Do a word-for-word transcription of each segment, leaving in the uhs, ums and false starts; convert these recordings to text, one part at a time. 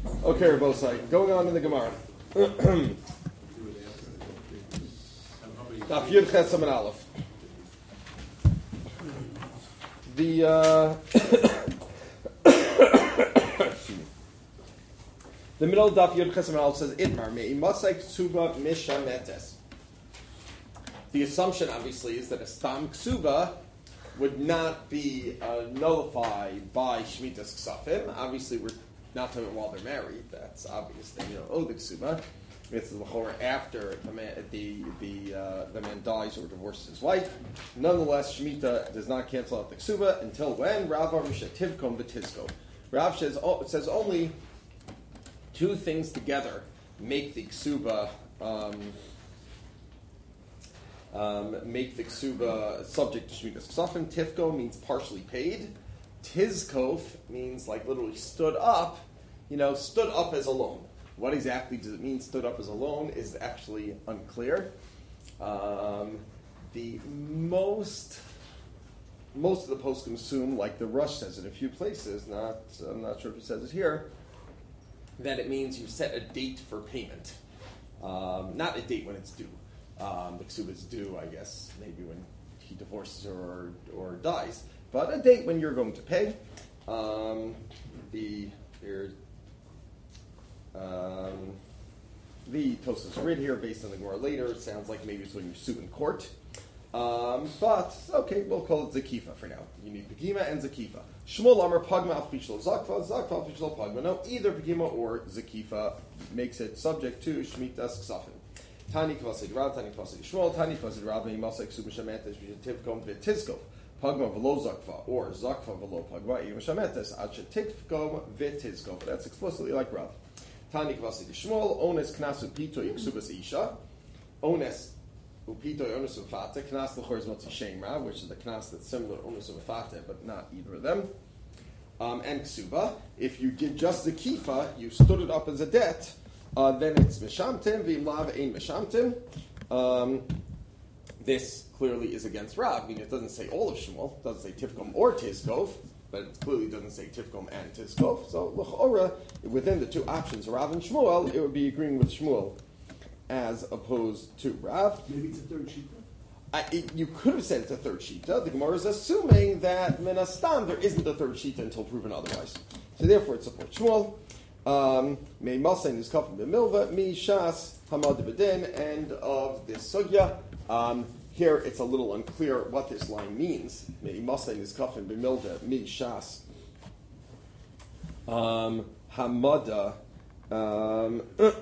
Okay, Rabosai, going on in the Gemara. Daf Yud Ches Amud Aleph. The uh, the middle of Daf Yud Ches Amud Aleph says Itmar Me'imasai Ksuba Mishametes. The assumption, obviously, is that a Stam Ksuba would not be uh, nullified by Shemitas Ksafim. Obviously, we're not talking about while they're married. That's obvious. They you know owe the Ksuba. It's the L'chor after the man, the the, uh, the man dies or divorces his wife. Nonetheless, Shemitah does not cancel out the Ksuba until when? Rav Arisha Tivkom V'Tizko. Rav says, oh, says only two things together make the Ksuba um, um, make the Ksuba subject to Shemitah's Ksafim. Tivko means partially paid. Tizkof means like literally stood up, you know, stood up as a loan. What exactly does it mean, stood up as a loan, is actually unclear. Um, the most most of the poskim assume, like the Rush says in a few places, not I'm not sure if he says it here, that it means you set a date for payment. Um, not a date when it's due. Um, the ksuba is due, I guess, maybe when he divorces her or, or dies. But a date when you're going to pay. Um, the there, um, the Tosas Rid here, based on the Gemara later, it sounds like maybe it's when you sue in court. Um, but okay, we'll call it Zakifa for now. You need Pegima and Zakifa. Shmuel Amar Pagma Al Fishlo Zakfa Zakfa Fishlo Pagma. No, either Pegima or Zakifa makes it subject to Shmitas Ksafim. Tani Kvasid Rav, Tani Kvasid Shmuel, Tani Kvasid Rav, Masek Subashametes Tivkom Vitivkom. Pagma v'lo zakva, or zakva v'lo pagma, even shametes, ad shetikkom v'tizkom. That's explicitly like Rav. Tani kvasi d'shmol, ones knas upito yiksubas isha, ones upito ones ufate, knas l'chor is motzi shem Rav, which is the knas that's similar to ones ufate, but not either of them. Um, and ksuba, if you did just the kifa, you stood it up as a debt, uh, then it's mishamtim, v'imlav ein mishamtim. Um, This clearly is against Rav. I mean, it doesn't say all of Shmuel. It doesn't say Tivkom or Tizkov, but it clearly doesn't say Tivkom and Tizkov. So, l'chora, within the two options, Rav and Shmuel, it would be agreeing with Shmuel as opposed to Rav. Maybe it's a third shita. I, it, you could have said it's a third shita. The Gemara is assuming that Menastam, there isn't a third shita until proven otherwise. So therefore, it supports Shmuel. May Masain is kafim b'milva, mi shas hamad b'din, and of this sugya. Um, here it's a little unclear what this line means. May Masain is kafim b'milva, mi shas um, hamada um,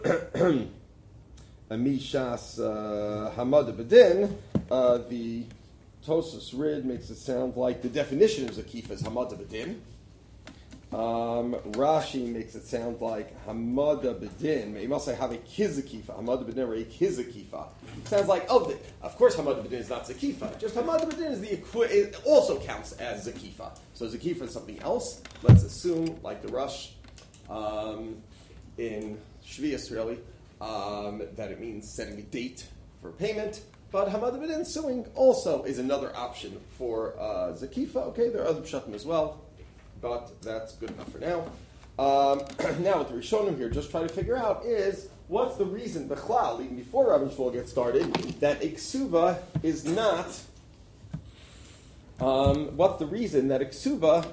mi shas uh, hamada b'din. Uh, the Tosas Rid makes it sound like the definition of Zakifa is hamada b'din. Um, Rashi makes it sound like Hamada B'din. You must say have a kizakifa. Hamada B'din or a kizakifa. Sounds like oh, the, of course Hamada B'din is not zakifa. Just Hamada B'din is the equi- it also counts as zakifa. So zakifa is something else. Let's assume, like the Rush um, in Shvius, really, um, that it means setting a date for payment. But Hamada B'din suing also is another option for uh, zakifa. Okay, there are other pshatim as well. But that's good enough for now. Um, now, what the Rishonim here just try to figure out is what's the reason, Bechlal, even before Rav and Shmuel get started, that Iksuba is not. Um, what's the reason that Iksuba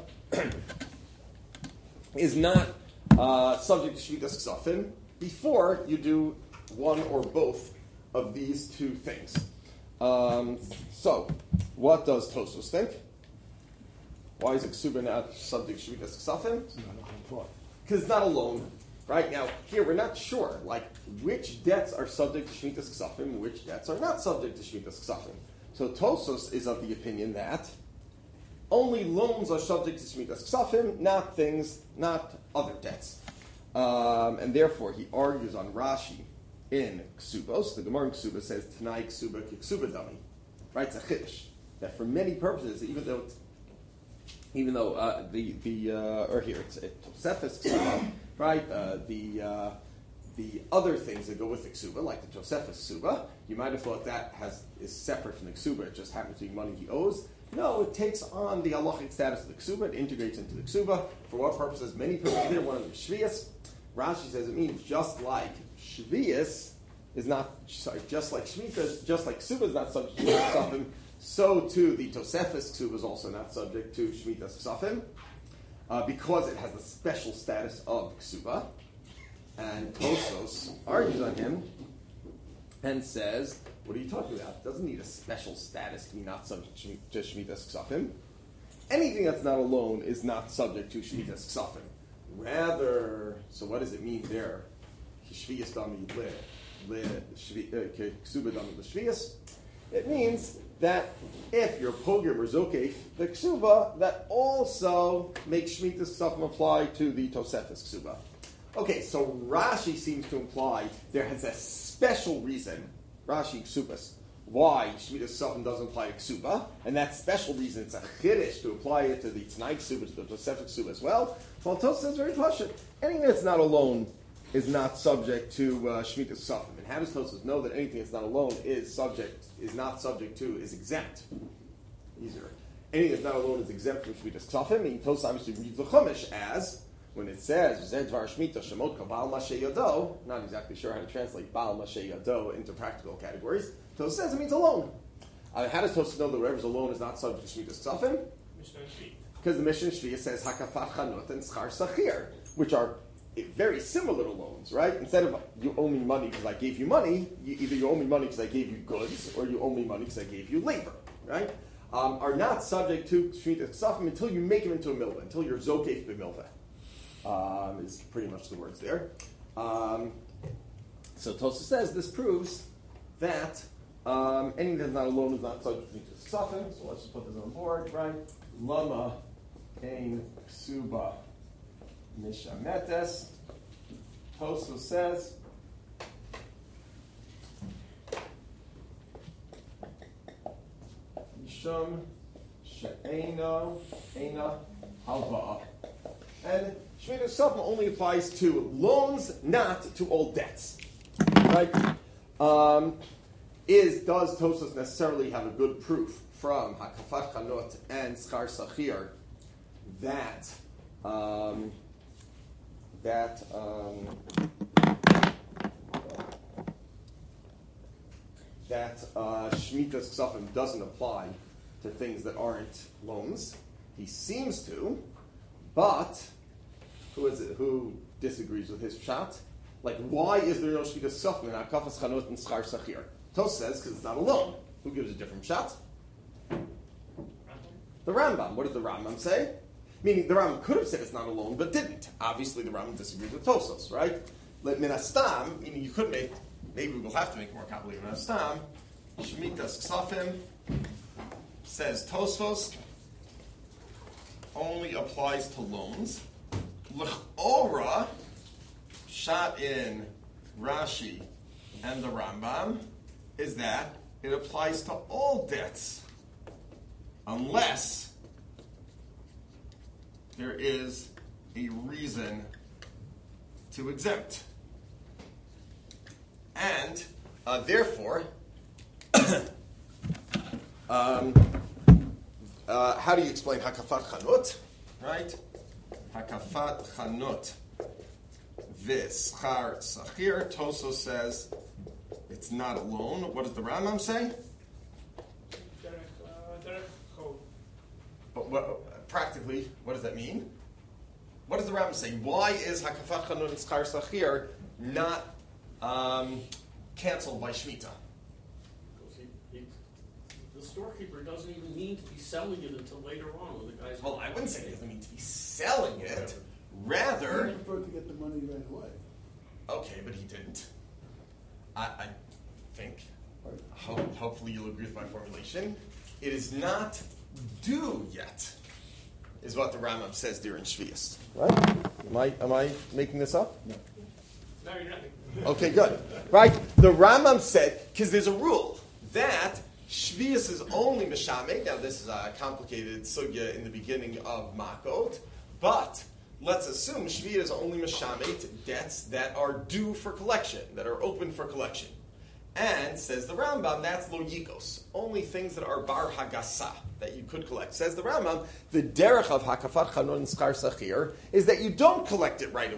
is not uh, subject to Shvitas Ksafim before you do one or both of these two things? Um, so, what does Tosfos think? Why is Ksuba not subject to Shvitas Ksafim? Because it's not a loan. Right now, here we're not sure, like, which debts are subject to Shvitas Ksafim, which debts are not subject to Shvitas Ksafim. So Tosos is of the opinion that only loans are subject to Shvitas Ksafim, not things, not other debts. Um, and therefore, he argues on Rashi in Ksubos. The Gemara in Ksuba says, Tanai Ksuba ki Ksuba dami. Right, it's a chiddush. That for many purposes, even though it's Even though uh, the the uh, or here it's Tosefes Ksuba, right? Uh, the uh, the other things that go with the Ksuba, like the Tosefes Ksuba, you might have thought that has is separate from the Ksuba. It just happens to be money he owes. No, it takes on the halachic status of the Ksuba. It integrates into the Ksuba. For what purposes? Many people either one of them Shvius, Rashi says it means just like Shvius is not, sorry, just like Shemitah, just like Ksuba is not subject to Shmitas Ksafim, so too the Tosefes Ksuba is also not subject to Shmitas Ksafim, uh, because it has the special status of Ksuba. And Tosos argues on him and says, what are you talking about? It doesn't need a special status to be not subject to Shmitas Ksafim. Anything that's not alone is not subject to Shmitas Ksafim. Rather, so what does it mean there? Shvius dami le ksuba dami l'shvius. It means that if you're pogrim or zokef the ksuba, that also makes Shmitas Ksafim apply to the Tosefes ksuba. Okay, so Rashi seems to imply there has a special reason, Rashi Ksubas, why Shmitas Ksafim doesn't apply to Ksuba, and that special reason, it's a chiddush to apply it to the Tanai Ksuba, to the Tosefes Ksuba as well. Well, Tosafos says very pashut. Anything that's not alone is not subject to uh, Shmitas Ksafim. And how does Tosafos know that anything that's not alone is subject, is not subject to, is exempt? Easier. Anything that's not alone is exempt from Shmitas Ksafim. And Tosafos obviously reads the Chumash as, when it says, Zed Dvar Shmita Shemot Kabal Mashe Yado, not exactly sure how to translate Baal Mashe Yado into practical categories. Tosafos says it means alone. Uh, how does Tosafos know that whatever's alone is not subject to Shmitas Ksafim? Because the Mishnah Shviya says Hakafat Chanut and Schar Sachir, which are very similar to loans, right? Instead of you owe me money because I gave you money, you, either you owe me money because I gave you goods, or you owe me money because I gave you labor, right? Um, are not subject to Shmitas Ksafim until you make him into a milva, until you're Zokef b'milva. Um, is pretty much the words there. Um, so Tosafos says this proves that um, anything that's not alone is not subject to Shmitas Ksafim. So let's just put this on board, right? Lama ein ksuba mishametes. Tosafos says Mishum she'ena ena halva. And Shmitas Ksafim only applies to loans, not to all debts. Right? Um, is does Tosafos necessarily have a good proof from Hakafat Chanut and Schar Sachir that um, that um, that uh, Shmitas Ksafim doesn't apply to things that aren't loans? He seems to, but who is it? Who disagrees with his pshat? Like, why is there no Shmitas Ksafim in Hakafat Chanut and Schar Sachir? Tosafos says because it's not a loan. Who gives a different pshat? The Rambam. What does the Rambam say? Meaning the Rambam could have said it's not a loan, but didn't. Obviously, the Rambam disagrees with Tosafos, right? Like Minastam, meaning you could make, maybe we'll have to make more complicated Minastam. Shmitas Ksafim, says Tosafos, only applies to loans. L'chora, shot in Rashi and the Rambam, is that it applies to all debts, unless there is a reason to exempt. And, uh, therefore, um, uh, how do you explain Hakafat Chanut? Right? Hakafat Chanut v'schar sachir. Tosafos says it's not a loan. What does the Rambam say? But what, practically, what does that mean? What does the Rambam say? Why is Hakafat Chanut and Schar Sachir not um, canceled by Shemitah? The storekeeper doesn't even mean to be selling it until later on when the guy's... Well, I wouldn't say he doesn't mean to be selling it. Rather... He preferred to get the money right away. Okay, but he didn't. I, I think, ho- hopefully you'll agree with my formulation, it is not due yet, is what the Rambam says during Shvius. Right? Am I, am I making this up? No. No, you're not. Okay, good. Right? The Rambam said, because there's a rule, that Shvius is only Mishamed. Now, this is a complicated sugya in the beginning of Makot, but let's assume Shvius is only Mishamed debts that are due for collection, that are open for collection. And, says the Rambam, that's lo yikos, only things that are bar hagasa, that you could collect. Says the Rambam, the derech of Hakafat Chanut and Schar Sachir is that you don't collect it right away.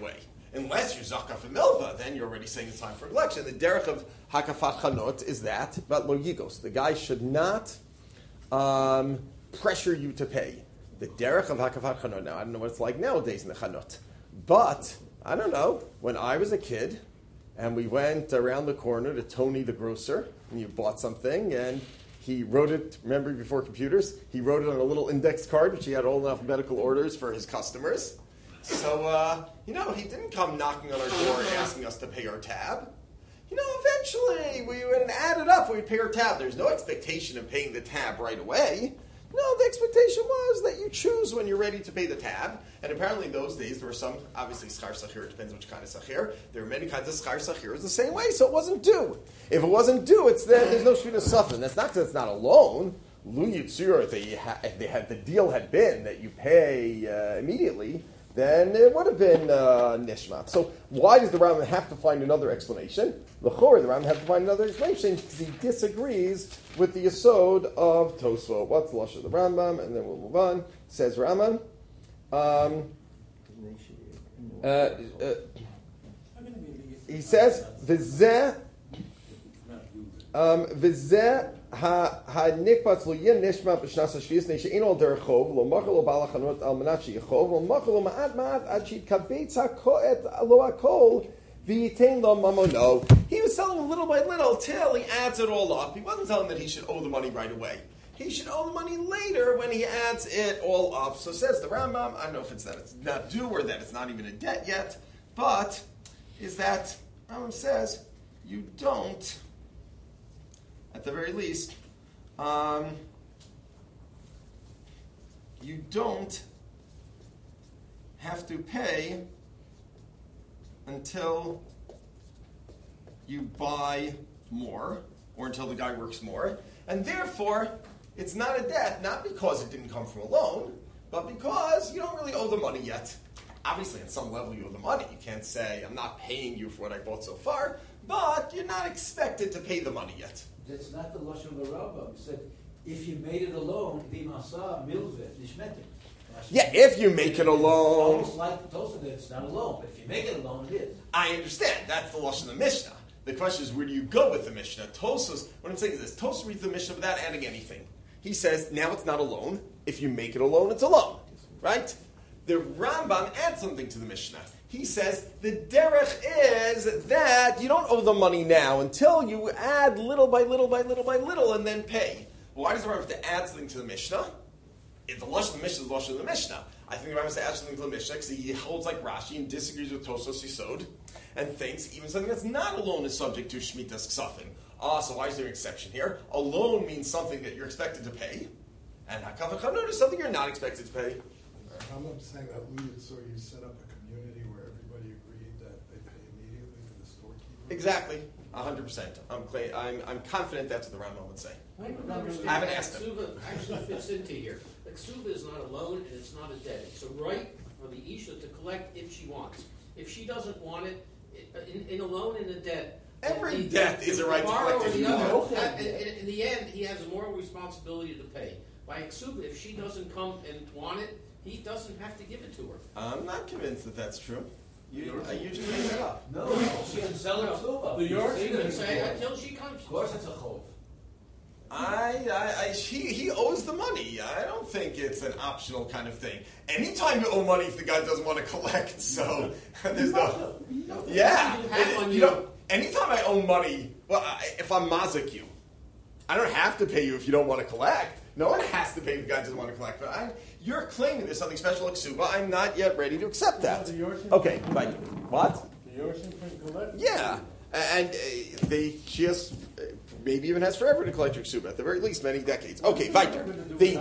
Unless you're zakaf and milva, then you're already saying it's time for collection. The derech of hakafat chanot is that, but lo yigos. The guy should not um, pressure you to pay. The derech of hakafat chanot. Now, I don't know what it's like nowadays in the chanot, but I don't know. When I was a kid, and we went around the corner to Tony the grocer, and you bought something, and he wrote it, remember before computers, he wrote it on a little index card, which he had all the alphabetical orders for his customers. So, uh, you know, he didn't come knocking on our door asking us to pay our tab. You know, eventually, we would add it up, we'd pay our tab. There's no expectation of paying the tab right away. No, the expectation was that you choose when you're ready to pay the tab. And apparently in those days, there were some, obviously, schar sachir, it depends which kind of sachir. There were many kinds of schar sachir the same way, so it wasn't due. If it wasn't due, it's then there's no shvina suffer. That's not because it's not a loan. Lu yitzur, if they, ha- if they had, the deal had been that you pay uh, immediately, then it would have been uh, nishmat. So why does the Rambam have to find another explanation? L'chor, the Rambam has to find another explanation because he disagrees with the yesod of Tosfot. What's the lush of the Rambam? And then we'll move on. Says Rambam. Um, uh, uh, he says, "V'zeh, um, v'zeh ha-nikpatz lo yin nishma b'shnas hashvius neishe ein al derechov lo machal lo bal hachanot al manat sheyechov lo machal lo ma'at ma'at ad sheytkabetz hakoet lo hakol v'yitain lo mamono." He was selling little by little till he adds it all up. He wasn't telling that he should owe the money right away. He should owe the money later when he adds it all up. So says the Rambam, I don't know if it's that it's not due or that it's not even a debt yet, but is that Rambam says you don't, at the very least, um, you don't have to pay until you buy more, or until the guy works more, and therefore it's not a debt, not because it didn't come from a loan, but because you don't really owe the money yet. Obviously, at some level you owe the money. You can't say, I'm not paying you for what I bought so far, but you're not expected to pay the money yet. That's not the Lashon of the Rambam. It said, if you made it alone, v'masa milvet nishmetim. Yeah, if you make it alone. Almost like the Tosfot, that it's not a loan, but if you make it alone, it is. I understand. That's the Lashon of the Mishnah. The question is, where do you go with the Mishnah? Tosfos, what I'm saying is this, Tosfos reads the Mishnah without adding anything. He says, now it's not a loan. If you make it a loan, it's a loan. Right? The Rambam adds something to the Mishnah. He says, the derech is that you don't owe the money now until you add little by little by little by little and then pay. Why does the Rambam have to add something to the Mishnah? If the Lashon of the Mishnah is the Lashon of the Mishnah. I think the Rambam has to add something to the Mishnah because he holds like Rashi and disagrees with Tosfos Yisod and thinks even something that's not a loan is subject to Shemitas Ksafim. Ah, so why is there an exception here? A loan means something that you're expected to pay, and Hakaf HaChanot is something you're not expected to pay. I'm not saying that Lu Yitzur, you set up a community where everybody agreed that they pay immediately to the storekeeper. Exactly, one hundred percent. I'm, I'm, I'm confident that's what the Rambam would say. I don't understand. I haven't asked him. Ksuba actually fits into here. The Ksuba is not a loan and it's not a debt. It's a right for the Isha to collect if she wants. If she doesn't want it, in, in a loan and a debt, Every the, debt the, is the a right to borrower collect if or you the other, want. uh, in, in, in the end, he has a moral responsibility to pay. By Ksuba, if she doesn't come and want it, he doesn't have to give it to her. I'm not convinced that that's true. You, uh, you just made that up. No, she can sell it too. The Yorkshire can say until she comes. Of course, it's a chov. I, I, I he, he owes the money. I don't think it's an optional kind of thing. Anytime you owe money if the guy doesn't want to collect, so there's no. Yeah, You have on you your- know, anytime I owe money, well, I, if I'm mazik you, I don't have to pay you if you don't want to collect. No one has to pay if the guy doesn't want to collect. But I, you're claiming there's something special like Ksuba. I'm not yet ready to accept that. Okay, like what? The Yorkshire can collect? Yeah, and uh, they just uh, maybe even has forever to collect your Ksuba, at the very least many decades. Okay, weiter. The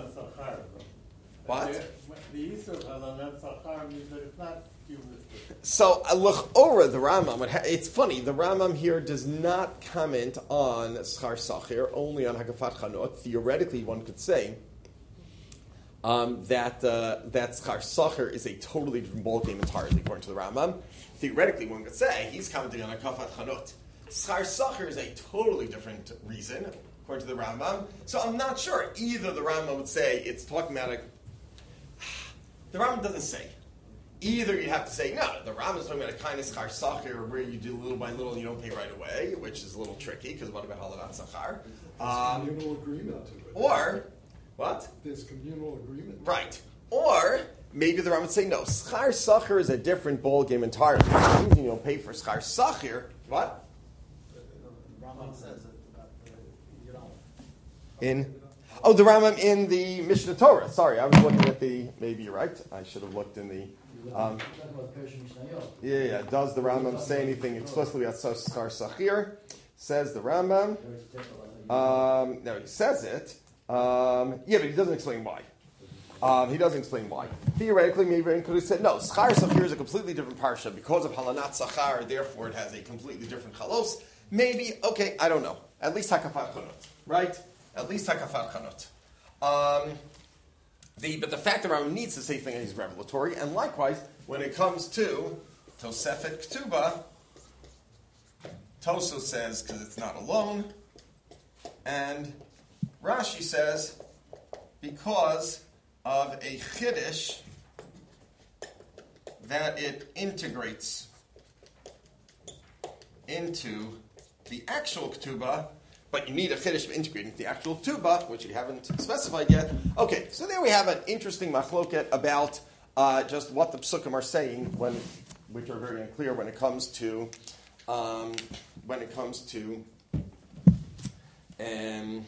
what? The issue of Halalat Sachar means that it's not cumulative. So, l'chora, the Rambam, would ha- it's funny, the Rambam here does not comment on Schar Sachir, only on Hakafat Chanot. Theoretically, one could say um, that uh, that Schar Sachir is a totally different ballgame entirely, according to the Rambam. Theoretically, one could say he's commenting on Hakafat Chanot. Schar Sachir is a totally different reason, according to the Rambam. So I'm not sure. Either the Rambam would say it's talking about a... The Rambam doesn't say. either you have to say, no, the Rambam is talking about a kindness schar sachir, where you do little by little and you don't pay right away, which is a little tricky, because what about halavat sachar? There's Um, communal agreement to it. or, what? There's communal agreement. Right. Or, maybe the Rambam would say, no, schar sachir is a different ball game entirely. You don't pay for schar sachir. What? Rambam says it about the, you know. In? Oh, the Rambam in the Mishnah Torah. Sorry, I was looking at the, maybe you're right. I should have looked in the, um, yeah, yeah. Does the Rambam say anything explicitly about schar sachir? Says the Rambam. Um, no, he says it. Um, yeah, but he doesn't explain why. Um, he doesn't explain why. Theoretically, maybe he could have said, no, schar sachir is a completely different parsha. Because of halanat sachar, therefore it has a completely different chalos. Maybe, okay, I don't know. At least hakafat chanot, right? At least hakafat chanot. Um, the, but the fact that Rambam needs to say things is revelatory, and likewise, when it comes to Tosefet Ketubah, Toso says, because it's not alone, and Rashi says, because of a chiddush that it integrates into the actual ketubah, but you need a chiddush to integrate into the actual ketubah, which you haven't specified yet. Okay, so there we have an interesting machloket about uh, just what the psukim are saying, when, which are very unclear when it comes to um, when it comes to um,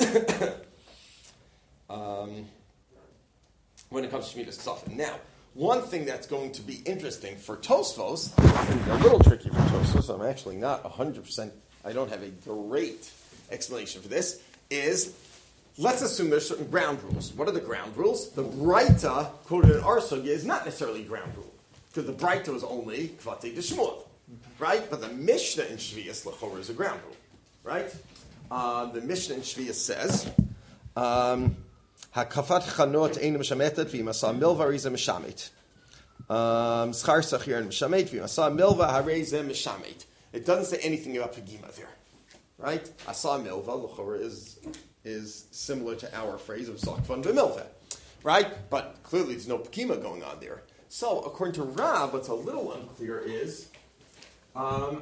um, when it comes to Shmiras Ksafim. Now, one thing that's going to be interesting for Tosfos, and a little tricky for Tosfos, I'm actually not one hundred percent, I don't have a great explanation for this, is, let's assume there's certain ground rules. What are the ground rules? The Breita, quoted in our sugya, is not necessarily a ground rule, because the Breita is only Kvatei de Shmuel, right? But the Mishnah in Shvias, L'chorah, is a ground rule, right? Uh, the Mishnah in Shvias says, um, Hakafat chanot ein mishametet v'imasa milva harei mishamet. Schar sachir and mishamet v'imasa milva harei mishamet. It doesn't say anything about pegima there, right? Asa milva l'chorah is is similar to our phrase of zakvan v'milva, right? But clearly there's no pegima going on there. So according to Rav, what's a little unclear is, um,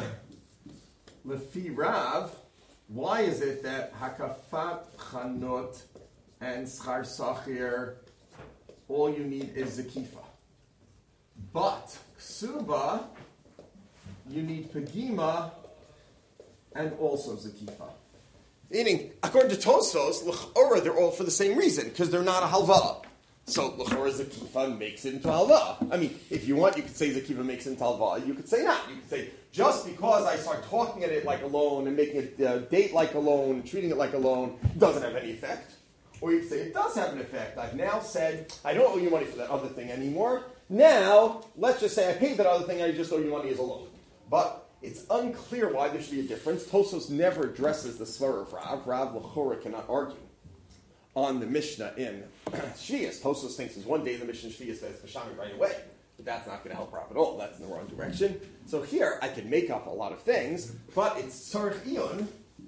lefi Rav, why is it that hakafat chanot and schar sachir, all you need is zakifa. But ksuba, you need pegima and also zakifa. Meaning, according to Tosfos, l'chora, they're all for the same reason, because they're not a halva. So l'chora zakifa makes it into halva. I mean, if you want, you could say zakifa makes it into halva. You could say not. You could say, just because I start talking at it like a loan and making it uh, date like a loan, treating it like a loan, doesn't have any effect. Or you could say, it does have an effect. I've now said, I don't owe you money for that other thing anymore. Now, let's just say I paid that other thing and I just owe you money as a loan. But it's unclear why there should be a difference. Tosos never addresses the svar of Rav. Rav l'chora cannot argue on the Mishnah in Shvias. Tosos thinks there's one day in the Mishnah in Shvias that it's Mishami right away. But that's not going to help Rav at all. That's in the wrong direction. So here, I can make up a lot of things, but it's Tzarech Iyun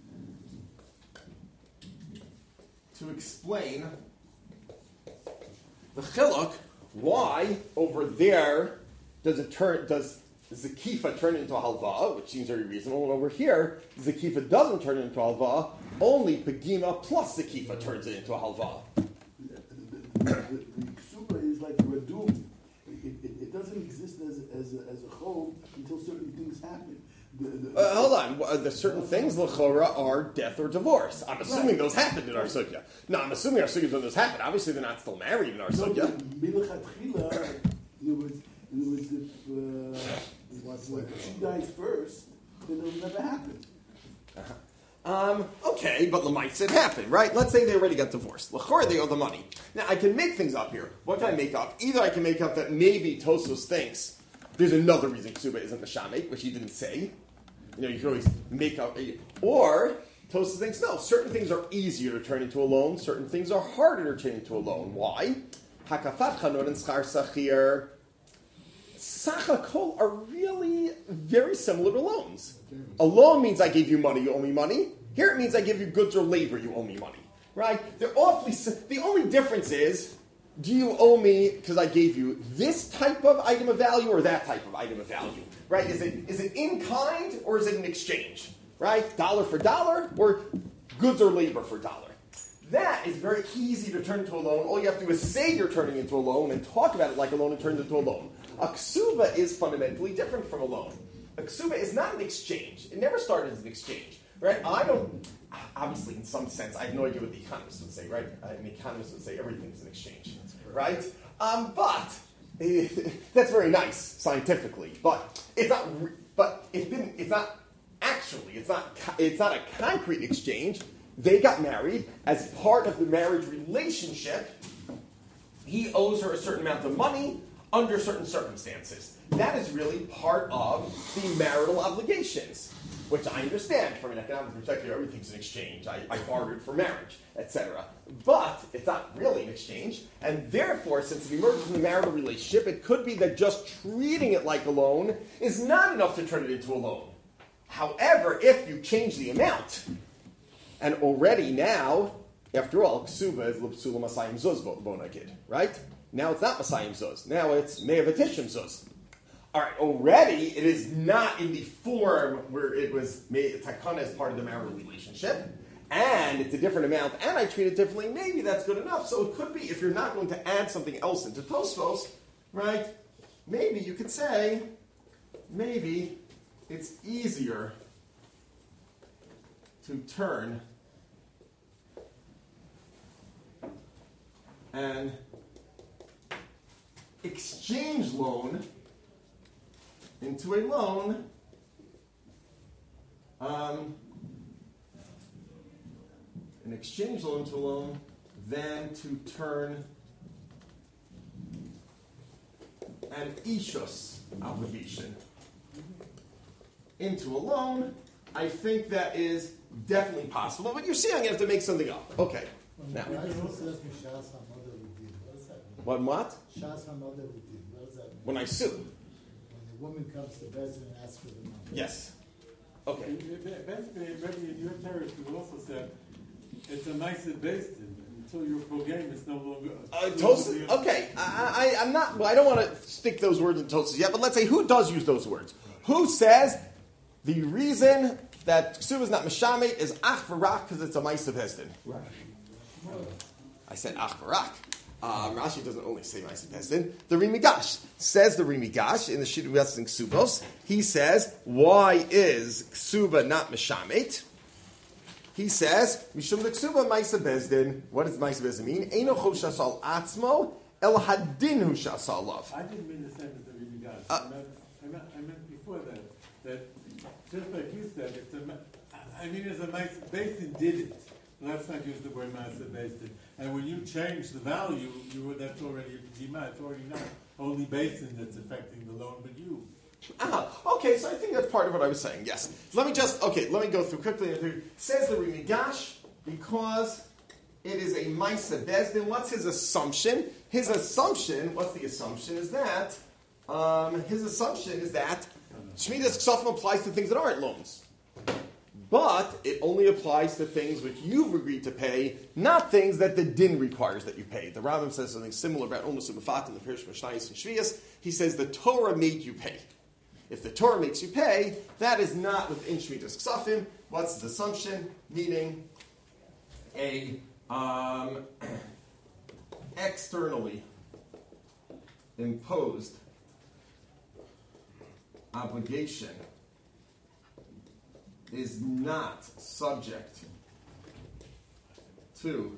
to explain the chiluk, why over there does it turn, does zakifa turn into a halva, which seems very reasonable, and over here, zakifa doesn't turn into a halva, only pegima plus zakifa turns it into a halva. The, the, the, the ksuba is like a doom. It, it, it doesn't exist as, as, a, as a chol until certain things happen. The, the, Uh, hold on. The certain things, l'chora, are death or divorce. I'm assuming right. Those happened in our sugya. No, I'm assuming our sugya when those happened. Obviously, they're not still married in our no, sugya. Milachatchila, in other words, in other words, if, uh, if she dies first, then it'll never happen. Uh-huh. Um, okay, but Lamaitz it happened, right? Let's say they already got divorced. L'chora, they owe the money. Now, I can make things up here. What can I make up? Either I can make up that maybe Tosos thinks there's another reason Ksuba isn't the Shamek, which he didn't say. You know, you can always make up. Or, Tosos thinks, no, certain things are easier to turn into a loan, certain things are harder to turn into a loan. Why? Hakafat chanot and schar sachir, sachakol are really very similar to loans. A loan means I gave you money, you owe me money. Here it means I give you goods or labor, you owe me money. Right? They're awfully, the only difference is, do you owe me because I gave you this type of item of value or that type of item of value? Right? Is it is it in kind or is it an exchange? Right? Dollar for dollar or goods or labor for dollar? That is very easy to turn into a loan. All you have to do is say you're turning into a loan and talk about it like a loan and turn it into a loan. A ksuba is fundamentally different from a loan. A ksuba is not an exchange. It never started as an exchange. Right? I don't, obviously in some sense, I have no idea what the economists would say, right? Uh, an economist would say everything's an exchange, right? Um, but, eh, that's very nice, scientifically, but it's not, re- but it's been, it's not actually, it's not, it's not a concrete exchange. They got married. As part of the marriage relationship, he owes her a certain amount of money under certain circumstances. That is really part of the marital obligations, which I understand from an economic perspective. Everything's an exchange. I, I bartered for marriage, et cetera. But it's not really an exchange, and therefore, since it emerges from the marital relationship, it could be that just treating it like a loan is not enough to turn it into a loan. However, if you change the amount, and already now, after all, ksuba is l'psula masayim zuz bonagid, right? Now it's not masayim zuz. Now it's me'avatishim zuz. All right, already it is not in the form where it was made takana as part of the marital relationship, and it's a different amount, and I treat it differently. Maybe that's good enough. So it could be, if you're not going to add something else into Tosfos, right? Maybe you could say, maybe it's easier to turn an exchange loan into a loan um, an exchange loan to a loan than to turn an ishus obligation into a loan. I think that is definitely possible, but you see I'm going to have to make something up. Okay. Now. What what? When I sue. When the woman comes to Bezin and asks for the money. Yes. Okay. Basically, maybe your therapist would also say it's a nice based until your program is no longer. Uh, Tosas, okay, I, I, I'm not. Well, I don't want to stick those words in Tosas yet, but let's say who does use those words. Who says the reason that ksuba is not mishamet is ach v'rak because it's a ma'aseh bezdin? Right. I said ach v'rak. Um, Rashi doesn't only say ma'aseh bezdin. The Rimigash says the Rimigash in the Shidduch Yassin Ksubos. He says, why is ksuba not mishamet? He says, Mishum Ksuba Maisa Bezdin. What does Maisa Bezdin mean? Eino Chov Shasal Atzmo El Hadin Hu Shasal Love. I didn't mean the same as the Rimigash. Uh, I, meant, I, meant, I meant before that, that just like you said, it's a, I mean, it's a nice, Basin did it. Let's not use the word Maisa Bezdin. And when you change the value, you were, that's already a P'tima. It's already not only Basin that's affecting the loan, but you. Ah, okay, so I think that's part of what I was saying, yes. Let me just, okay, let me go through quickly. It says the Rimigash, because it is a Maisa Bezdin. What's his assumption? His assumption, what's the assumption, is that, um, his assumption is that Shmidas Ksofim applies to things that aren't loans. But it only applies to things which you've agreed to pay, not things that the din requires that you pay. The Rambam says something similar about Onus Mafat in the Pirish Mishnayos and Shvias. He says the Torah made you pay. If the Torah makes you pay, that is not within Shmitas Ksafim. What's the assumption? Meaning a um, externally imposed obligation is not subject to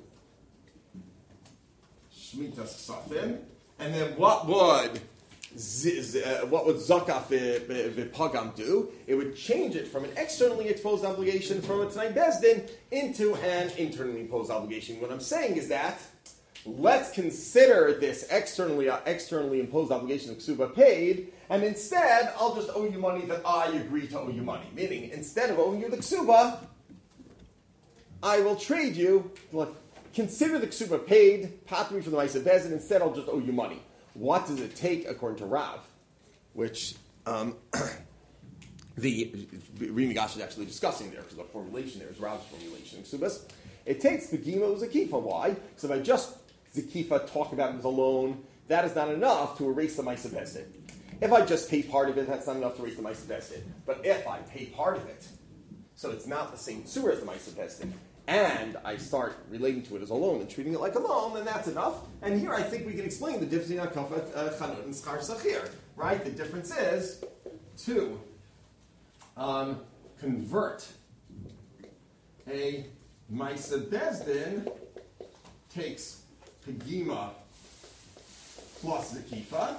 Shmitas Ksafim. And then what would Z, z, uh, what would Zakaf V'Pagam do? It would change it from an externally exposed obligation from a Tanai Bezdin into an internally imposed obligation. What I'm saying is that let's consider this externally uh, externally imposed obligation of Ksuba paid, and instead I'll just owe you money that I agree to owe you money. Meaning, instead of owing you the Ksuba, I will trade you. Look, consider the Ksuba paid, patri from the Maisa Bezdin. Instead, I'll just owe you money. What does it take, according to Rav, which um, the Rimigash is actually discussing there, because the formulation there is Rav's formulation. Ksubas. It takes Begima Uzakifa. Why? Because if I just Zakifa, talk about it as a loan, that is not enough to erase the Maisa Bezdin. If I just pay part of it, that's not enough to erase the Maisa Bezdin. But if I pay part of it, so it's not the same tzura as the Maisa Bezdin, and I start relating to it as a loan and treating it like a loan, then that's enough. And here I think we can explain the difference between Akafat Chanut and Schar Sachir, right? The difference is to um, convert a Maisa Bezdin takes Pegima plus Zakifa,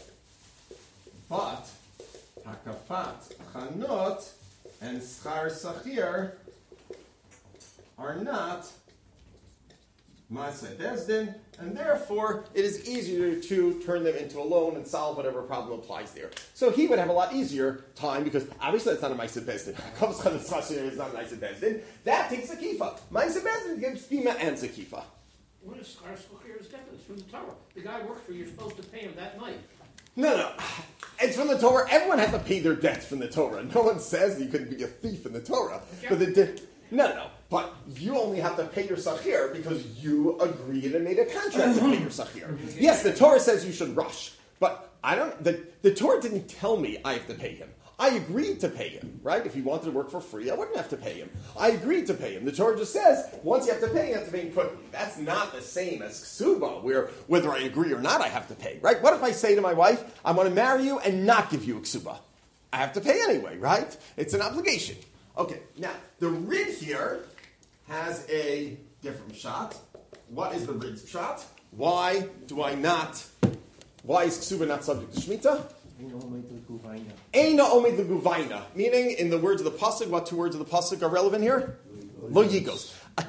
but Hakafat Chanut and Schar Sachir are not Maaseh Bezdin, and therefore it is easier to turn them into a loan and solve whatever problem applies there. So he would have a lot easier time because obviously that's not a Maaseh Bezdin. Hakafat Chanut is not a Maaseh Bezdin. That takes Zakifa. Maaseh Bezdin gives Bima and Zakifa. What is Schar Sachir is different? It's from the Torah. The guy works for you, you're supposed to pay him that night. No, no. It's from the Torah. Everyone has to pay their debts from the Torah. No one says you couldn't be a thief in the Torah. Okay. But the di- no, no. But you only have to pay your sachir because you agreed and made a contract to pay your sachir. Yes, the Torah says you should rush, but I don't. The, the Torah didn't tell me I have to pay him. I agreed to pay him, right? If he wanted to work for free, I wouldn't have to pay him. I agreed to pay him. The Torah just says, once you have to pay, you have to pay him quickly. That's not the same as ksuba, where whether I agree or not, I have to pay, right? What if I say to my wife, I want to marry you and not give you a ksuba? I have to pay anyway, right? It's an obligation. Okay, now, the rid here has a different shot. What is the rid's shot? Why do I not, why is ksuba not subject to Shemitah? Eina omed l'guvaina. Meaning, in the words of the pasuk, what two words of the pasuk are relevant here? Lo yigos. A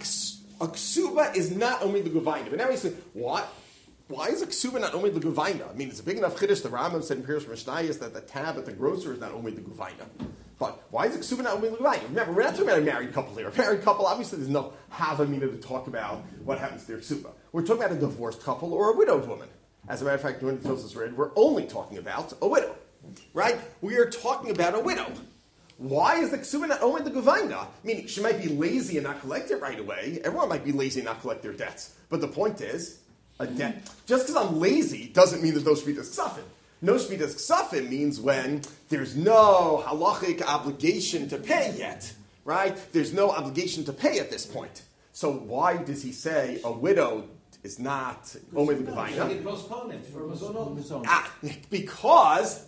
ksuba is not omed l'guvaina. But now we say, what? Why is a ksuba not omed l'guvaina? I mean, it's a big enough chiddush. The Rambam said in Pirush Mishnayos that the tab at the grocer is not omed l'guvaina. But why is a ksuba not omed l'guvaina? Remember, we're not talking about a married couple here. A married couple, obviously, there's no havamina to talk about what happens to their ksuba. We're talking about a divorced couple or a widowed woman. As a matter of fact, during the Tosfos read, we're only talking about a widow, right? We are talking about a widow. Why is the ksuba not omed l'guvaina? Meaning, she might be lazy and not collect it right away. Everyone might be lazy and not collect their debts. But the point is, a debt. Just because I'm lazy doesn't mean there's no shmitas ksafim. No shmitas ksafim means when there's no halachic obligation to pay yet, right? There's no obligation to pay at this point. So why does he say a widow is not omed l'guvaina? She can postpone it for Mazonot. Ah, because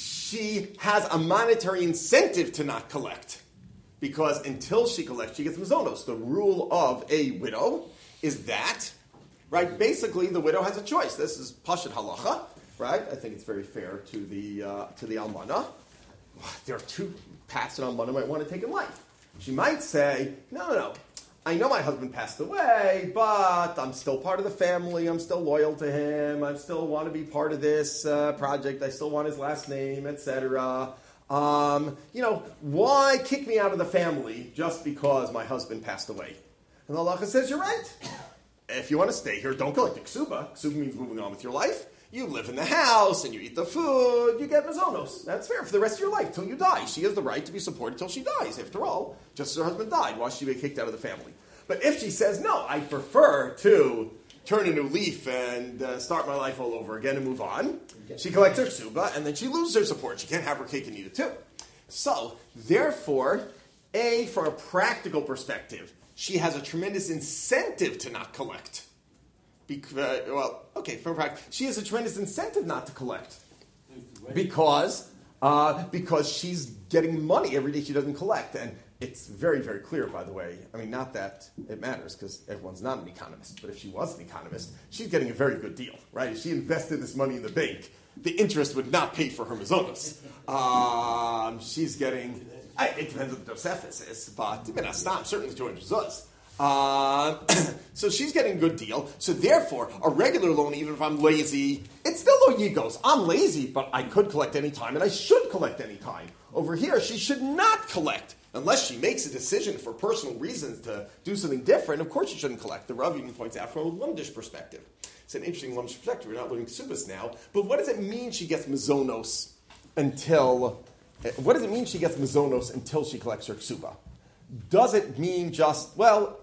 she has a monetary incentive to not collect. Because until she collects, she gets mazonos. The rule of a widow is that, right? Basically, the widow has a choice. This is Pashat Halacha, right? I think it's very fair to the uh, to the almana. There are two paths an almana might want to take in life. She might say, no, no, no. I know my husband passed away, but I'm still part of the family. I'm still loyal to him. I still want to be part of this uh, project. I still want his last name, et cetera. Um, you know, why kick me out of the family just because my husband passed away? And Allah says, you're right. If you want to stay here, don't collect the ksuba. Ksuba means moving on with your life. You live in the house and you eat the food. You get mazonos. That's fair for the rest of your life till you die. She has the right to be supported till she dies. After all, just as her husband died, why should she be kicked out of the family? But if she says, no, I prefer to turn a new leaf and uh, start my life all over again and move on, she collects her ksuba and then she loses her support. She can't have her cake and eat it too. So, therefore, A, from a practical perspective, she has a tremendous incentive to not collect. Because, uh, well, okay, from a practical, she has a tremendous incentive not to collect. Because, uh, because she's getting money every day she doesn't collect. And it's very, very clear, by the way. I mean, not that it matters, because everyone's not an economist. But if she was an economist, she's getting a very good deal, right? If she invested this money in the bank, the interest would not pay for her mazonos. Um, she's getting, I, it depends what the Tosefes is, but even Astam, certainly two hundred zuz. Uh, so she's getting a good deal. So therefore, a regular loan, even if I'm lazy, it's still no yigos. I'm lazy, but I could collect any time, and I should collect any time. Over here, she should not collect. Unless she makes a decision for personal reasons to do something different, of course she shouldn't collect. The Rav even points out from a Lumdish perspective. It's an interesting Lumdish perspective. We're not learning Ksubas now. But what does it mean she gets mazonos until... What does it mean she gets mazonos until she collects her Ksuba? Does it mean just, well,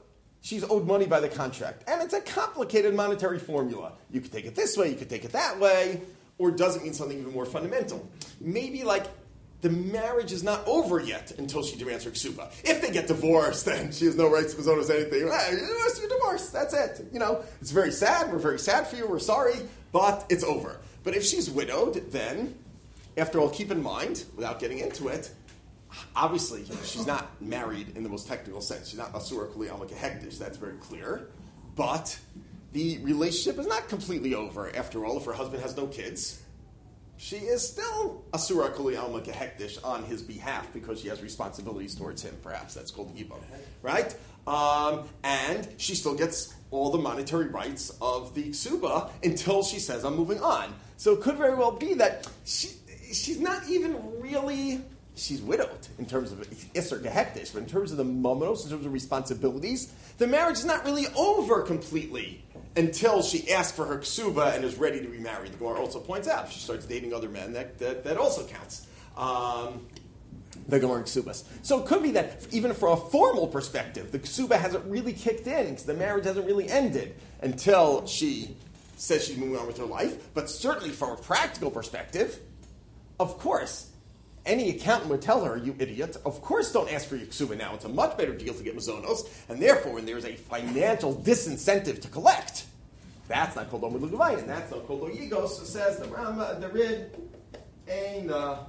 she's owed money by the contract. And it's a complicated monetary formula. You could take it this way, you could take it that way, or does it mean something even more fundamental? Maybe like the marriage is not over yet until she demands her ksuba. If they get divorced, then she has no rights to mazonos anything. Hey, you're divorced, that's it. You know, it's very sad, we're very sad for you, we're sorry, but it's over. But if she's widowed, then, after all, keep in mind, without getting into it, obviously, she's not married in the most technical sense. She's not asura kuli alma kehektish. That's very clear. But the relationship is not completely over. After all, if her husband has no kids, she is still asura kuli alma kehektish on his behalf because she has responsibilities towards him. Perhaps that's called gibo, right? Um, and she still gets all the monetary rights of the ksuba until she says, "I'm moving on." So it could very well be that she she's not even really. She's widowed in terms of Isser Gehektish, but in terms of the momonos, in terms of responsibilities, the marriage is not really over completely until she asks for her ksuba and is ready to be married. The Gemara also points out if she starts dating other men, that, that, that also counts. Um, the Gemara ksubas. So it could be that even from a formal perspective, the ksuba hasn't really kicked in because the marriage hasn't really ended until she says she's moving on with her life. But certainly from a practical perspective, of course, any accountant would tell her, you idiot, of course don't ask for your ksuba now. It's a much better deal to get mazonos, and therefore when there's a financial disincentive to collect, that's not called omid l'guvayin, that's not called oyigos. So says the Rama, the Rid, Eina,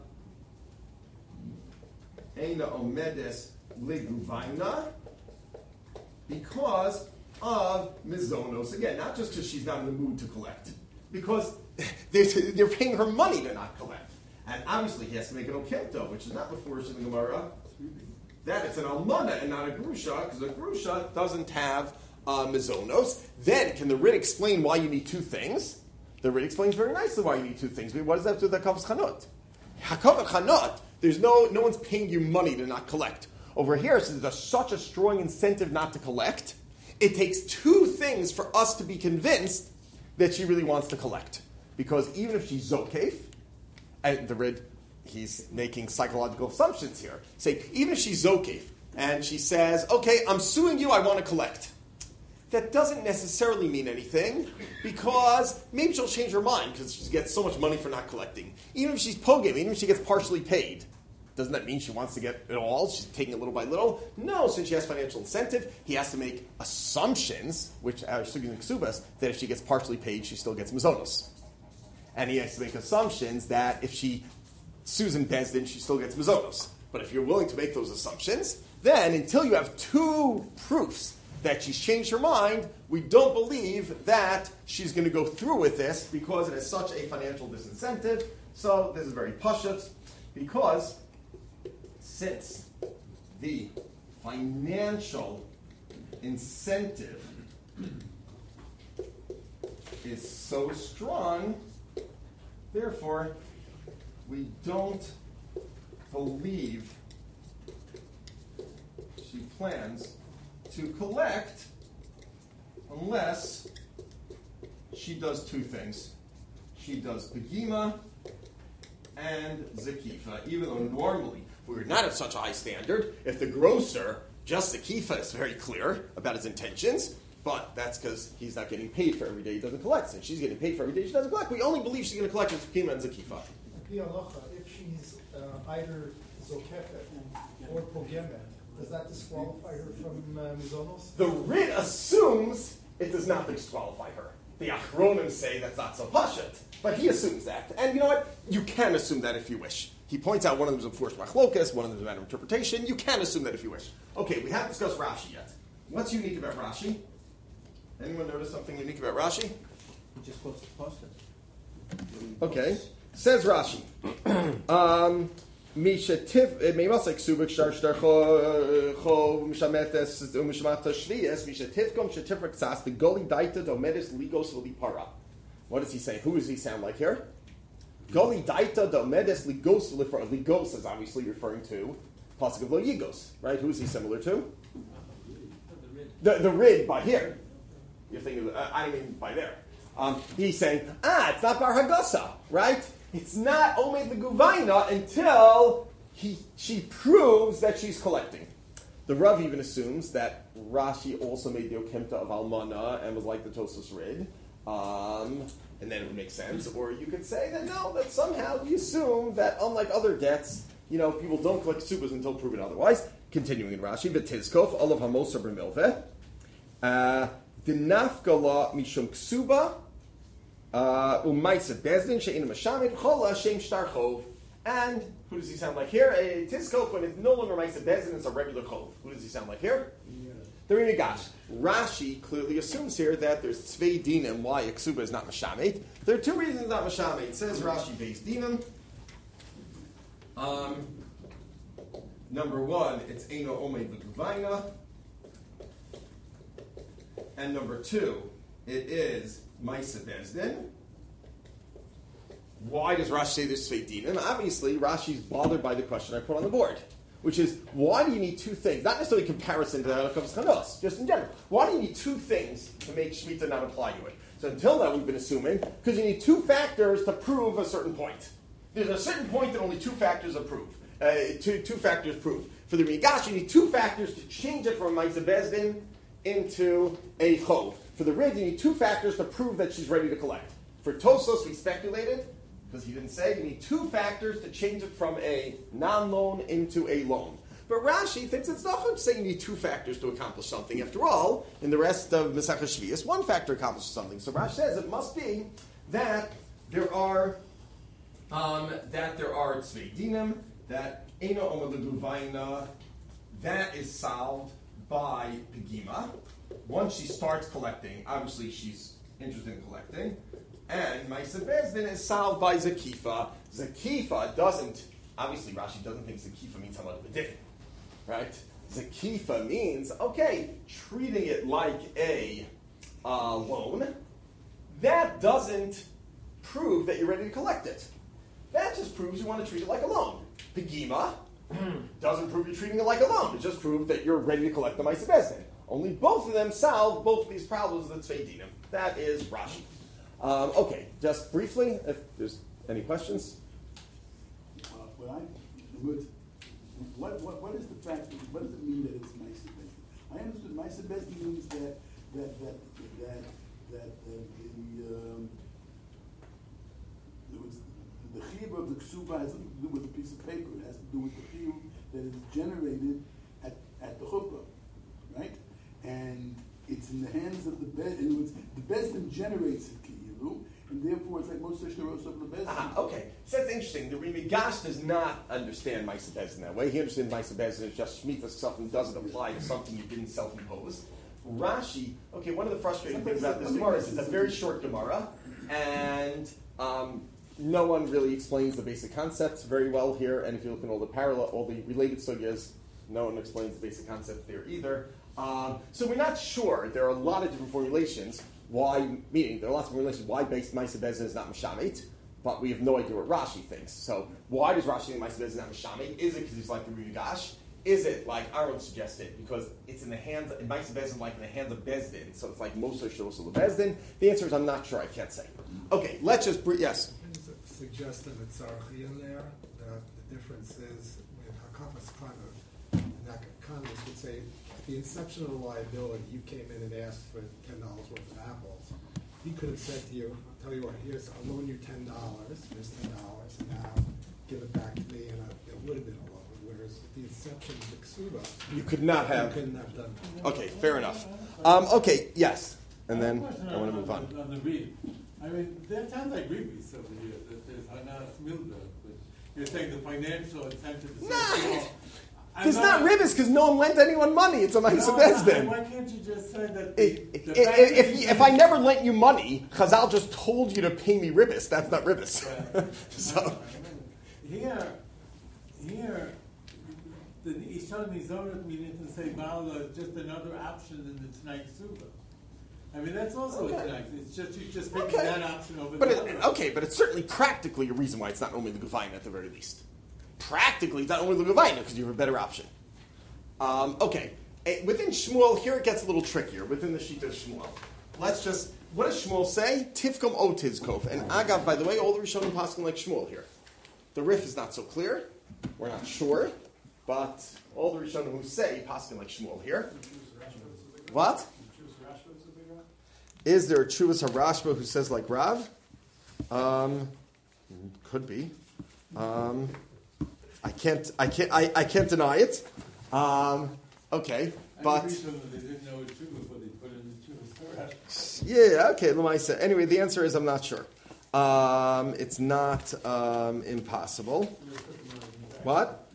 Eina omedes l'guvayna, because of mazonos. Again, not just because she's not in the mood to collect, because they're, they're paying her money to not collect. And obviously he has to make an okimto, which is not before in the Gemara. That it's an almana and not a grusha, because a grusha doesn't have uh, mizonos. Then, can the Rid explain why you need two things? The Rid explains very nicely why you need two things. But what does that have to do with the Hakavas Chanot? Hakavas Chanot, there's no, no one's paying you money to not collect. Over here, since there's such a strong incentive not to collect, it takes two things for us to be convinced that she really wants to collect. Because even if she's zokef, and the Rid, he's making psychological assumptions here. Say, even if she's zokef, and she says, okay, I'm suing you, I want to collect. That doesn't necessarily mean anything, because maybe she'll change her mind, because she gets so much money for not collecting. Even if she's pogim, even if she gets partially paid, doesn't that mean she wants to get it all? She's taking it little by little? No, since she has financial incentive, he has to make assumptions, which are sugin ksubas, that if she gets partially paid, she still gets mazonos. And he has to make assumptions that if she sues in Bezdin, she still gets mazonos. But if you're willing to make those assumptions, then until you have two proofs that she's changed her mind, we don't believe that she's going to go through with this because it has such a financial disincentive. So this is very pashut, because since the financial incentive is so strong, therefore, we don't believe she plans to collect unless she does two things. She does Pegima and Zakifa, even though normally we were not at such a high standard. If the grocer, just Zakifa, is very clear about his intentions, but that's because he's not getting paid for every day he doesn't collect. Since she's getting paid for every day she doesn't collect, we only believe she's going to collect with Pegima and Zakifa. If she's uh, either Zokefet or Pogemet, does that disqualify her from uh, Mizonos? The Rid assumes it does not disqualify her. The Achronim say that's not so pashut, but he assumes that. And you know what? You can assume that if you wish. He points out one of them is a forced machlokas, one of them is a matter of interpretation. You can assume that if you wish. Okay, we haven't discussed Rashi yet. What's unique about Rashi? Anyone notice something unique about Rashi? He just quotes the poster. Okay. Says Rashi. um, Mishatif Meimasek Subik Shar Shtar Cho Mishametes Umishmata Shvias Mishatifkom Shatifrak Sas the Goli Daita Domedis Ligos Lipara. What does he say? Who does he sound like here? Goli Daita Domedis Ligos Lipara. Ligos is obviously referring to Pasuk of Lo Yigos, right? Who is he similar to? The the Rid by here. You're thinking of, uh, I don't mean by there. Um, he's saying, ah, it's not Bar Hagasa, right? It's not Omed L'Guvaina until he, she proves that she's collecting. The Rav even assumes that Rashi also made the Okimta of Almana and was like the Tosfos Rid, um, and then it would make sense. Or you could say that no, that somehow we assume that unlike other debts, you know, people don't collect ksubas until proven otherwise. Continuing in Rashi, v'tizkof olav hamoser b'milveh, v'nafgala mishum ksuba u'maisa bezdin she'ina mashamid chola shem shtar chov. And who does he sound like here? A tizkof when it's no longer maisa bezdin, it's a regular chov. Who does he sound like here? Yeah. The Rimigash. Rashi clearly assumes here that there's tzvei dinim why a ksuba is not mashamed. There are two reasons not mashamed. It says Rashi based dinim. Um, number one, it's Eino Omed V'Gvaina. And number two, it is Maisa Bezdin. Why does Rashi say there's Tzvei Dinim? Obviously, Rashi's bothered by the question I put on the board, which is, why do you need two things? Not necessarily comparison to the Kavos Chanos, just in general. Why do you need two things to make Shemitah not apply to it? So until now, we've been assuming, because you need two factors to prove a certain point. There's a certain point that only two factors approve. Uh, two, two factors prove. For the Rigash, you need two factors to change it from a Maisa Bezdin into a Chov. For the Rid, you need two factors to prove that she's ready to collect. For Tosos, we speculated, because he didn't say, you need two factors to change it from a non-loan into a loan. But Rashi thinks it's not going to say you need two factors to accomplish something. After all, in the rest of Masechah Shvius, one factor accomplishes something. So Rashi says it must be that there are um, that there are tzvei dinim, that Eino Omed L'Guvayna, that is solved by Pegima. Once she starts collecting, obviously she's interested in collecting. And Maisa Bezdin is solved by Zakifa. Zakifa doesn't, obviously Rashi doesn't think Zakifa means how much of a din, right? Zakifa means, okay, treating it like a uh, loan. That doesn't prove that you're ready to collect it. That just proves you want to treat it like a loan. Pegima doesn't prove you're treating it like a loan. It just proves that you're ready to collect the Maisa Bezdin. Only both of them solve both of these problems of the Tzvei Dinim. That is Rashi. Um, okay, just briefly, if there's any questions. Uh, well, I, good. What, what, what is the fact? What does it mean that it's Maisa Bezdin? I understood Maisa Bezdin means that that that that that uh, the um, it was, the chiyuv of the ksuba has nothing to do with a piece of paper. It has to do with the chiyuv that is generated at at the chuppah, right? And it's in the hands of the bed. In other words, the bezdin generates it, and therefore it's like most shtaros of the bezdin. Ah, okay. So that's interesting. The Rimigash does not understand Maisa Bezdin that way. He understands Maisa Bezdin as just Shemitah stuff and doesn't apply to something you didn't self-impose. Rashi, okay, one of the frustrating things about this Gemara is it's a very short Gemara, and um, no one really explains the basic concepts very well here. And if you look at all the parallel, all the related sugyas, no one explains the basic concept there either. Um, so we're not sure. There are a lot of different formulations. Why, meaning there are lots of formulations why based Maisa Bezdin is not Mashamit, but we have no idea what Rashi thinks. So why does Rashi think Maisa Bezdin is not Mashamit? Is it because he's like the Rigash? Is it like Aaron suggested because it's in the hands of Maisa Bezdin, like in the hands of Bezdin? So it's like Moshe Shosel of Bezdin. The answer is I'm not sure. I can't say. Okay, let's just bre- yes. Suggest that it's Archi in there. That the difference is with Hakafas Kana, and Hakafas would say at the inception of the liability, you came in and asked for ten dollars worth of apples. He could have said to you, "I'll tell you what. Here's I'll loan you ten dollars. Here's ten dollars. Now give it back to me," and I, it would have been a loan. Whereas at the inception of the Ksuba, you could not have. You couldn't have done that. Okay, fair enough. Um, okay, yes, and then I want to move on. On the read, I mean, there are times I agree with you over here that there's Hanas Milda, but you're saying the financial incentive is Nah, so there's not ribbis because no one lent anyone money. It's a Maisa Bezdin. Why can't you just say that? It, the, it, the it, fact if, that you if I never lent you money, Chazal just told you to pay me ribbis. That's not ribbis. Right. So here, here, the, he's telling me Zorat meaning to say Bala is just another option in the Tanakh Suba. I mean, that's also Okay. a Tanakh. It's just you're just picking Okay. that option over But the it, other. okay, but it's certainly practically a reason why it's not only the Gavaina at the very least. Practically, it's not only the Gavaina because you have a better option. Um, okay, eh, within Shmuel, here it gets a little trickier. Within the sheet of Shmuel, let's just what does Shmuel say? Tivkom o tizkov. And Agav, by the way, all the Rishonim paskin like Shmuel here. The riff is not so clear. We're not sure. but all the Rishonim who say, Paskin like Shmuel here. What? Is there a Chuvas HaRashba who says like Rav? Um, could be. Um, I can't. I can't. I, I can't deny it. Um, okay, but they didn't know it too before they put it in the Chuvas HaRashba. yeah. Okay, Lamaisa. Anyway, the answer is I'm not sure. Um, it's not um, impossible. What?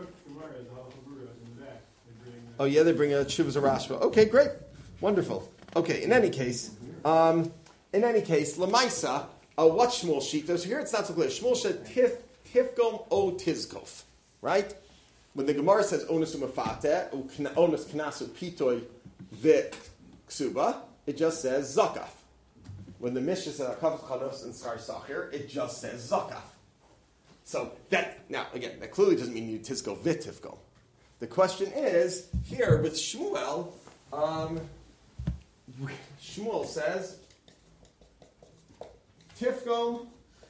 Oh yeah, they bring a Chuvas HaRashba. Okay, great, wonderful. Okay, in any case, um, in any case, Lamaisa. Uh, what Shmuel Shita? So here it's not so clear. Shmuel said tif tifgom o tizkof, right? When the Gemara says onus umafate onus knasu pitoy ve ksuba, it just says zakaf. When the Mishnah says akav chanos and skar sachir, it just says zakaf. So that now again, that clearly doesn't mean you tizko ve tifgom. The question is here with Shmuel. Um, Shmuel says. Tifgom,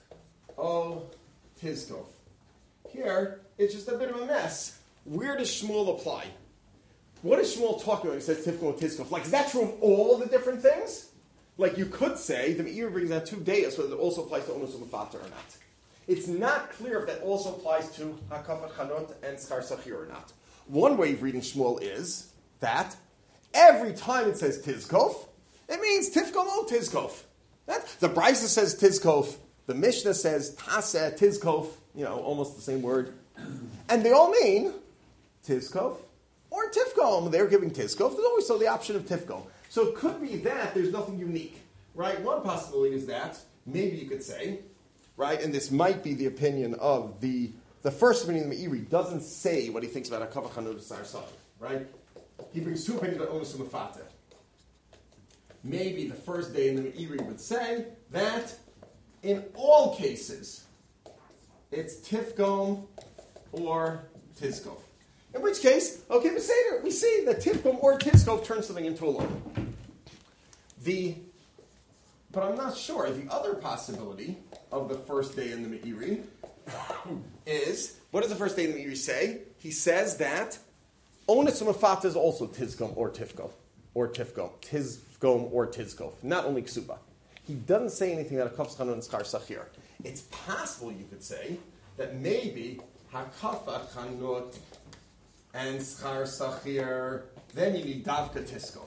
o tizkov. Here, it's just a bit of a mess. Where does Shmuel apply? What is Shmuel talking about when he says Tifgom, o tizkov? Like, is that true of all the different things? Like, you could say, the Meir brings out two days, whether it also applies to Onus Umafater or not. It's not clear if that also applies to Hakafat Chanot and Skar Sachir or not. One way of reading Shmuel is that every time it says Tizkov, it means Tifgom, o tizkov. That, the Brisa says Tizkov, the Mishnah says Taseh, Tizkov, you know, almost the same word. And they all mean Tizkov or Tifgom. They're giving Tizkov. There's always so the option of Tifgom. So it could be that there's nothing unique, right? One possibility is that, maybe you could say, right, and this might be the opinion of the, the first opinion of the Meiri doesn't say what he thinks about Hakavach Hanut Sar Sachir, right? He brings two opinions about Onus Umafateh. Maybe the first day in the Meiri would say that in all cases, it's Tifgom or Tizkov. In which case, okay, we say we see that Tifgom or Tizkov turns something into a loan. The, but I'm not sure. The other possibility of the first day in the Meiri is, what does the first day in the Meiri say? He says that Onus Umafata is also Tizgom or Tifgom. Or Tifgom. Tizgom or Tizkov. Not only Ksuba. He doesn't say anything about Hakaf Chanut and Skar Sachir. It's possible, you could say, that maybe Hakaf Chanut and Skar Sachir, then you need Davka Tizkov.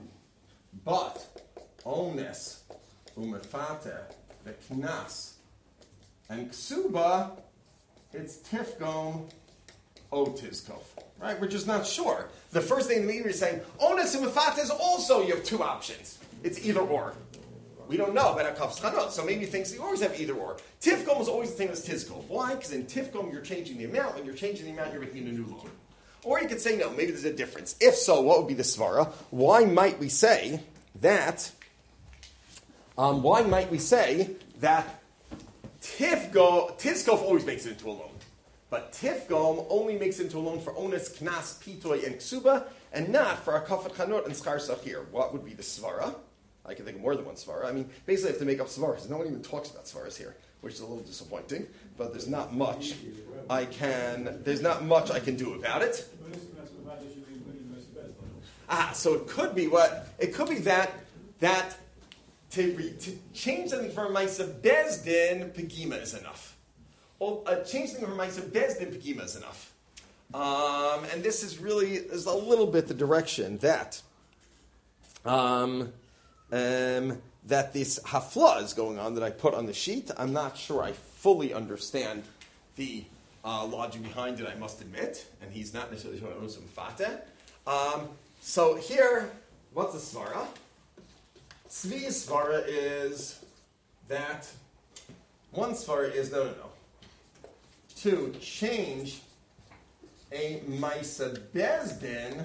But Onus Umafata, the Knas, and Ksuba, it's Tifgom o Tizkov. Right? We're just not sure. The first thing the Meiri is saying, Onus and Mefata is also, you have two options. It's either or. We don't know about Hakaf Chanot, so maybe he thinks you always have either or. Tifgom is always the same as Tizkov. Why? Because in Tifgom you're changing the amount. When you're changing the amount, you're making a new loan. Or you could say, no, maybe there's a difference. If so, what would be the svara? Why might we say that, um, why might we say that Tifgo, Tizkov always makes it into a loan? But Tifgom only makes it into a loan for Onus, Knas, Pitoy, and Ksuba, and not for Hakafat Chanot and Skar Sachir. What would be the svara? I can think of more than one svara. I mean, basically I have to make up svaras. No one even talks about svaras here, which is a little disappointing, but there's not much I can, there's not much I can do about it. Ah, so it could be what, it could be that, that to, re, to change something from Maisa Bezdin, Pegima is enough. Well, uh, change something from Maisa Bezdin, Pegima is enough. Um, and this is really, is a little bit the direction that, um, um, that this hafla is going on that I put on the sheet. I'm not sure I fully understand the uh, logic behind it, I must admit. And he's not necessarily talking about Onus Umfateh. Um So here, what's the svara? Tzvi's svara is that, one svara is, no, no, no. To change a Maisa Bezdin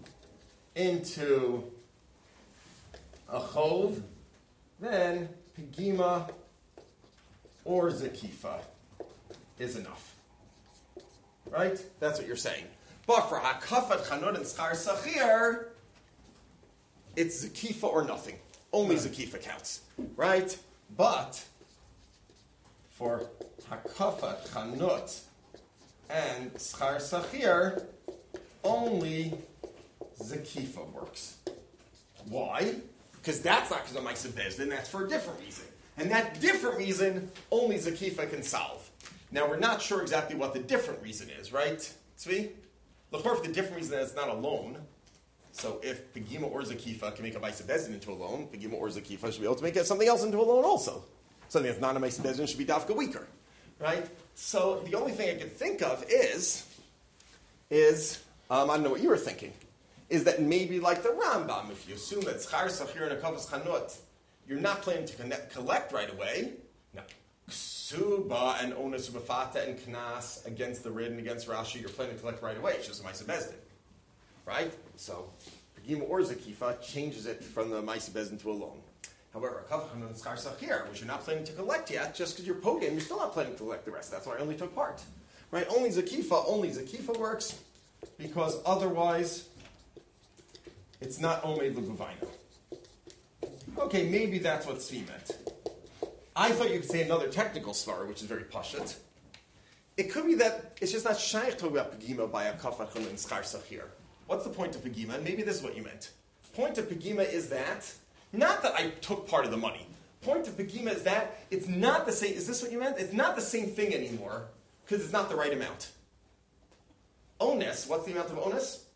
into a chov, then Pegima or Zakifa is enough. Right? That's what you're saying. But for Hakafat Chanut and Skar Sachir, it's Zakifa or nothing. Only right. Zakifa counts. Right? But for Hakafat Chanut and schar sachir, only zakifa works. Why? Because that's not because of Maisa Bezdin, that's for a different reason. And that different reason, only zakifa can solve. Now, we're not sure exactly what the different reason is, right, Tzvi? Look for the different reason that it's not a loan. So if Pegima or Zakifa can make a Maisa Bezdin into a loan, Pegima or Zakifa should be able to make something else into a loan also. Something that's not a Maisa Bezdin should be Dafka weaker, right? So the only thing I could think of is, is um, I don't know what you were thinking, is that maybe like the Rambam, if you assume that Schar Sachir and a Kavas Chanut, you're not planning to connect, collect right away. No. Ksuba and Onus Ubafata and Knas against the Rid and against Rashi, you're planning to collect right away. It's just a Maisa Bezdin. Right? So, Pegima or Zakifa changes it from the Maisa Bezdin to a loan. However, a Kavachan and Schar Sachir, which you're not planning to collect yet, just because you're pogim, you're still not planning to collect the rest. That's why I only took part. Right? Only Zakifa, only Zakifa works, because otherwise, it's not Omed L'Guvaina. Okay, maybe that's what Tzvi meant. I thought you could say another technical svar, which is very pashut. It could be that it's just not shaykh to about Pegima by a Kavachan and Schar Sachir. What's the point of Pegima? And maybe this is what you meant. Point of Pegima is that, not that I took part of the money. Point of Pegima is that it's not the same, is this what you meant? It's not the same thing anymore, because it's not the right amount. Onus, what's the amount of onus?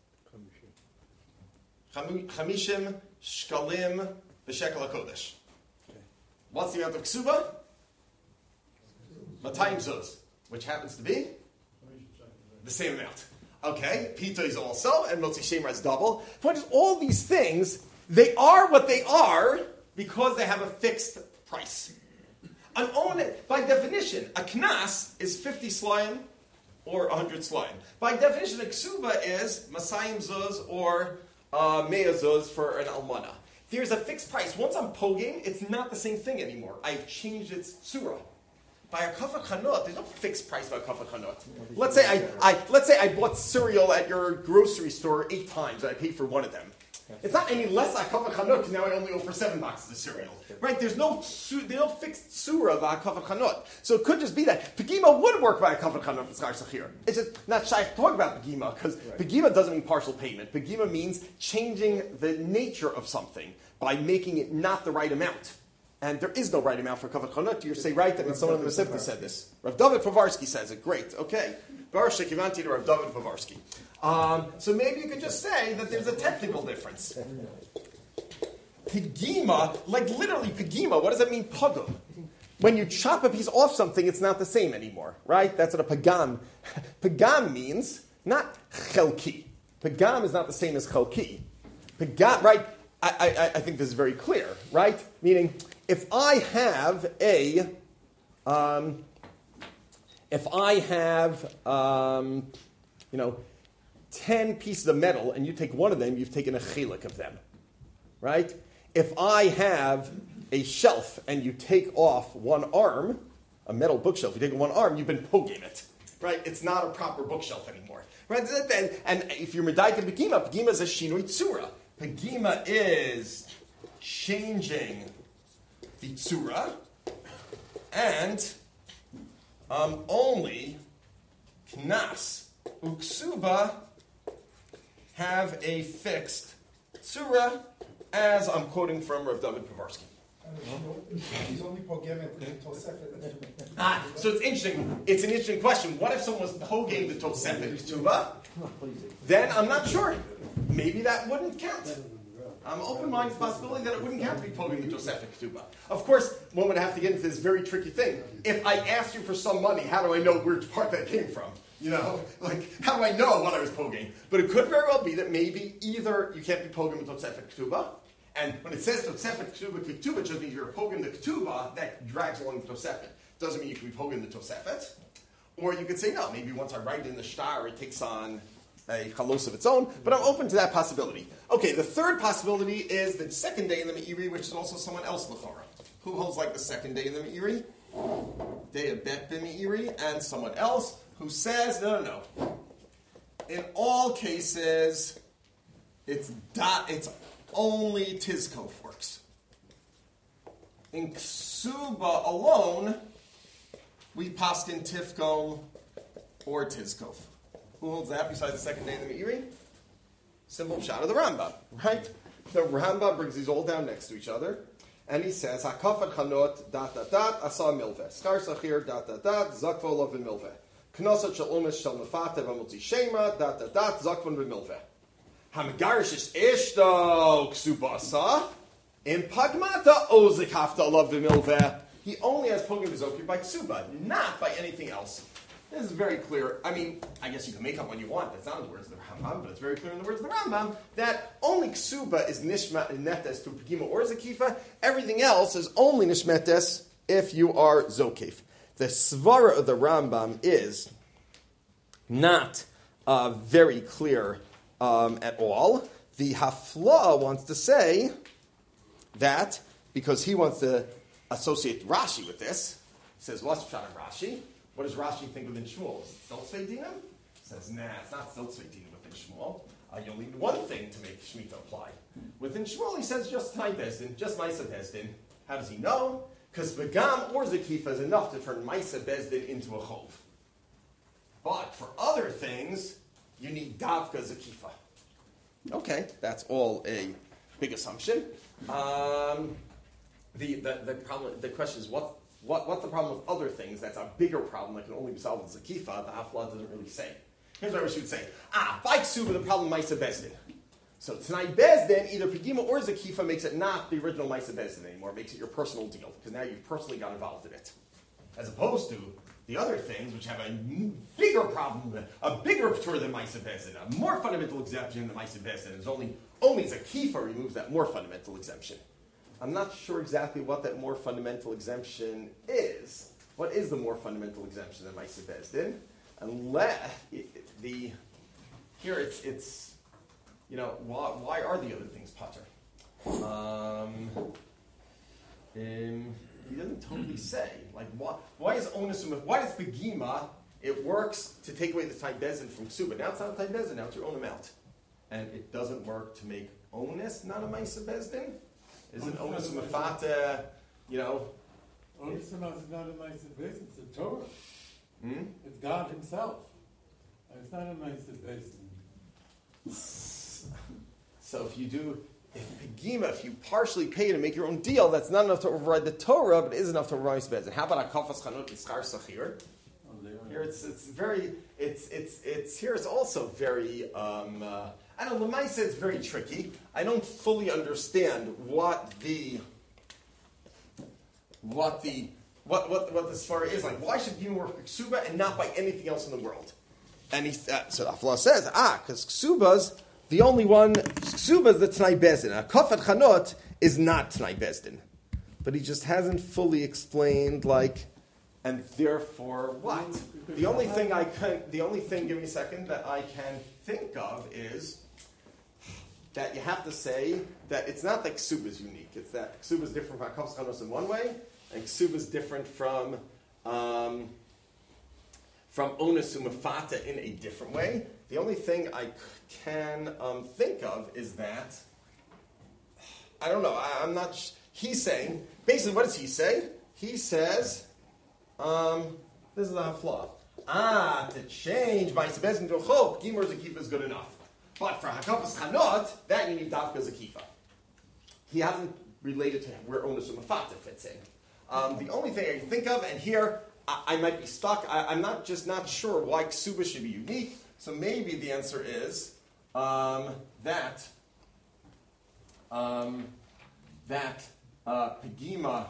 Chamishim shkalim b'shekel HaKodesh. What's the amount of ksuba? Matayim zuz, which happens to be the same amount. Okay, pita is also, and Motzi Shemra is double. Point is, all these things, they are what they are because they have a fixed price. An own, by definition, a knas is fifty slayim or one hundred slayim. By definition, a ksuba is masayim zuz or uh, mea zuz for an almana. There's a fixed price. Once I'm poging, it's not the same thing anymore. I've changed its surah. By a kafar chanot, there's no fixed price by a kafar chanot. Let's say I, I, let's say I bought cereal at your grocery store eight times and I paid for one of them. It's not any less a kafar chanot because now I only owe for seven boxes of cereal. Right? There's no there's no fixed surah by a kafar chanot. So it could just be that Pegima would work by a kafar chanot for Schar Sachir. It's just not shy to talk about Pegima because Pegima doesn't mean partial payment. Pegima means changing the nature of something by making it not the right amount. And there is no right amount for kavod chanut. You say right, that means someone in the Masifta said this. Rav David Povarsky says it. Great. Okay. Baruch Shekivanti to Rav David Povarsky. Um, so maybe you could just say that there's a technical difference. Pegima, like literally Pegima, what does that mean, pagum? When you chop a piece off something, it's not the same anymore, right? That's what a pagam. Pagam means not chelki. Pagam is not the same as chelki. Pagam, right? I, I, I think this is very clear, right? Meaning, if I have a, um, if I have, um, you know, ten pieces of metal, and you take one of them, you've taken a chelik of them, right? If I have a shelf, and you take off one arm, a metal bookshelf, you take one arm, you've been poking it, right? It's not a proper bookshelf anymore, right? And, and if you're medayik and Pegima, Pegima is a shinui tzura. Pegima is changing the tzura, and um, only knas uksuba have a fixed tzura, as I'm quoting from Rav David Povarsky. She's only pogemet in Tosefet. Ah, so it's interesting. It's an interesting question. What if someone was poging the Tosefet ksuba? Then I'm not sure. Maybe that wouldn't count. I'm open-minded to the possibility that it wouldn't count to be poging the Tosefet Ketubah. Of course, one would have to get into this very tricky thing. If I asked you for some money, how do I know which part that came from? You know, like, how do I know what I was poging? But it could very well be that maybe either you can't be poging the Tosefet Ketubah, and when it says Tosefet Ketubah Ketubah, it just means you're poging the Ketubah that drags along the Tosefet. Doesn't mean you can be poging the Tosefet. Or you could say, no, maybe once I write in the shtar, it takes on a chalos of its own, but I'm open to that possibility. Okay, the third possibility is the second day in the Meiri, which is also someone else l'chora. Who holds like the second day in the Meiri? Day of Bet b'Meiri, and someone else who says, no, no, no. In all cases, it's dot, it's only Tizkov works. In Ksuba alone, we paskin Tifkom or Tizkov. Who holds that besides the second day of the Meiri? Simple shot of the Rambam, right? The Rambam brings these all down next to each other, and he says, Hakafat chanot, dot, dot, dot, asa milveh. Skar sachir, dot, dot, dot, zakvo lo v'milveh. Knosot shel umis shel nefate v'mutzi shema, dot, dot, dot, zakvon v'milveh. Hamegarish is ishto ksubasa, in pagmata ozik hafta alav v'milveh. He only has pogim v'zokir by ksuba, not by anything else. This is very clear. I mean, I guess you can make up what you want. That's not in the words of the Rambam, but it's very clear in the words of the Rambam that only ksuba is nishma and netes to pegima or zakifa. Everything else is only nishmetes if you are zokif. The svara of the Rambam is not uh, very clear um, at all. The Hafla wants to say that because he wants to associate Rashi with this. He says, what's Pshat of Rashi? What does Rashi think within Shmuel? Is it still Tzvei Dinim? He says, nah, it's not still Tzvei Dinim within Shmuel. Uh, you only need one thing to make Shemitah apply. Within Shmuel, he says just Tanai Bezdin, just Maisa Bezdin. How does he know? Because Begam or Zakifa is enough to turn Maisa Bezdin into a Chov. But for other things, you need Davka Zakifa. Okay, that's all a big assumption. Um, the, the, the, problem, the question is, what What, what's the problem with other things that's a bigger problem that can only be solved with Zakifa? The Hafla doesn't really say. Here's what we should say. Ah, by Ksuba, the problem Maisa Bezdin. So tonight Bezdin, either Pegima or Zakifa makes it not the original Maisa Bezdin anymore. It makes it your personal deal, because now you've personally got involved in it. As opposed to the other things, which have a bigger problem, a bigger Ptur than Maisa Bezdin, a more fundamental exemption than Maisa Bezdin. There's only, only Zakifa removes that more fundamental exemption. I'm not sure exactly what that more fundamental exemption is. What is the more fundamental exemption than Maisa Bezdin? Unless it, the here it's it's you know why, why are the other things pater? Um, um, he doesn't totally say like why why is onus why does Begima it works to take away the Tanai Bezdin from Ksuba. Now it's not a Tanai Bezdin, now it's your own amount, and it doesn't work to make onus not a Maisa Bezdin. Isn't onus mafata, you know? Onus is not a Maisa Bezdin, it's a Torah. Hmm? It's God Himself. It's not a Maisa Bezdin. So if you do, if Pegima, if you partially pay to make your own deal, that's not enough to override the Torah, but it is enough to override Maisa Bezdin. How about Hakafas Chanot Yischar Sachir? Here it's it's very it's it's it's here it's also very um, uh, I don't know. Lemaisa it's very tricky. I don't fully understand what the what the what what what the svara is like. Why should you work with ksuba and not by anything else in the world? And he uh, so Afla says ah because ksuba's the only one. Ksuba's the Tanai Bezdin. A kafat chanot is not Tanai Bezdin, but he just hasn't fully explained like. And therefore, what? The only thing I can, the only thing, give me a second, that I can think of is that you have to say that it's not that Ksuba is unique. It's that Ksuba is different from Hakafas Chanos in one way, and Ksuba is different from um, from Onus Umafata in a different way. The only thing I can um, think of is that I don't know. I, I'm not. Sh- he's saying basically, what does he say? He says. Um, this is the hafla. Ah, to change Maisa Bezdin to a chok, Gimor Zakifa is good enough. But for Hakafas Chanot, that you need Davka Zakifa. He hasn't related to where Onus Umafata fits in. Um, the only thing I can think of, and here I, I might be stuck, I, I'm not just not sure why Ksuba should be unique, so maybe the answer is um, that um, that uh, Pegima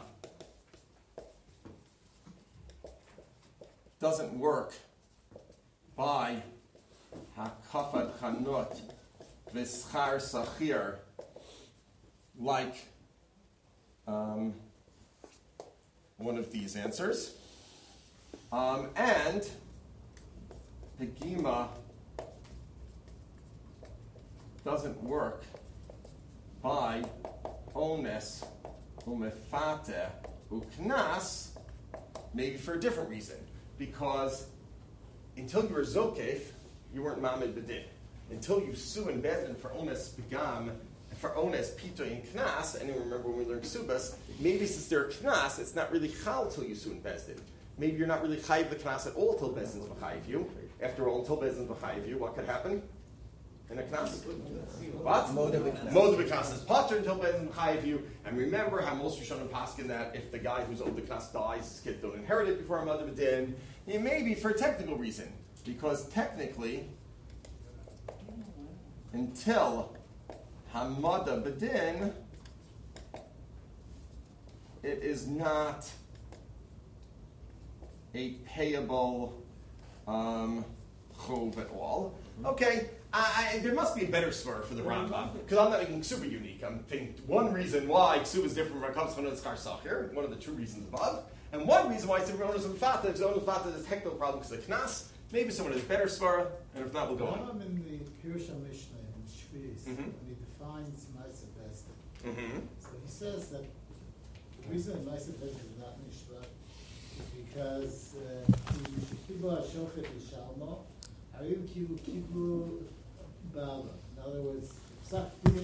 doesn't work by Hakafat Chanot V'Schar Sachir like um, one of these answers. Um, and Pegima doesn't work by Ones Umefate Uknas, maybe for a different reason. Because until you were Zokef, you weren't Mamed B'din. Until you sue in Bezdin for Ones Begam, for Ones Pitoy and Knas, and you remember when we learned Ksubas, maybe since they're Knas, it's not really Chal till you sue in Bezdin. Maybe you're not really Chayiv the Knas at all till Bezdin's Machayiv you. After all, until Bezdin b'chayiv you, what could happen in a knas? What? Moda b'knas. Moda b'knas is potter until Bezdin b'chayiv you. And remember how most Rishonim paskin that if the guy who's owed the knas dies, his kids don't inherit it before a mother b'din. It may be for a technical reason, because technically, until hamada b'din, it is not a payable um, chov at all. Okay, I, I, there must be a better svar for the Rambam, because I'm not making super unique. I'm thinking one reason why ksuba is different from Rakam Tzchon and Skar Sacher, one of the two reasons above, and one reason why Sivir Onus Mfata, because Onus Mfata is a technical problem because of the Knas. Maybe someone has better svara, and if not, we'll go on. Rambam in the Pirusha Mishnah in Shvius, Mhm. when he defines Maisa Besdin, Mm-hmm. so he says that the reason Maisa Besdin is not Mishra is because Kibu HaShochet Yishalmo, Harim Kibu Kibu Bala. In other words, Psak Din.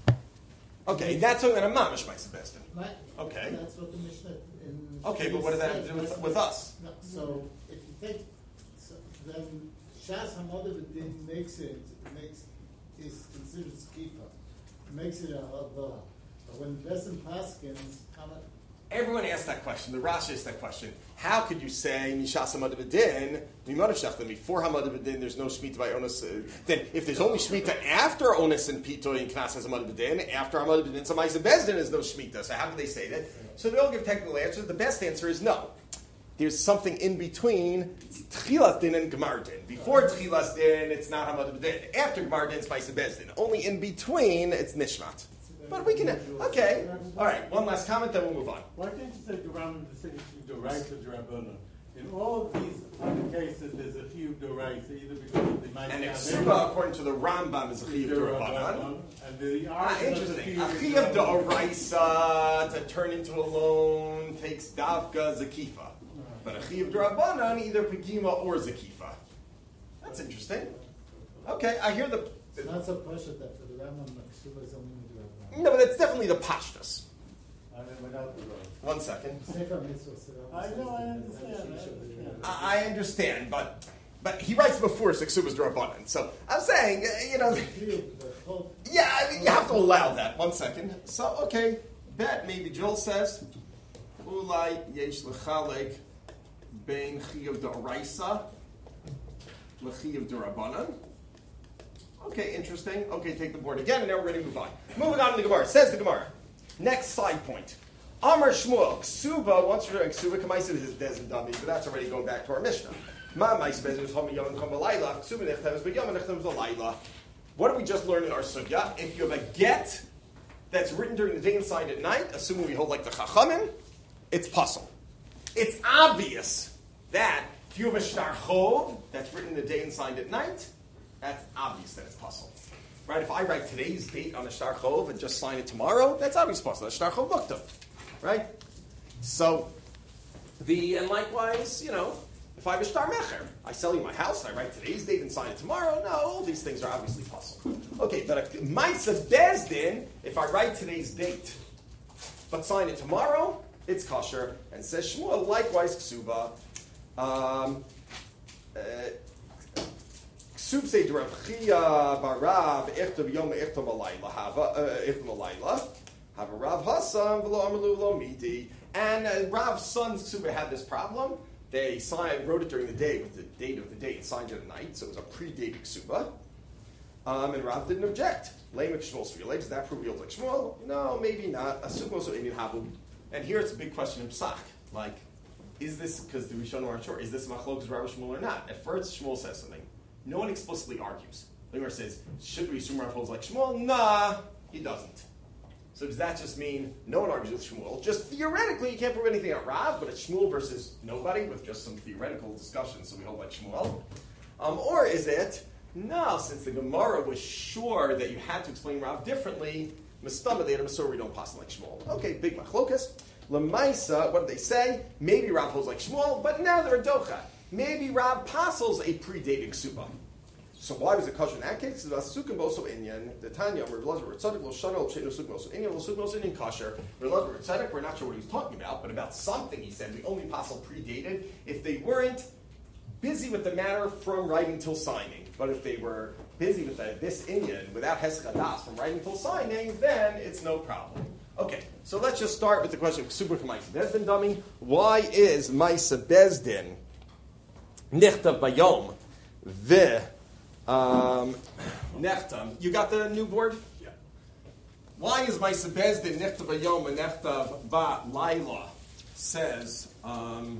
Okay, that's talking about a mamish ma'aseh besdin. Right. Okay. That's what the Mishnah in. Okay, but what does that have to do with, with us? No, so if you take, so then Shas Hamodah B'Din makes it, makes, is considered skifa, makes it a halva. But when Besim Paskins, how much? Everyone asked that question. The Rashi asked that question. How could you say Mishas Hamad B'Din, Mimadav Shechta, before Hamad B'Din, there's no Shemitah by Onus? Uh, then, if there's only Shemitah after Onus and Pitoy and Knas has Hamad B'Din, after Hamad B'Din, so Ma'aseh Bezdin is no Shemitah. So how could they say that? So they all give technical answers. The best answer is no. There's something in between Tchilas Din and Gemar Din. Before Tchilas Din, it's not Hamad B'Din. After Gemar Din, it's Ma'aseh Bezdin. Only in between, it's Nishmat. But we can, okay. All right, one last comment, then we'll move on. Why can't you say Duram the city Doraisa Drabana? In all of these other cases, there's a few Doraisa, either because they might And have Iksuba, according to the Rambam, is a Chiyuv D'Rabbanan. And the Ah, argument interesting. of A the Chiyuv D'Oraisa to turn into a loan takes Davka Zakifa. But a Chiyuv D'Rabbanan, either Pegima or Zakifa. That's interesting. Okay, I hear the... It's not so precious that for the Rambam, Ksuba is only the Rambam. No, but it's definitely the Pashtus. I mean, without the road. One second. Sefer Mitzvah said I says know, I that understand, Rashi I should be- understand. I, I understand, but but he writes before Siksuba's D'Rabbanan. So I'm saying, uh, you know... The whole- Yeah, I mean, you have to allow that. One second. So, okay, bet maybe Joel says, Ulai yesh lechalek bein chiyuv d'oraisa lechiyuv d'Rabbanan. Okay, interesting. Okay, take the board again, and now we're ready to move on. Moving on to the Gemara. Says the Gemara. Next side point. Amar Shmuel, Ksuba, once you're doing Ksuba, Kamaisa is Dez and Dami, but that's already going back to our Mishnah. Ma Maisa Bezer is Homi Yom and Kamalayla, Ksuba Nechtem but Yom and Nechtem is Alayla. What did we just learn in our Sugya? If you have a get that's written during the day and signed at night, assuming we hold like the Chachamim, it's puzzle. It's obvious that if you have a Shtar Chov that's written in the day and signed at night, that's obvious that it's puzzle. Right? If I write today's date on a Shtar Chov and just sign it tomorrow, that's obvious puzzle. That's Shtar Chov Mukta. Right? So, the, and likewise, you know, if I have a Shtar Mecher, I sell you my house, I write today's date and sign it tomorrow, no, all these things are obviously puzzle. Okay, but a Maisa Bezdin, if I write today's date, but sign it tomorrow, it's kosher. And says Shmuel, likewise, Ksuba. Um, uh, Ksub say Rav Chia Barav Echtav Yom Echtav Alayla Hava Echtav Alayla Hava Rav Hassan V'lo Amalu V'lo Miti. And uh, Rav's sons Ksuba had this problem. They signed, wrote it during the day with the date of the date and signed it at night, so it was a predated Ksuba. Um, and Rav didn't object. Lamek Shmuel's relay. Does that prove you'll like Shmuel? No, maybe not. Asuk also Indian Habu. And here it's a big question in Psach. Like, is this, because the Rishonim aren't sure, is this Machlokes Rav Shmuel or not? At first, Shmuel says something. No one explicitly argues. Limar says, should we assume Rav holds like Shmuel? Nah, he doesn't. So does that just mean no one argues with Shmuel? Just theoretically, you can't prove anything out Rav, but it's Shmuel versus nobody with just some theoretical discussion, so we hold like Shmuel. Um, or is it, no, since the Gemara was sure that you had to explain Rav differently, Mistama, they had a Masor, we don't pass like Shmuel. Okay, big machlokas. Lamaisa, what did they say? Maybe Rav holds like Shmuel, but now they're a docha. Maybe Rav passes a predating Ksuba. So why was it kosher in that case? Because Sukkah Boso Inyan, the Tanya, Rav Lazar, Tzaddik, Lo Shana, Lo Sheno Sukkah Boso Inyan, Lo Sukkah Boso Inyan kosher. Rav Lazar, Tzaddik, we're not sure what he was talking about, but about something he said. We only pass predated. If they weren't busy with the matter from writing till signing. But if they were busy with the, this Indian without Heschadas from writing till signing, then it's no problem. Okay, so let's just start with the question of Ksuba for Maisa Bezdin dummy. Why is Maisa Bezdin Nichtav Bayom the um, Nechtam? You got the new board? Yeah. Why is Maisa Bezdin Nichtav Bayom and Nechtav Ba Laila says um,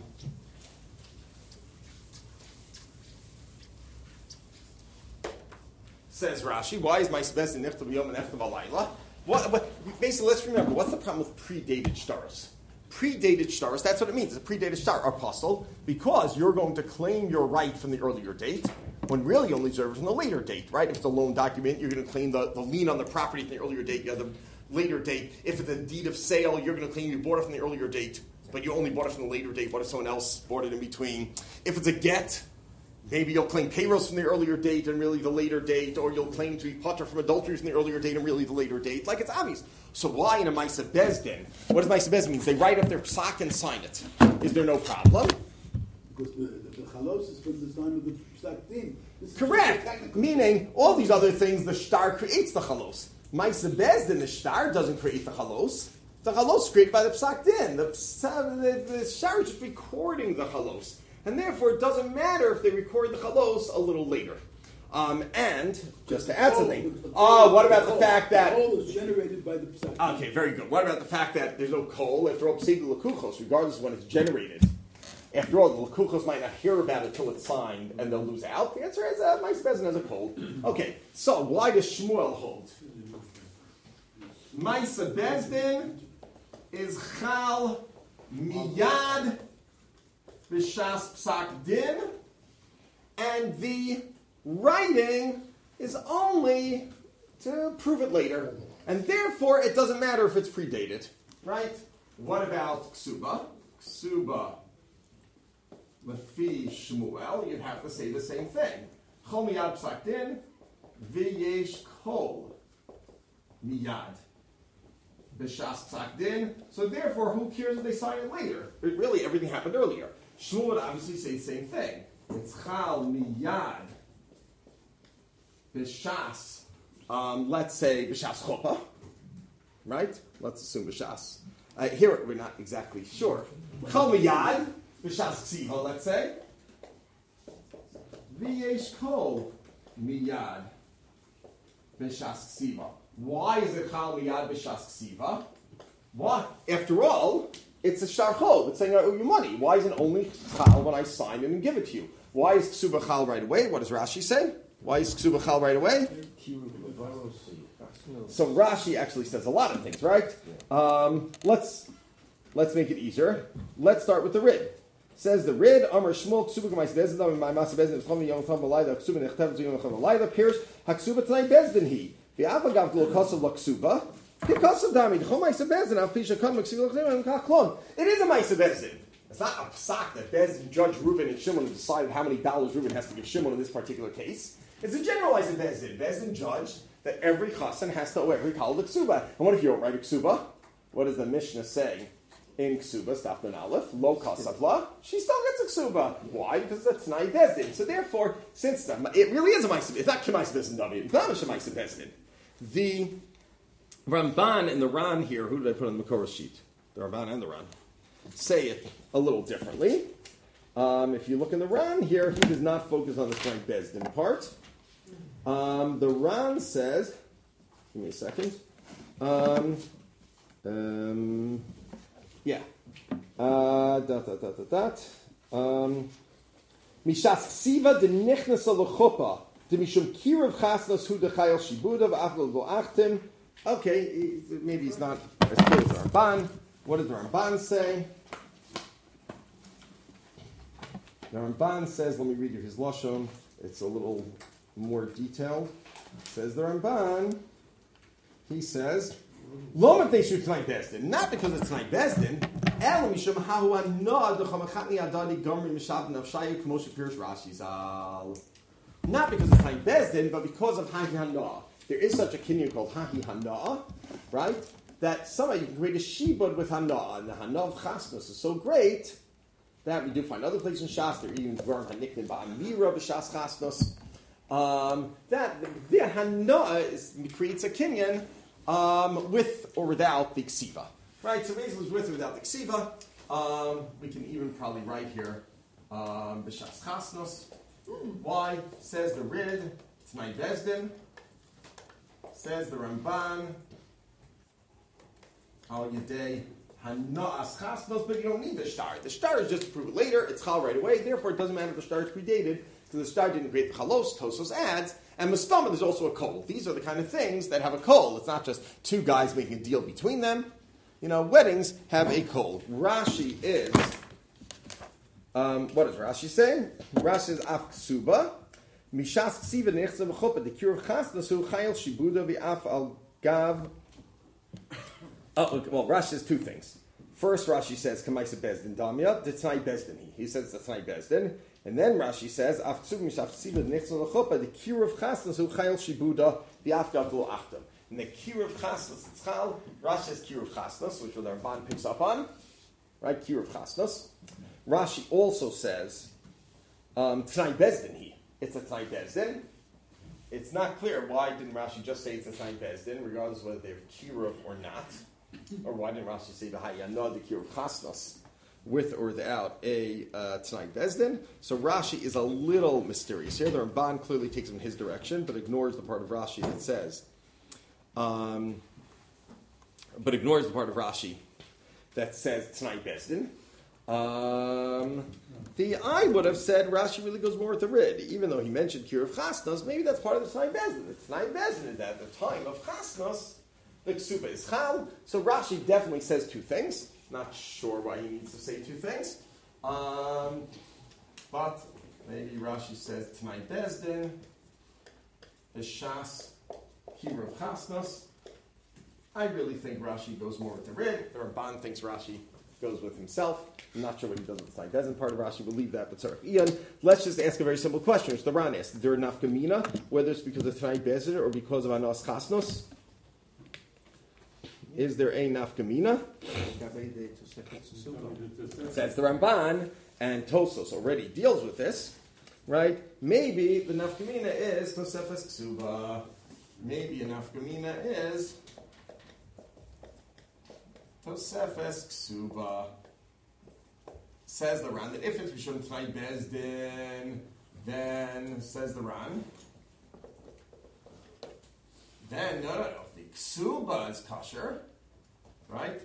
says Rashi? Why is Maisa Bezdin Nichtav Bayom and Nechtav Ba Laila? What, what, basically, let's remember, what's the problem with predated shtaros? Predated shtaros, that's what it means. It's a predated shtar, apostle, because you're going to claim your right from the earlier date, when really you only deserve it from the later date, right? If it's a loan document, you're going to claim the, the lien on the property from the earlier date, you have the later date. If it's a deed of sale, you're going to claim you bought it from the earlier date, but you only bought it from the later date. What if someone else bought it in between? If it's a get, maybe you'll claim payrolls from the earlier date and really the later date, or you'll claim to be potter from adultery from the earlier date and really the later date. Like, it's obvious. So why in a Maisa Bezdin? What does Maisa Bezdin mean? They write up their psak and sign it. Is there no problem? Because the, the, the chalos is from the time of the psak din. Correct. Meaning, all these other things, the shtar creates the chalos. Maisa Bezdin, the shtar doesn't create the chalos. The chalos is created by the psak din. The, the, the shtar is just recording the chalos. And therefore, it doesn't matter if they record the chalos a little later. Um, and, just to add something, oh, uh, what about the fact that... The coal is generated by the psak. Okay, very good. What about the fact that there's no coal? After all, pseudo lakuchos, regardless of when it's generated. After all, the lakuchos might not hear about it until it's signed, and they'll lose out. The answer is, uh, my bezin has a coal. Okay, so why does Shmuel hold? Maisa Bezdin is chal miyad b'shas psak din, and the writing is only to prove it later. And therefore, it doesn't matter if it's predated. Right? What about ksuba? Ksuba lefi Shmuel, you'd have to say the same thing. Chol miyad psak din, v'yesh kol miyad b'shas psak din. So therefore, who cares if they sign it later? It really, everything happened earlier. Shmuel would obviously say the same thing. It's chal miyad b'shas, um, let's say b'shas chopa, right? Let's assume b'shas. Uh, here we're not exactly sure. Chal miyad b'shas ksiva, let's say. V'yesh kol miyad b'shas ksiva. Why is it chal miyad b'shas ksiva? Why? After all, it's a sharchol. It's saying I owe you money. Why is it only chal when I sign it and give it to you? Why is ksuba chal right away? What does Rashi say? Why is ksuba chal right away? So Rashi actually says a lot of things, right? Um, let's let's make it easier. Let's start with the Rid. Says the Rid, Amar Shmuel, ksuba k'mais bezdin, my masa bezdin, v'chom yom chom v'layda, ksuba nechtev z'yom chom v'layda, pirs, ha-ksuba t'nai bezdin hi. V'afagav l'kasav l'ksuba, because of Dami, the Maisa Bezdin, Afisha Kan Maksiv Lachem Kachlon. It is a Maisa Bezdin. It's not a psak that Bezdin judge Reuben and Shimon and decided how many dollars Reuben has to give Shimon in this particular case. It's a generalized Bezdin. Bezdin judged that every chassan has to owe every kal the ksuba. And what if you don't write a ksuba? What does the Mishnah say in ksuba? Staf nun aleph lo kasavla. She still gets a ksuba. Why? Because it's not Bezdin. So therefore, since the, it really is a Maisa, it's not K'maisa Bezdin David. It's not a Maisa Bezdin. The Ramban and the Ran here, who did I put on the Makorah sheet? The Ramban and the Ran say it a little differently. Um, if you look in the Ran here, he does not focus on the Frank Bezdin part. Um, the Ran says, give me a second. Um, um, yeah. Uh, dot, dot, dot, dot, dot. Um, Mishas ksiva de nichnasa l'chuppah de mishum kirav chasnas hu de chayel shibuda v'achal v'achtim. Okay, maybe he's not as clear as the Ramban. What does the Ramban say? The Ramban says, let me read you his Lashon. It's a little more detailed. Says the Ramban, he says, Lo they should tonight Bezdin, not because it's tonight Bezdin, Ela mishum hahu anod l'chamachatni adadi gomri mishav nafshayu k'moshe pirish Rashi zal. Not because it's tonight Bezdin, but because of hahi hanah. There is such a kinyan called hahi hanah, right? That somebody you can create a shibud with hanah, and the hanah of chasnos is so great That we do find other places in Shas. They're even Dvarim Haniknin Ba'amira B'Shas Chasnos. Um, that the Hana is creates a kinyan um, with or without the ksiva, right? So basically, it's with or without the ksiva. Um, we can even probably write here um, B'Shas Chasnos. Why? Says the Rid. Tnai Bezdin. Says the Ramban. Al Yedei Hana'as Chasnos, but you don't need the star. The star is just to prove it later. It's chal right away. Therefore, it doesn't matter if the star is predated, because the star didn't create the chalos. Tosos adds, and mustama, there's also a kol. These are the kind of things that have a kol. It's not just two guys making a deal between them. You know, weddings have a kol. Rashi is, um, what does Rashi say? Rashi is af ksuba. Mishas ksiva nechza v'chopa. The cure of chasnas hu chayil shibuda v'af al gav. Oh, well, Rashi says two things. First, Rashi says, Kamaisa Bezdin Damya, Detnai Bezdin. He says, Detnai Bezdin. And then Rashi says, Aftsug Mishaf Tsiva Nechzel Lechopa, the Kir of Chasnas, Hu Chayel Shibuda, the Afgatul Achtam. And the Kir of Chasnas, Tzchal, Rashi says Kir of Chasnas, which the Ramban picks up on. Right? Kir of Chasnas. Rashi also says, um, Tnai Bezdin he. It's a Tnai Bezdin. It's not clear why didn't Rashi just say it's a Tnai Bezdin, regardless of whether they're Kir or not. Or why didn't Rashi say the Hayana, the Kir of Chasnas, with or without a uh, Tnai Bezdin? So Rashi is a little mysterious here. The Ramban clearly takes him in his direction, but ignores the part of Rashi that says, um, but ignores the part of Rashi that says Tnai Bezdin. Um, the I would have said Rashi really goes more with the Rid, even though he mentioned Kir of Chasnas. Maybe that's part of the Tnai Bezdin. The Tnai Bezdin is at the time of Chasnas. The ksuba is chal. So Rashi definitely says two things. Not sure why he needs to say two things. Um, but maybe Rashi says Tnai Bezdin, B'Shas Kir of Chasnos. I really think Rashi goes more with the Rid. The Ramban thinks Rashi goes with himself. I'm not sure what he does with the Tnai Bezdin part of Rashi. We'll leave that. But sorry, Ian, let's just ask a very simple question, which the Ran asked. Is there a nafkamina, whether it's because of Tnai Bezdin or because of Anas Chasnos? Is there a nafkamina? Says the Ramban, and Tosos already deals with this, right? Maybe the nafkamina is Tosefes Ksuba. Maybe a nafkamina is Tosefes Ksuba. Says the Ran that if it's Rishon Tnai Bezdin, then says the Ran, then no, no, no. The ksuba is kosher, right?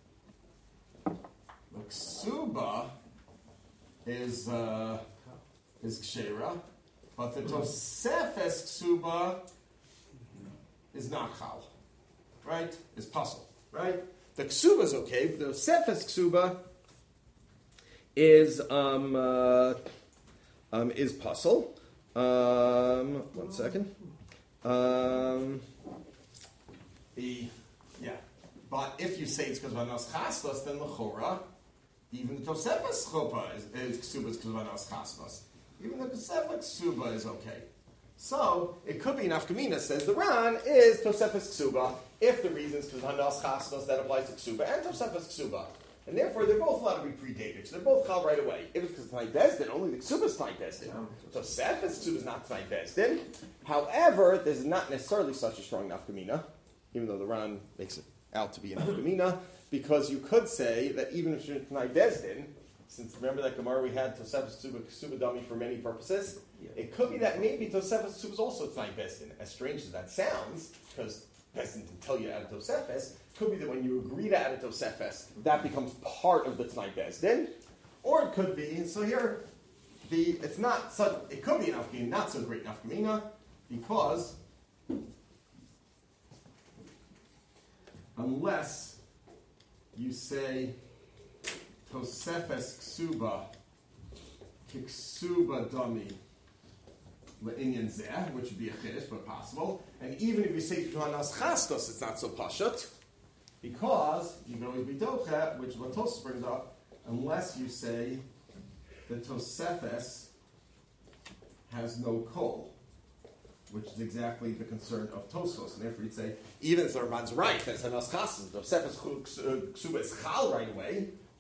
The ksuba is uh, is kshera, but the tosefes ksuba is not chal, right? Is puzzle, right? The ksuba is okay, but the tosefes ksuba is um, uh, um, is puzzle. Um, one second. Um, The, yeah, but if you say it's because of Anas Chasnos, then the Chora, even the Tosefes Chopa is, is Ksuba is because of Anas Chasnos. Even the Tosefes Ksuba is okay. So, it could be Nafkamina, says the Ran, is Tosefes Ksuba, if the reason is because of Anas Chasnos, that applies to Ksuba, and Tosefes Ksuba. And therefore, they're both allowed to be predated, so they're both chal right away. If it's because Tnai Bezdin, only the Ksuba is Tnai Bezdin. Tosefes Ksuba is not Tnai Bezdin. However, there's not necessarily such a strong Nafkamina, even though the Ran makes it out to be an Afkamina, because you could say that even if you're Tnai Bezdin, since remember that Gemara we had Tosefes Ksuba Dami for many purposes, yeah. It could be that maybe Tosefes Ksuba is also Tnai Bezdin. As strange as that sounds, because Bezdin didn't tell you to add a Tosefes, could be that when you agree to add a Tosefes, that becomes part of the Tnai Bezdin. Or it could be, so here, the it's not such, it could be an Afkamina, not so great an Afkamina, because unless you say Tosefes Ksuba Kiksuba Dami Le'inyan Zeh, which would be a chiddush, but possible. And even if you say Tuhanas Chastos, it's not so pashut, because you can always be Docha, which is what Tosefes brings up, unless you say the Tosefes has no kol, which is exactly the concern of Tosfos. And therefore you'd say, even if the Ramban's right, that's Hanas Chasnas, the Tosefes Ksuba is chal right away,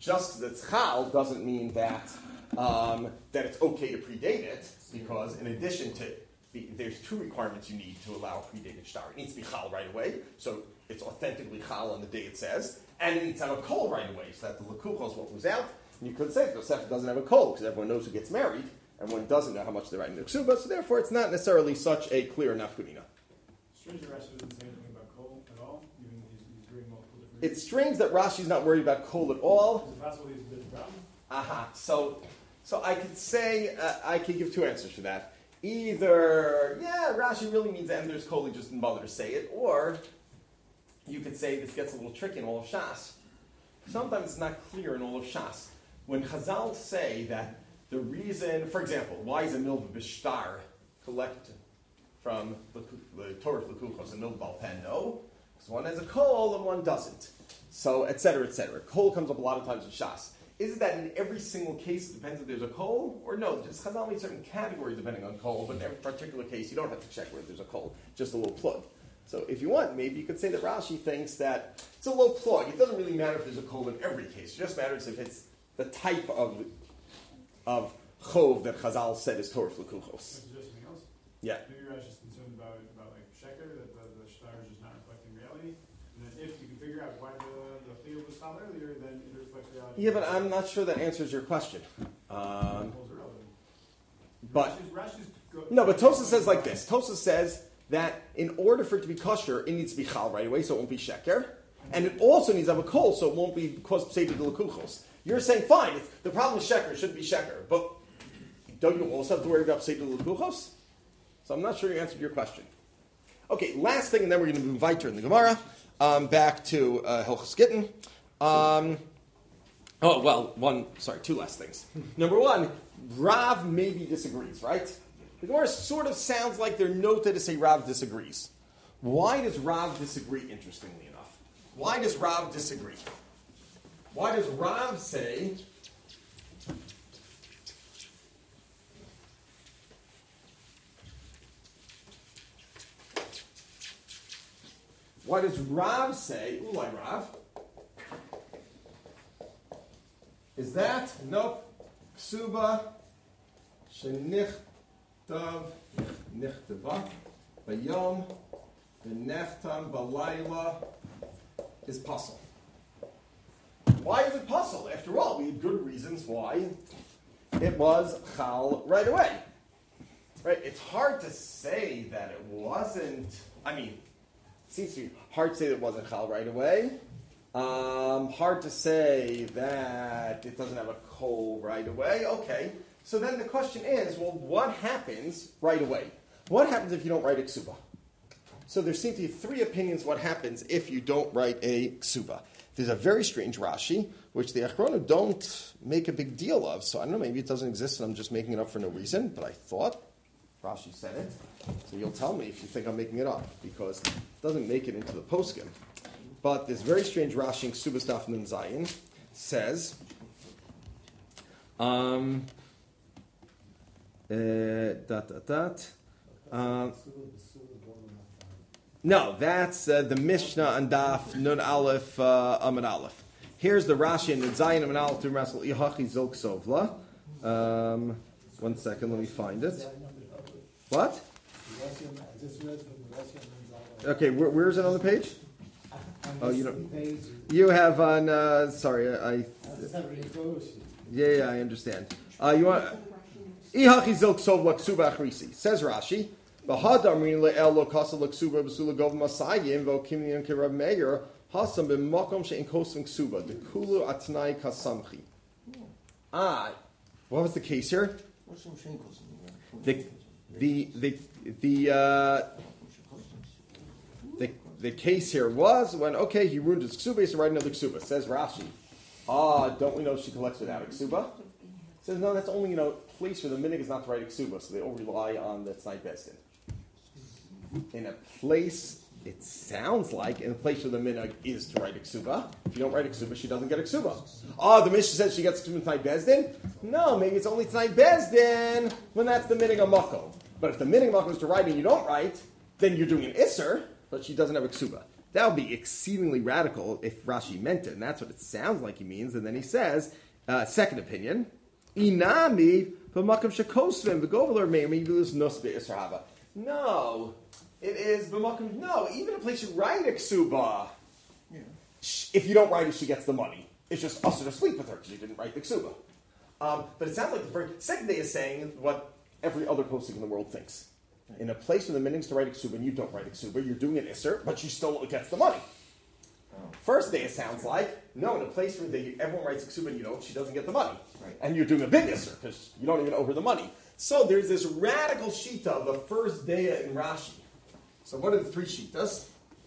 just because it's chal doesn't mean that um, that it's okay to predate it, because in addition to the, there's two requirements you need to allow a predated shtar. It needs to be chal right away, so it's authentically chal on the day it says, and it needs to have a kol right away, so that the lekuchos won't lose out. And you could say that Yosef doesn't have a kol, because everyone knows who gets married, and one doesn't know how much they're writing the ksuba, so therefore it's not necessarily such a clear nafkunina. Strange that Rashi doesn't say anything about kol at all, even though he's, he's doing multiple different. It's strange that Rashi's not worried about kol at all. Is it possible he's a bit of a problem? Aha. So, so I could say uh, I could give two answers for that. Either, yeah, Rashi really means and there's kol, he just didn't bother to say it, or you could say this gets a little tricky in all of Shas. Sometimes it's not clear in all of Shas. When Chazal say that the reason, for example, why is a milva b'shtar collect from the Torah of Lekuchos and milva balpen? No, because one has a kol and one doesn't. So, et cetera, et cetera. Kol comes up a lot of times in Shas. Is it that in every single case it depends if there's a kol? Or no, just Chazal made certain categories depending on kol, but in every particular case you don't have to check whether there's a kol, just a little plug. So if you want, maybe you could say that Rashi thinks that it's a low plug. It doesn't really matter if there's a kol in every case. It just matters if it's the type of of chov that Chazal said is Torah Lekuchos. Can I suggest something else? Yeah. Maybe Rashi's concerned about, about like sheker, that the, the shtar is just not reflecting reality. And then if you can figure out why the, the field was found earlier, then it reflects reality. Yeah, but I'm not sure that answers your question. Um, but Rashi's, Rashi's go, no, but Tosa says like this. Tosa says that in order for it to be kosher, it needs to be chal right away, so it won't be sheker, and it also needs to have a kol, so it won't be cause seder de lekuchos. You're saying fine, it's, the problem is sheker, it shouldn't be sheker, but don't you also have to worry about seder de lekuchos? So I'm not sure you answered your question. Okay, last thing, and then we're going to move weiter in the Gemara, um, back to uh, Hilchos Gittin. Um, oh well, one sorry, two last things. Number one, Rav maybe disagrees, right? The Gemara sort of sounds like they're noted to say Rav disagrees. Why does Rav disagree, interestingly enough? Why does Rav disagree? Why does Rav say Why does Rav say, Ulai Rav? Is that? Nope. Ksuba shenichtav nichtava bayom v'nechtam balayla is puzzle. Why is it puzzle? After all, we had good reasons why it was chal right away. Right? It's hard to say that it wasn't. I mean, it seems to be hard to say that it wasn't chal right away. Um, hard to say that it doesn't have a kol right away. Okay. So then the question is, well, what happens right away? What happens if you don't write a ksuba? So there seem to be three opinions what happens if you don't write a ksuba. There's a very strange Rashi, which the Achronim don't make a big deal of. So I don't know, maybe it doesn't exist and I'm just making it up for no reason, but I thought Rashi said it. So you'll tell me if you think I'm making it up, because it doesn't make it into the poskim. But this very strange Rashi in Ksubas Daf Nun Zayin says, um, uh, dot, dot, dot, um, no, that's uh, the Mishnah on Daf Nun Aleph uh, Amud Aleph. Here's the Rashi in Nun Zayin Amud Aleph to Rasul Ihachi Zok Sovla. Um, one second, let me find it. What? Okay, where, where is it on the page? Oh, you don't. You have on. Uh, sorry, I. Yeah, yeah, I understand. Uh, you want? Ihachi zilk sovla ksuba achrisi. Says Rashi. Bahadam rin le'el lo kasa l'ksuba b'sula gov masayim v'okimnian k'Rav Meir hasam b'makom she'in kosem ksuba dekulu atnai kasamchi. Ah, what was the case here? The the the the. Uh, the The case here was when, okay, he ruined his ksuba, he's to write another ksuba. Says Rashi, ah, don't we know she collects without a ksuba? Says, no, that's only, you know, place where the minig is not to write a ksuba, so they all rely on the tznight bestin. In a place, it sounds like, in a place where the minig is to write a ksuba, if you don't write a ksuba, she doesn't get a ksuba. Oh, the Mishnah says she gets ksuba in tznight besdin? No, maybe it's only tznight besdin when that's the minig amako. But if the minig amako is to write and you don't write, then you're doing an isser, but she doesn't have a ksuba. That would be exceedingly radical if Rashi meant it, and that's what it sounds like he means. And then he says, uh, second opinion, Inami b'makam shekosvim v'goveler me'ami v'lus nus be'israhava. No, it is b'makam. No, even a place you write a ksuba, yeah. If you don't write it, she gets the money. It's just us to sleep with her because you didn't write the ksuba. Um, but it sounds like the very second day is saying what every other posting in the world thinks. In a place where the meaning's to write a ksuba and you don't write a ksuba, you're doing an isser, but she still gets the money. Oh. First day it sounds like, no, in a place where they, everyone writes a ksuba and you don't, she doesn't get the money. Right. And you're doing a big isser because you don't even owe her the money. So there's this radical shita of the first day in Rashi. So what are the three shitas?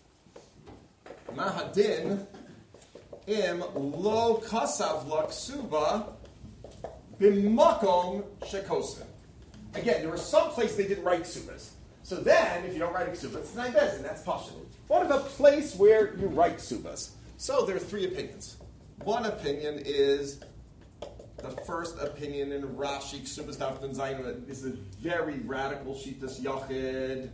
Mahadin im lo kasav la ksuba b'makom shekosim. Again, there was some place they didn't write ksubas. So then, if you don't write a ksuba, it's nine bezin. That's pashut. What about a place where you write ksubas? So there are three opinions. One opinion is the first opinion in Rashi, ksubas daftan zayin. This is a very radical shitas yachid,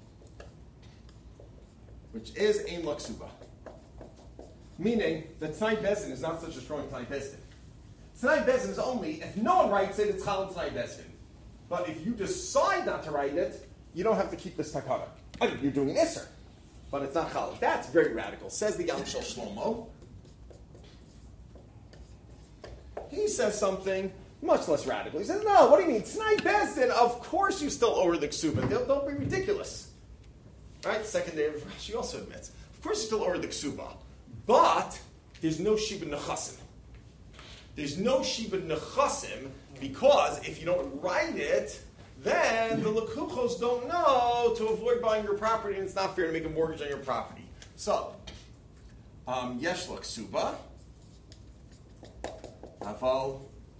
which is ein la ksuba. Meaning that Tzai Bezin is not such a strong Tzai Bezin. Tzai Bezin is only, if no one writes it, it's Chal Tzai Bezin. But if you decide not to write it, you don't have to keep this takana. I mean, you're doing an Isser, but it's not Chal. That's very radical. Says the Yam Shel Shlomo. He says something much less radical. He says, no, what do you mean? Tzai Bezin, of course you still owe her the ksuba. Don't, don't be ridiculous. Right? Second day of Rashi also admits. Of course you still owe her the ksuba. But there's no Shiba Nechasim. There's no Shiba Nechasim because if you don't write it, then the Lekuchos don't know to avoid buying your property, and it's not fair to make a mortgage on your property. So, um, Yesh Lek Suba, Aval,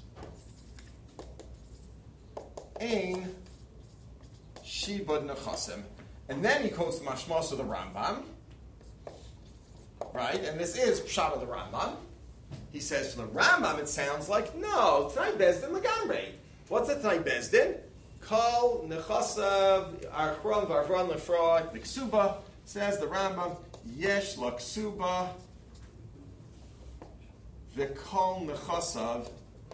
Ein Shiba Nechasim. And then he quotes the Mashmos of the Rambam. Right? And this is Pshat of the Rambam. He says from the Rambam it sounds like, no, T'nai Bezdin Lagamre. What's a T'nai Bezdin? Kol Nechasav Archron Varvron Lefra Niksuba, says the Rambam, Yesh Laksuba Vikol Nechasav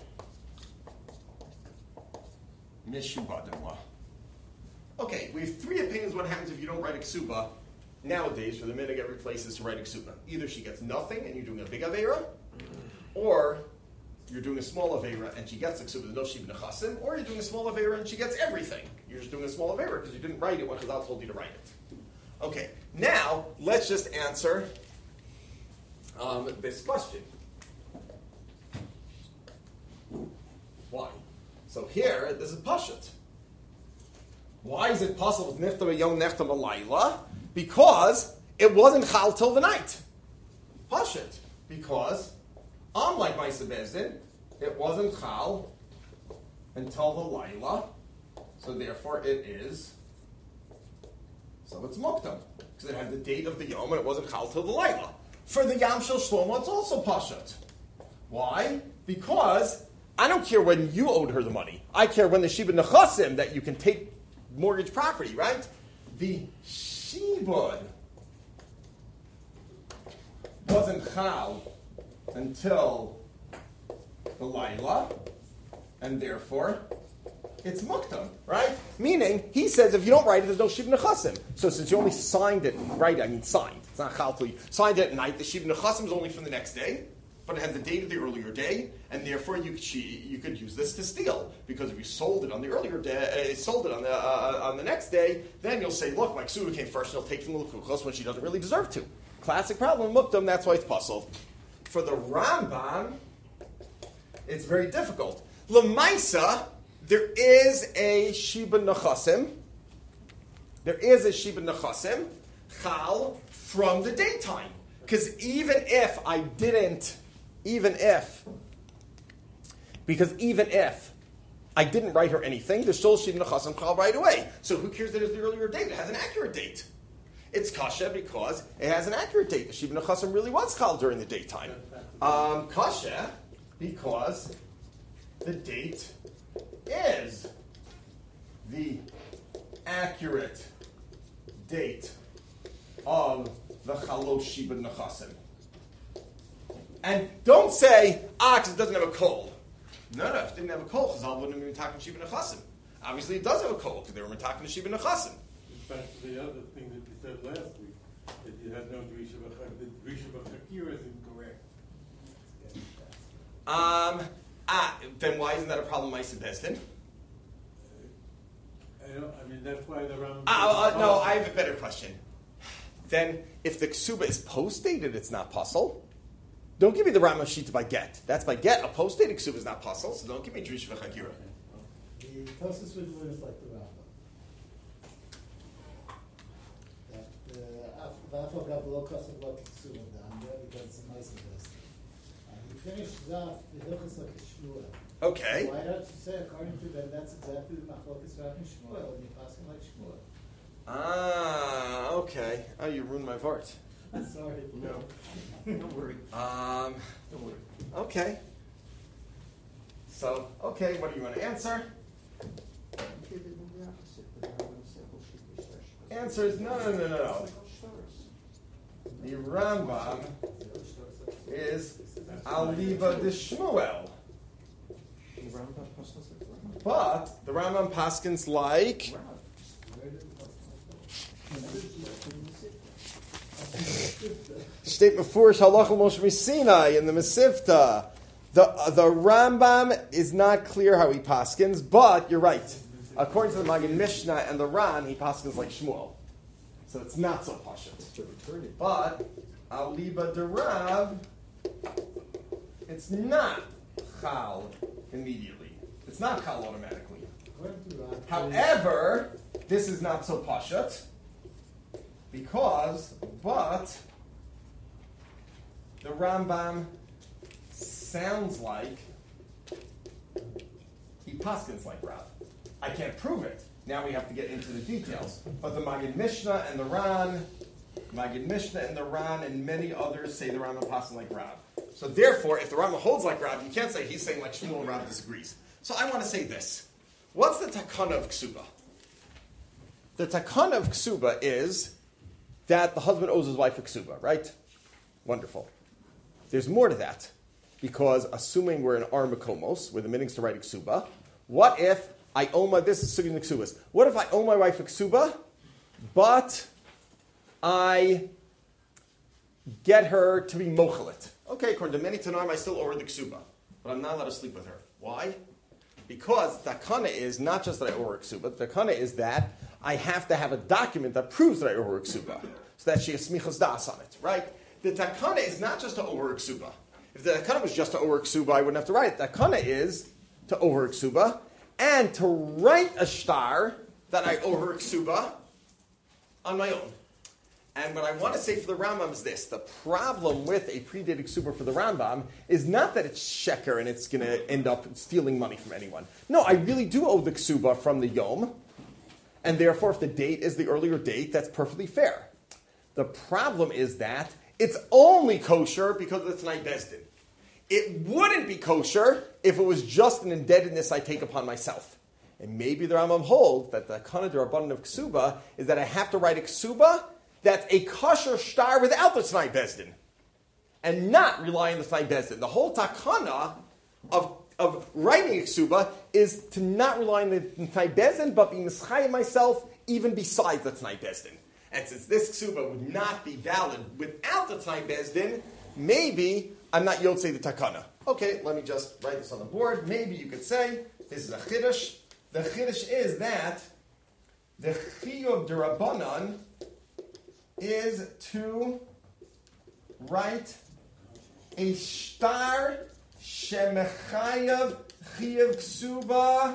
Mishubadim La. Okay, we have three opinions what happens if you don't write a ksuba. Nowadays, for the minhag, every place is to write a ksuba. Either she gets nothing and you're doing a big aveira, or you're doing a small aveira and she gets a ksuba, there's no shiva nechasim, or you're doing a small aveira and she gets everything. You're just doing a small aveira because you didn't write it when Chazal told you to write it. Okay, now let's just answer um, this question. Why? So here, this is pashut. Why is it possible with niftam yom niftam alayla? Because it wasn't chal till the night. Pashut. Because, unlike Maisa Bezdin, it wasn't chal until the layla. So therefore it is, so it's muktam. Because it had the date of the yom and it wasn't chal till the layla. For the Yam Shel Shlomo, it's also pashut. Why? Because I don't care when you owed her the money. I care when the Shiba Nechasim that you can take mortgage property, right? The Shibud wasn't chal until the Laila, and therefore it's muktam, right? Meaning, he says if you don't write it, there's no Shiba Nechasim. So since you only signed it, right, I mean signed, it's not chal till you signed it at night, the Shiba Nechasim is only from the next day, but it has the date of the earlier day, and therefore you she, you could use this to steal, because if you sold it on the earlier day, uh, sold it on the uh, on the next day, then you'll say, look, my ksuba came first, and he'll take from the lekuchos when she doesn't really deserve to. Classic problem, muktam. That's why it's puzzled. For the Rambam, it's very difficult. Lemaisa, there is a shiba nechasim. There is a shiba nechasim chal from the daytime, because even if I didn't. Even if, because even if I didn't write her anything, there's still Shiva Nechasim Chal right away. So who cares that it's the earlier date? It has an accurate date. It's Kasha because it has an accurate date. The Shiva Nechasim really was Chal during the daytime. Um, Kasha because the date is the accurate date of v'chaloshi b'nechasim. And don't say, ah, because it doesn't have a kol. No, no, if it didn't have a kol, Chazal wouldn't have been mitaken shiba nechasim. Obviously, it does have a kol, because they were mitaken shiba nechasim. In fact, the other thing that you said last week, that you had no drisha b'chakir, that drisha b'chakir is incorrect. Um, ah, then why isn't that a problem, Ma'aseh Bezdin? I don't, I mean, that's why the Rambam... Ah, uh, no, I have a better question. Then, if the ksuba is post-dated, it's not puzzle. Don't give me the Rambam Shita by get. That's by get. A post-dated ksuba is not puzzle, so don't give me Drisha v'chakira. The Tosfos would learn like the Rambam. That Vafo Gablo Kosav Lo Ksuba Damya, because it's a nice investment. You finish Zaf, the Hilchos like a Shmuel. Okay. Why don't you say, according to them, that's exactly the Machlokas Rav and Shmuel, and you pass him like Shmuel. Ah, okay. Oh, you ruined my vart. Sorry. No. Don't worry. Um, Don't worry. okay. So, okay, what do you want to answer? Answer is no, no, no, no, no. The Rambam is Aliva de Shmuel. But the Rambam paskins like State before Shalach Moshe Sinai in the Mesivta. The uh, the Rambam is not clear how he paskins, but you're right. According to the Magen Mishnah and the Ran, he paskins like Shmuel, so it's not so pashut. But Aliba Derav, it's not chal immediately. It's not chal automatically. However, this is not so pashut because, but the Rambam sounds like he paskins like Rav. I can't prove it. Now we have to get into the details. But the Maggid Mishnah and the Ran, Maggid Mishnah and the Ran, and many others say the Rambam paskins like Rav. So therefore, if the Rambam holds like Rav, you can't say he's saying like Shmuel and Rav disagrees. So I want to say this. What's the takana of ksuba? The takana of ksuba is that the husband owes his wife a ksuba, right? Wonderful. There's more to that. Because assuming we're in Armakomos, where the meaning's to write a ksuba, what if I owe my, this is sugin ksubas, what if I owe my wife a ksuba, but I get her to be mochalit? Okay, according to many Tanaim, I still owe her the ksuba, but I'm not allowed to sleep with her. Why? Because the takana is not just that I owe her a ksuba, the takana is that I have to have a document that proves that I owe her a ksuba, so that she has smichas das on it, right? The takana is not just to owe her a ksuba. If the takana was just to owe her a ksuba, I wouldn't have to write it. The takana is to owe her a ksuba, and to write a shtar that I owe her a ksuba on my own. And what I want to say for the Rambam is this. The problem with a predated ksuba for the Rambam is not that it's sheker and it's going to end up stealing money from anyone. No, I really do owe the ksuba from the yom, and therefore if the date is the earlier date, that's perfectly fair. The problem is that it's only kosher because of the Tanai Bezdin. It wouldn't be kosher if it was just an indebtedness I take upon myself. And maybe the Rambam holds that the Kana D'Rabbanan of ksuba is that I have to write a ksuba that's a kosher shtar without the Tanai Bezdin, and not rely on the Tanai Bezdin. The whole takana of, of writing a ksuba is to not rely on the Tanai Bezdin, but be mischayim myself even besides the Tanai Bezdin. And since this ksuba would not be valid without the Tanai Bezdin, maybe I'm not yotzei the takana. Okay, let me just write this on the board. Maybe you could say, this is a chiddush. The chiddush is that the chiyuv d'Rabbanan is to write a shtar shemechayav chiyuv ksuba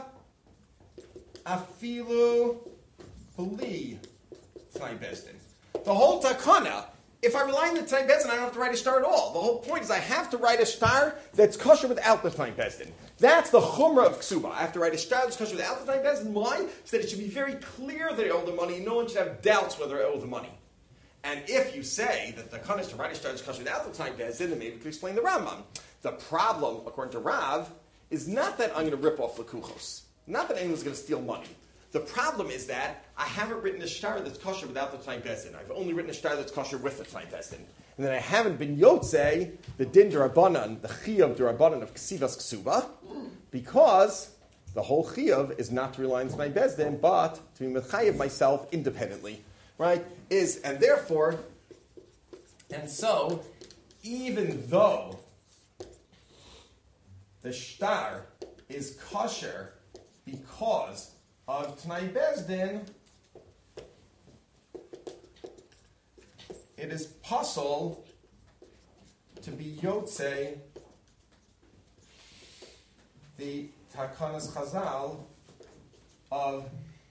afilu b'li Tanai Bezdin. The whole takana, if I rely on the Tanai Bezdin, I don't have to write a shtar at all. The whole point is I have to write a shtar that's kosher without the Tanai Bezdin. That's the chumrah of ksuba. I have to write a shtar that's kosher without the Tanai Bezdin. Why? So that it should be very clear that I owe the money. No one should have doubts whether I owe the money. And if you say that the kana is to write a shtar that's kosher without the Tanai Bezdin, then maybe we could explain the Rambam. The problem, according to Rav, is not that I'm going to rip off lekuchos. Not that anyone's going to steal money. The problem is that I haven't written a shtar that's kosher without the Tanai Bezdin. I've only written a shtar that's kosher with the Tanai Bezdin. And then I haven't been Yotzei, the din derabanan, the chiyuv derabanan of ksivas ksuba, because the whole chiyuv is not to rely on Tanai Bezdin, but to be mechayev myself independently. Right? Is, and therefore, and so, even though the shtar is kosher because of Tanai Bezdin, it is possible to be Yotzei the Takanas Chazal of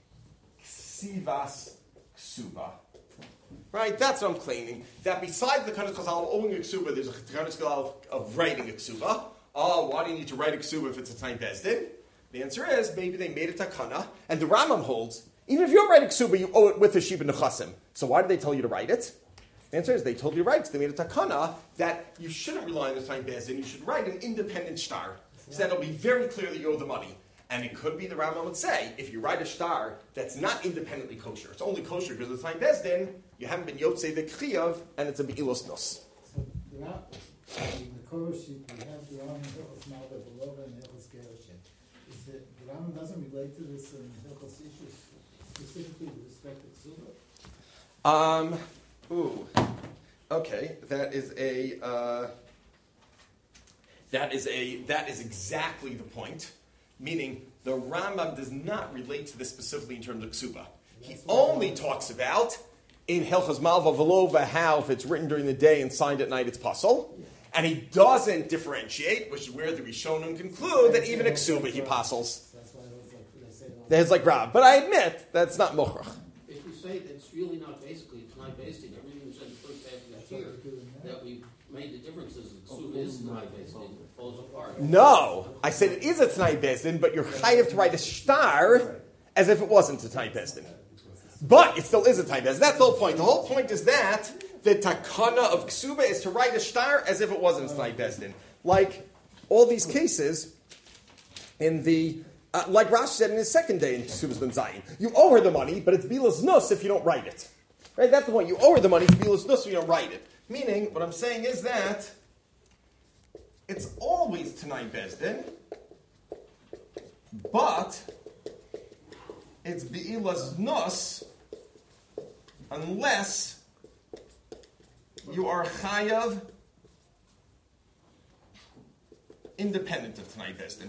Ksivas Ksuba. Right? That's what I'm claiming. That besides the Takanas Chazal of owning a Ksuba, there's a Takanas Chazal of writing a Ksuba. Oh, why do you need to write a Ksuba if it's a Tanai Bezdin? The answer is, maybe they made a takana, and the Rambam holds, even if you don't write a ksuba, you owe it with a shiba nechasim. So why did they tell you to write it? The answer is, they told you to write it. So they made a takana that you shouldn't rely on the Tanai Bezdin, you should write an independent shtar. So that it'll be very clear that you owe the money. And it could be, the Rambam would say, if you write a shtar that's not independently kosher, it's only kosher because of the Tanai Bezdin, you haven't been yotzei the chiyuv, and it's a be'ilos nos. So the Ra- in the Korah sheet, we have the Rambam Hilchos Malva Belova and Hilchos Gerushin. Is that the Rambam doesn't relate to this in Hilchos issues specifically with respect to Ksuba? Um, ooh, okay, that is a, uh, that is a, that is exactly the point. Meaning, the Rambam does not relate to this specifically in terms of Ksuba. He only talks about, in Hilchos Malva Velova, how if it's written during the day and signed at night, it's pasul. And he doesn't differentiate, which is where the Rishonim conclude that even a Ksuba he pasels. That's why it was like, they say it all. That's like Rav. But I admit, that's not Mochrach. If you say that it's really not basically, it's not basing, everything you said the first half of that year, that we made the differences, the Ksuba is not basing, it falls apart. No, I said it is a Tanai Bezdin, but you're chayav to write a shtar as if it wasn't a Tanai Bezdin. But it still is a Tanai Bezdin. That's the whole point. The whole point is that the takana of Ksuba is to write a shtar as if it wasn't a Tanai Bezdin. Like all these cases in the, uh, like Rashi said in his second day in Ksuba's Ben Zayin, you owe her the money, but it's bilas nus if you don't write it. Right? That's the point. You owe her the money, it's bilas nus if you don't write it. Meaning, what I'm saying is that it's always Tanai Bezdin, but it's Be'ilas Nus unless you are Chayav independent of Tanai Bezdin.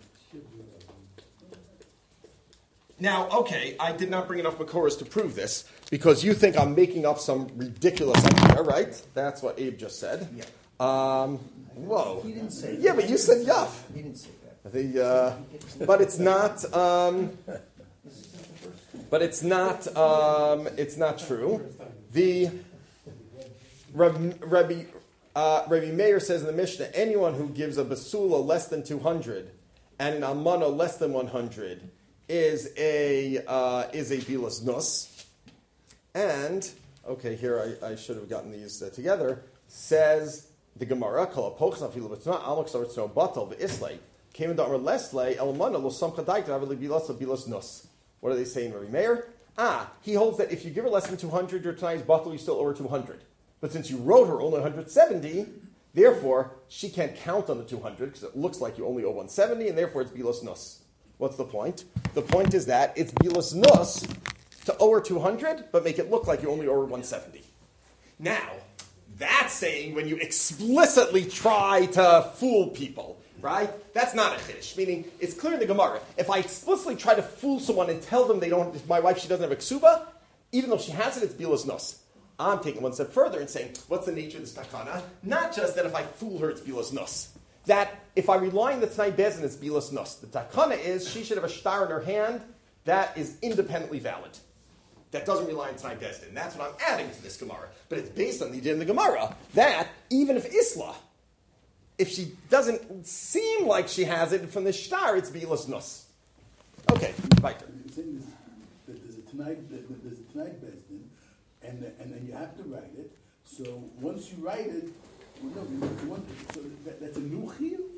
Now, okay, I did not bring enough Makoros to prove this because you think I'm making up some ridiculous idea, right? That's what Abe just said. Yeah. Um, whoa. He didn't say Yeah, that. but you said Yaf. He didn't say that. The, uh, but it's not. Um, but it's not. Um, it's not true. The Rabbi Rabbi, uh, Rabbi Meir says in the Mishnah, anyone who gives a basula less than two hundred and an almana less than one hundred is a uh, is a bilas nus. And okay, here I, I should have gotten these uh, together. Says the Gemara, Kol apochs afilu b'tna almak sartzno batal v'islay came in the Amar Leslay elmana lo samcha daita aveli bilas bilas nus. What are they saying, Rabbi Meir? Ah, he holds that if you give her less than two hundred, your tonight's batal, you still owe her two hundred. But since you wrote her only one hundred seventy, therefore she can't count on the two hundred because it looks like you only owe one hundred seventy, and therefore it's bilas nus. What's the point? The point is that it's bilas nus to owe her two hundred, but make it look like you only owe her one hundred seventy. Now, that's saying when you explicitly try to fool people, right? That's not a chiddush. Meaning, it's clear in the Gemara. If I explicitly try to fool someone and tell them they don't, if my wife, she doesn't have a ksuba, even though she has it, it's bilas nos. I'm taking one step further and saying, what's the nature of this takana? Not just that if I fool her, it's bilas nos. That if I rely on the Tanai Bezdin, it's bilas nos. The takana is she should have a shtar in her hand that is independently valid. That doesn't rely on Tanai Bezdin. That's what I'm adding to this Gemara. But it's based on the idea in the Gemara that even if Isla, if she doesn't seem like she has it from the shtar, it's bilas nus. Okay, weiter. The thing is that there's a tonight, there's a tonight Bezdin, and the, and then you have to write it. So once you write it, well, no, you want, so that, that's a new chiyuv.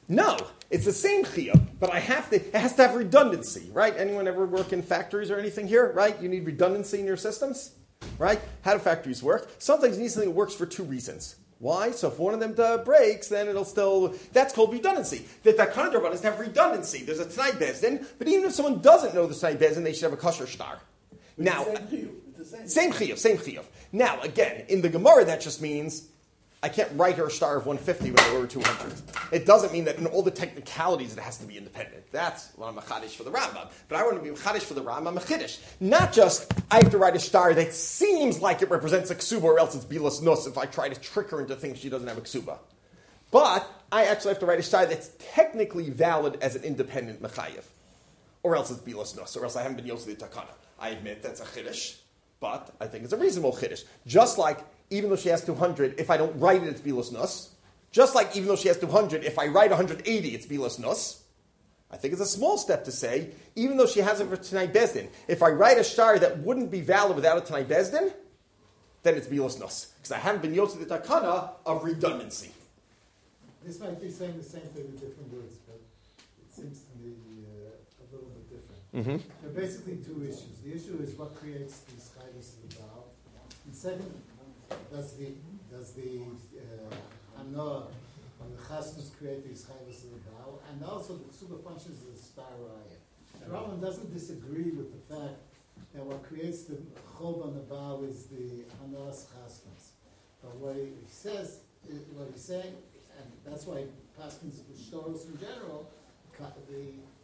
No, it's the same chiyuv, but I have to. It has to have redundancy, right? Anyone ever work in factories or anything here, right? You need redundancy in your systems, right? How do factories work? Sometimes you need something that works for two reasons. Why? So if one of them uh, breaks, then it'll still. That's called redundancy. The takana d'Rabbanan is to have redundancy. There's a Tanai Bezdin, but even if someone doesn't know the Tanai Bezdin, they should have a kosher star. But Now, it's the same chiyuv. It's the same. same chiyuv, same chiyuv. Now, again, in the Gemara, that just means I can't write her a star of one fifty when I order two hundred. It doesn't mean that in all the technicalities it has to be independent. That's what I'm a chadish for the Rambam. But I want to be a chadish for the Rambam, a chiddush. Not just I have to write a star that seems like it represents a ksuba, or else it's bilas nus if I try to trick her into thinking she doesn't have a ksuba. But I actually have to write a star that's technically valid as an independent mechayev, or else it's bilas nus, or else I haven't been yosel takana. I admit that's a chiddush, but I think it's a reasonable chiddush. Just like even though she has two hundred, if I don't write it, it's bilas nus. Just like even though she has two hundred, if I write one hundred eighty, it's bilas nus. I think it's a small step to say, even though she has it for Tanai Bezdin, if I write a shtar that wouldn't be valid without a Tanai Bezdin, then it's bilas nus. Because I haven't been yosef the takana of redundancy. This might be saying the same thing with different words, but it seems to me uh, a little bit different. Mm-hmm. There are basically two issues. The issue is what creates the schayvus of the Baal. And second, does the does the uh, Hanoah or the Chasnus create the schayvus of the Baal? And also the ksuba functions as a star raya. The Rambam doesn't disagree with the fact that what creates the chov on the Baal is the Hanoah's Chasnus. But what he says, what he's saying, and that's why Paskins with Shtoros in general, the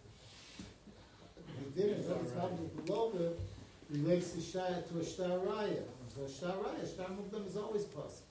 the dinner that below relates the shaya to a shtar raya. So a shtar raya, shtar mukdam is always possible.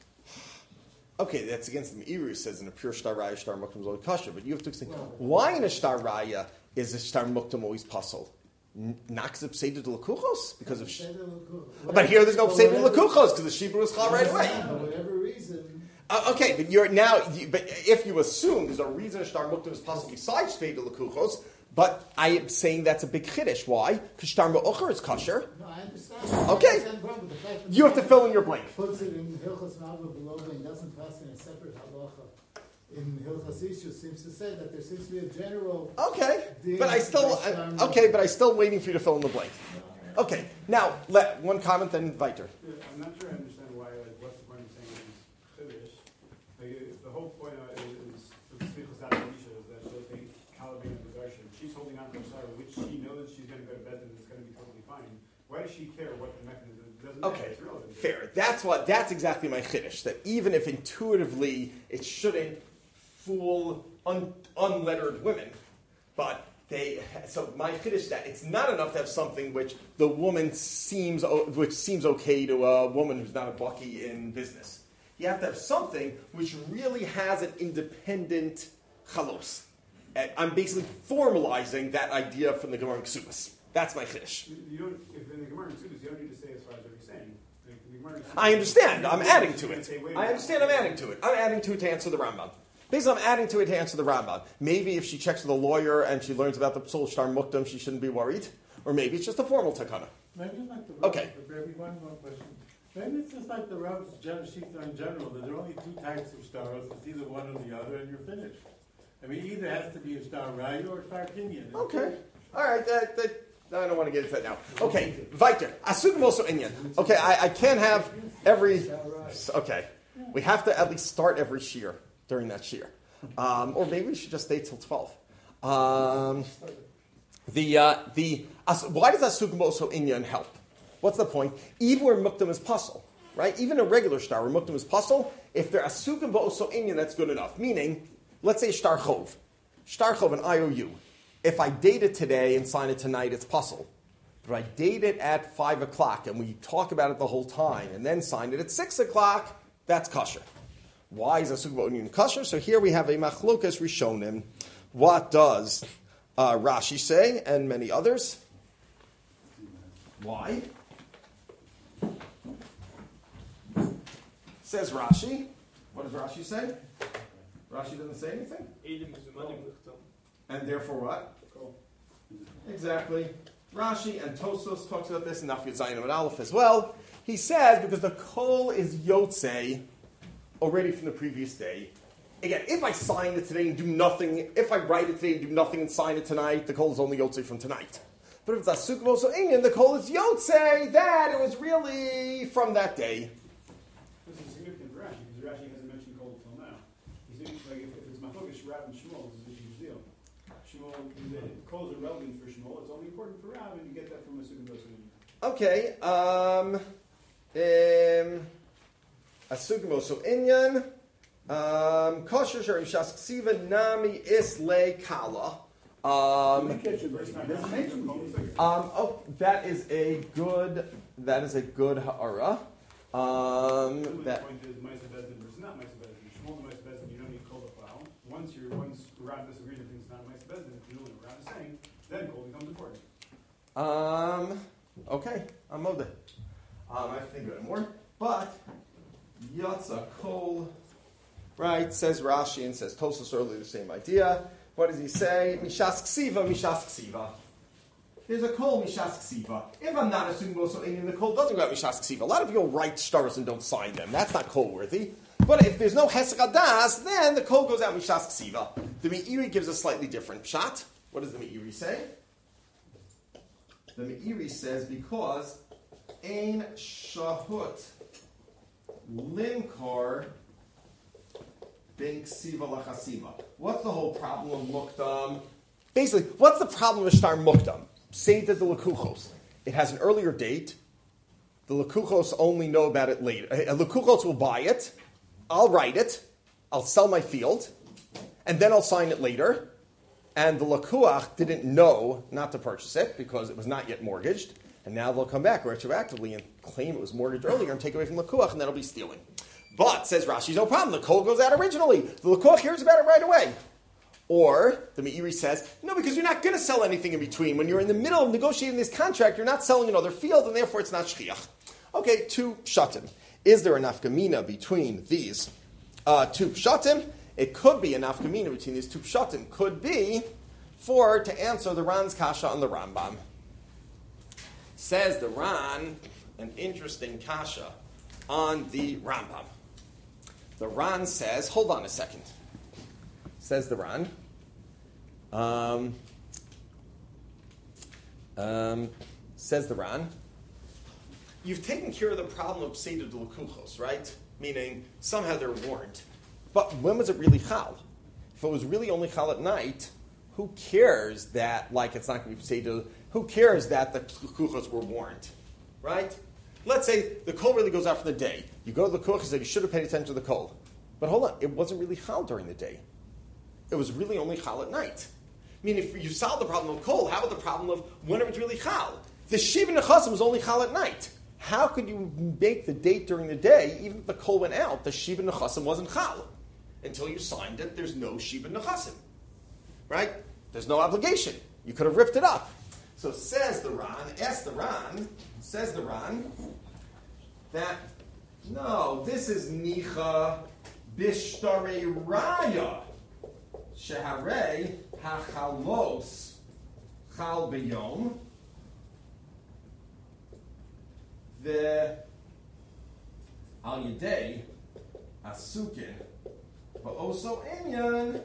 Okay, that's against the Me'iru says in a pure shtar raya, shtar muktam is always kosher. But you have to explain why in a shtar raya is a shtar muktam always pasul? Nakzib pseida de lekuchos because of. Sh- but here there's no pseida de lekuchos because the shibur is chal right away. For whatever reason. Uh, okay, but you're now. You, but if you assume there's a reason a shtar muktam is pasul besides pseida de lekuchos. But I am saying that's a big chiddush. Why? Because shtar me'ocher is kosher. No, I understand. Okay. I understand, bro, the fact that you have to fill in your blank. Puts it in Hilchos Nava below and doesn't pass in a separate halacha. In Hilchos Ishu seems to say that there seems to be a general. Okay, but I still. I, okay, but I'm still waiting for you to fill in the blank. Okay, now let one comment, then weiter. Yeah, I'm not sure I understand why. Like, what's the point of saying it's chiddush? Like, if the whole point of it is for the smichas out of Misha is that she'll take Kalabin and the Darshan. She's holding on to her star, which she knows she's going to go to bed and it's going to be totally fine. Why does she care what the mechanism is? It doesn't matter. Okay, It's irrelevant. fair. That's what. That's exactly my chiddush. That even if intuitively it shouldn't fool un, unlettered women, but they. So my chiddush that it's not enough to have something which the woman seems which seems okay to a woman who's not a bucky in business. You have to have something which really has an independent chalos. And I'm basically formalizing that idea from the Gemara Ksubas. That's my chiddush. You, you don't, if in the Gemara and Sudas, you don't need to say as far as what you're saying. Like, the Gemara and Sudas, I understand. I'm adding to you're it. gonna say, wait, I understand. I'm adding to it. I'm adding to it to answer the Rambam. Basically, I'm adding to it to answer the Rambam. Maybe if she checks with a lawyer and she learns about the Psul Shtar Muktam, she shouldn't be worried. Or maybe it's just a formal takana. Maybe it's like the Rav, Okay. Maybe one more question. Maybe it's just like the Rav's general shita in general, that there are only two types of stars. It's either one or the other, and you're finished. I mean, either has to be a star raya or a star kinyan. Okay. All right. That, that, I don't want to get into that now. Okay. Weiter. Asugim also inyan. Okay. I, I can't have every. Okay. We have to at least start every shear during that shear. Um, or maybe we should just stay till twelve. Um, the, uh, the, as, why does asugim also inyan help? What's the point? Even where muktam is puzzle, right? Even a regular star where muktam is puzzle, if they're asugim also inyan, that's good enough. Meaning, let's say shtar chov. Shtar chov, an I O U. If I date it today and sign it tonight, it's puzzle. But I date it at five o'clock and we talk about it the whole time and then sign it at six o'clock, that's kosher. Why is asugim inyan kosher? So here we have a machlokas rishonim. What does uh, Rashi say and many others? Why? Says Rashi. What does Rashi say? Rashi doesn't say anything. And therefore what? Exactly. Rashi and Tosos talks about this in Nafyat Zayin and Aleph as well. He says because the kol is yotze already from the previous day, again, if I sign it today and do nothing, if I write it today and do nothing and sign it tonight, the kol is only yotze from tonight. But if it's asuk also inyan, the kol is yotze that it was really from that day. This is significant for Rashi, because Rashi hasn't mentioned kol until now. He's thinking, like, if, if it's Machokish, Rav, and Shmuel, this is a huge deal. Shmuel, the kols are relevant for Shmuel, it's only important for Rav, and you get that from a Sugim Dosa. Okay, um, um, asuk also inyan. Um, kosher sharim shas ksiva nami is le kala. Um, um, oh, that is a good. That is a good ha'ara. Um, that that. point is Ma'aseh Bezdin versus not Ma'aseh Bezdin. Shmuel and Ma'aseh Bezdin, you don't need kol b'chal. Once you're once Rav disagrees and thinks it's not Ma'aseh Bezdin, if you know what Rav is saying, then kol becomes important. Um. Okay, I'm of it. Um, I have to think about it more, but yatsa kol. Right, says Rashi and says Tosfos earlier the same idea. What does he say? Mishas ksiva, mishas ksiva. There's a kol mishas ksiva. If I'm not assuming also in the kol doesn't go out mishas ksiva. A lot of people write stars and don't sign them. That's not kol worthy. But if there's no hesek hadas, then the kol goes out mishas ksiva. The Meiri gives a slightly different shot. What does the Meiri say? The Meiri says because ein shahut limkar. What's the whole problem of mukdam? Basically, what's the problem of shtar mukdam? Say that the lekuchos. It has an earlier date. The lekuchos only know about it later. Uh, lekuchos will buy it. I'll write it. I'll sell my field. And then I'll sign it later. And the lekuach didn't know not to purchase it because it was not yet mortgaged. And now they'll come back retroactively and claim it was mortgaged earlier and take away from lekuach, and that'll be stealing. But, says Rashi, no problem. The kol goes out originally. The lekuach hears about it right away. Or, the Meiri says, no, because you're not going to sell anything in between. When you're in the middle of negotiating this contract, you're not selling another field, and therefore it's not shchiach. Okay, two pshatim. Is there a nafkamina between these uh, two pshatim? It could be a nafkamina between these two pshatim. Could be for, to answer the Ran's kasha on the Rambam. Says the Ran, an interesting kasha on the Rambam. The Ran says, hold on a second. Says the Ran. Um, um, says the Ran. You've taken care of the problem of Seder de Lekuchos, right? Meaning, somehow they're warned. But when was it really Chal? If it was really only Chal at night, who cares that, like, it's not going to be Seder? Who cares that the Lekuchos were warned? Right? Let's say the kol really goes out for the day. You go to the lekuach, you say you should have paid attention to the kol. But hold on, it wasn't really chal during the day. It was really only chal at night. I mean, if you solve the problem of kol, how about the problem of when it was really chal? The shiva nechasim was only chal at night. How could you make the date during the day, even if the kol went out, the shiva nechasim wasn't chal? Until you signed it, there's no shiva nechasim. Right? There's no obligation. You could have ripped it up. So says the Ran, ask the Ran, says the Ran, that, no, this is Nicha Bishtare Raya, Sheharei HaChalos Chal B'Yom, the Al Yedei Asukin, but also Inyan,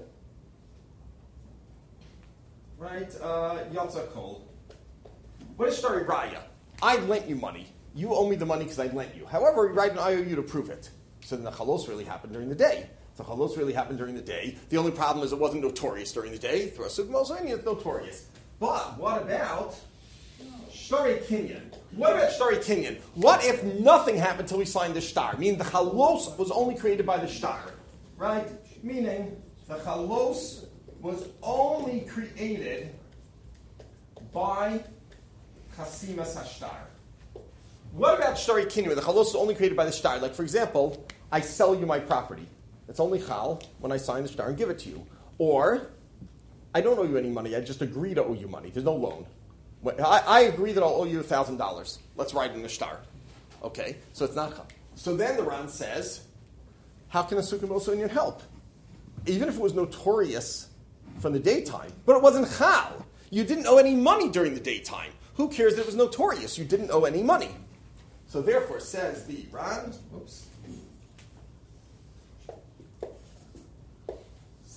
right, uh, Yatza Kol. What is Shtari Raya? I lent you money. You owe me the money because I lent you. However, you write an I O U to prove it. So then the chalos really happened during the day. The chalos really happened during the day. The only problem is it wasn't notorious during the day. Through a sugmos, it's notorious. But what about Shtari Kinyan? What about Shtari Kinyan? What if nothing happened until we signed the shtar? Meaning the chalos was only created by the shtar. Right? Meaning the chalos was only created by Chasimas Hashtar. What about Shtari Kinyan? The chalos is only created by the shtar. Like, for example, I sell you my property. It's only chal when I sign the shtar and give it to you. Or, I don't owe you any money. I just agree to owe you money. There's no loan. I, I agree that I'll owe you one thousand dollars. Let's write in the shtar. Okay, so it's not chal. So then the Ran says, how can a sukkah also inyan help? Even if it was notorious from the daytime, but it wasn't chal. You didn't owe any money during the daytime. Who cares that it was notorious? You didn't owe any money. So therefore, says the Ran, oops.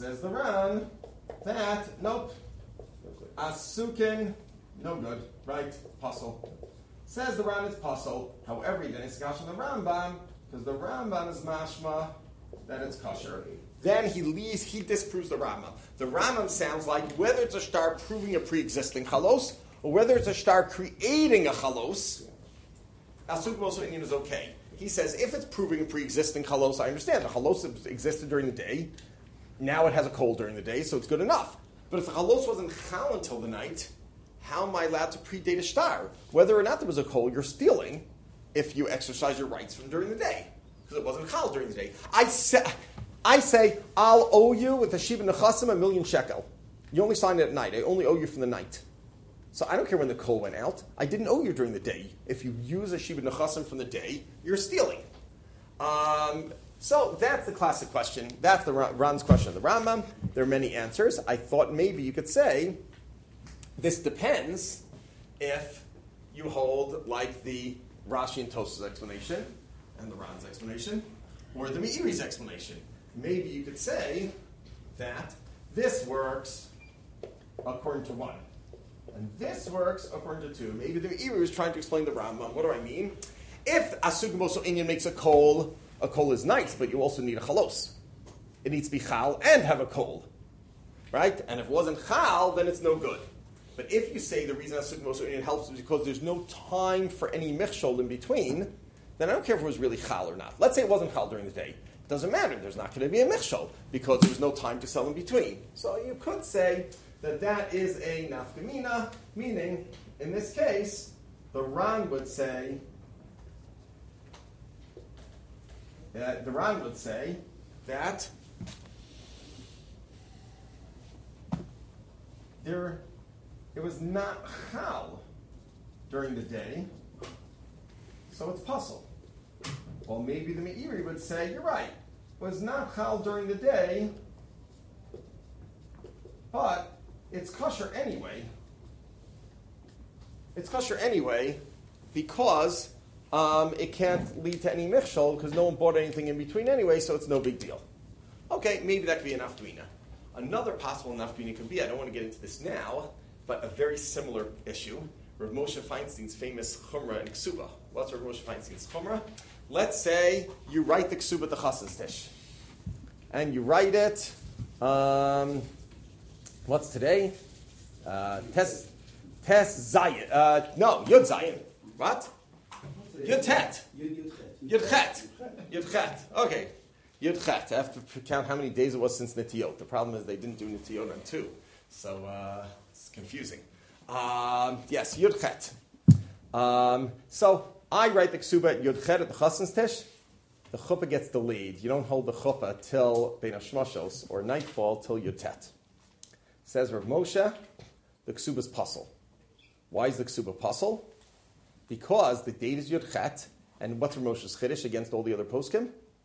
Says the Ran that, nope. Asukin, no good, right? Puzzle. Says the Ran it's puzzle. However, then it's gosh on the Rambam, because the Rambam is mashma that it's kosher. Then he leaves, he disproves the Rambam. The Rambam sounds like whether it's a star proving a pre-existing chalos, or whether it's a star creating a chalos, Asuk Mosul Indian is okay. He says if it's proving a pre-existing chalos, I understand. The chalos existed during the day. Now it has a cold during the day, so it's good enough. But if the chalos wasn't chal until the night, how am I allowed to predate a star? Whether or not there was a cold, you're stealing if you exercise your rights from during the day. Because it wasn't chal during the day. I say, I say, I'll owe you with the Shiva Nechasim a million shekel. You only signed it at night. I only owe you from the night. So I don't care when the coal went out. I didn't owe you during the day. If you use a Shiva Nechasim from the day, you're stealing. Um, so that's the classic question. That's the Ran's question of the Rambam. There are many answers. I thought maybe you could say, this depends if you hold like the Rashi and Tosafos explanation and the Ran's explanation, or the Meiri's explanation. Maybe you could say that this works according to one. And this works according to two. Maybe the Meiri is trying to explain the Rambam. What do I mean? If Asuk Mosul Inyan makes a kol, a kol is nice, but you also need a chalos. It needs to be chal and have a kol. Right? And if it wasn't chal, then it's no good. But if you say the reason Asuk Mosul Inyan helps is because there's no time for any michshol in between, then I don't care if it was really chal or not. Let's say it wasn't chal during the day. It doesn't matter. There's not going to be a michshol because there was no time to sell in between. So you could say that that is a nafkamina, meaning, in this case, the Ran would say, that the Ran would say that there, it was not chal during the day, so it's puzzle. Well, maybe the Meiri would say, you're right, it was not chal during the day, but it's kosher anyway. It's kosher anyway because um, it can't lead to any michshol because no one bought anything in between anyway, so it's no big deal. Okay, maybe that could be a nafkamina. Another possible nafkamina could be, I don't want to get into this now, but a very similar issue. Rav Moshe Feinstein's famous chumrah and ksuba. What's Rav Moshe Feinstein's chumrah? Let's say you write the ksuba to chassid's tish. And you write it, um, what's today? Uh, tes, tes Zayin. Uh, no, Yud Zayin. What? Yud Tet. Yud Chet. Yud Chet. Okay. Yud Chet. I have to count how many days it was since Netiyot. The problem is they didn't do Netiyot on two. So uh, it's confusing. Um, yes, Yud Chet. Um, so I write the ksuba at Yud Chet at the chassid's tish. The chuppah gets delayed. You don't hold the chuppah till Bein HaShmoshos or nightfall till Yud Tet. Says Rav Moshe, the ksuba is puzzle. Why is the ksuba puzzle? Because the date is Yud Chet, and what's Rav Moshe's chiddush against all the other poskim?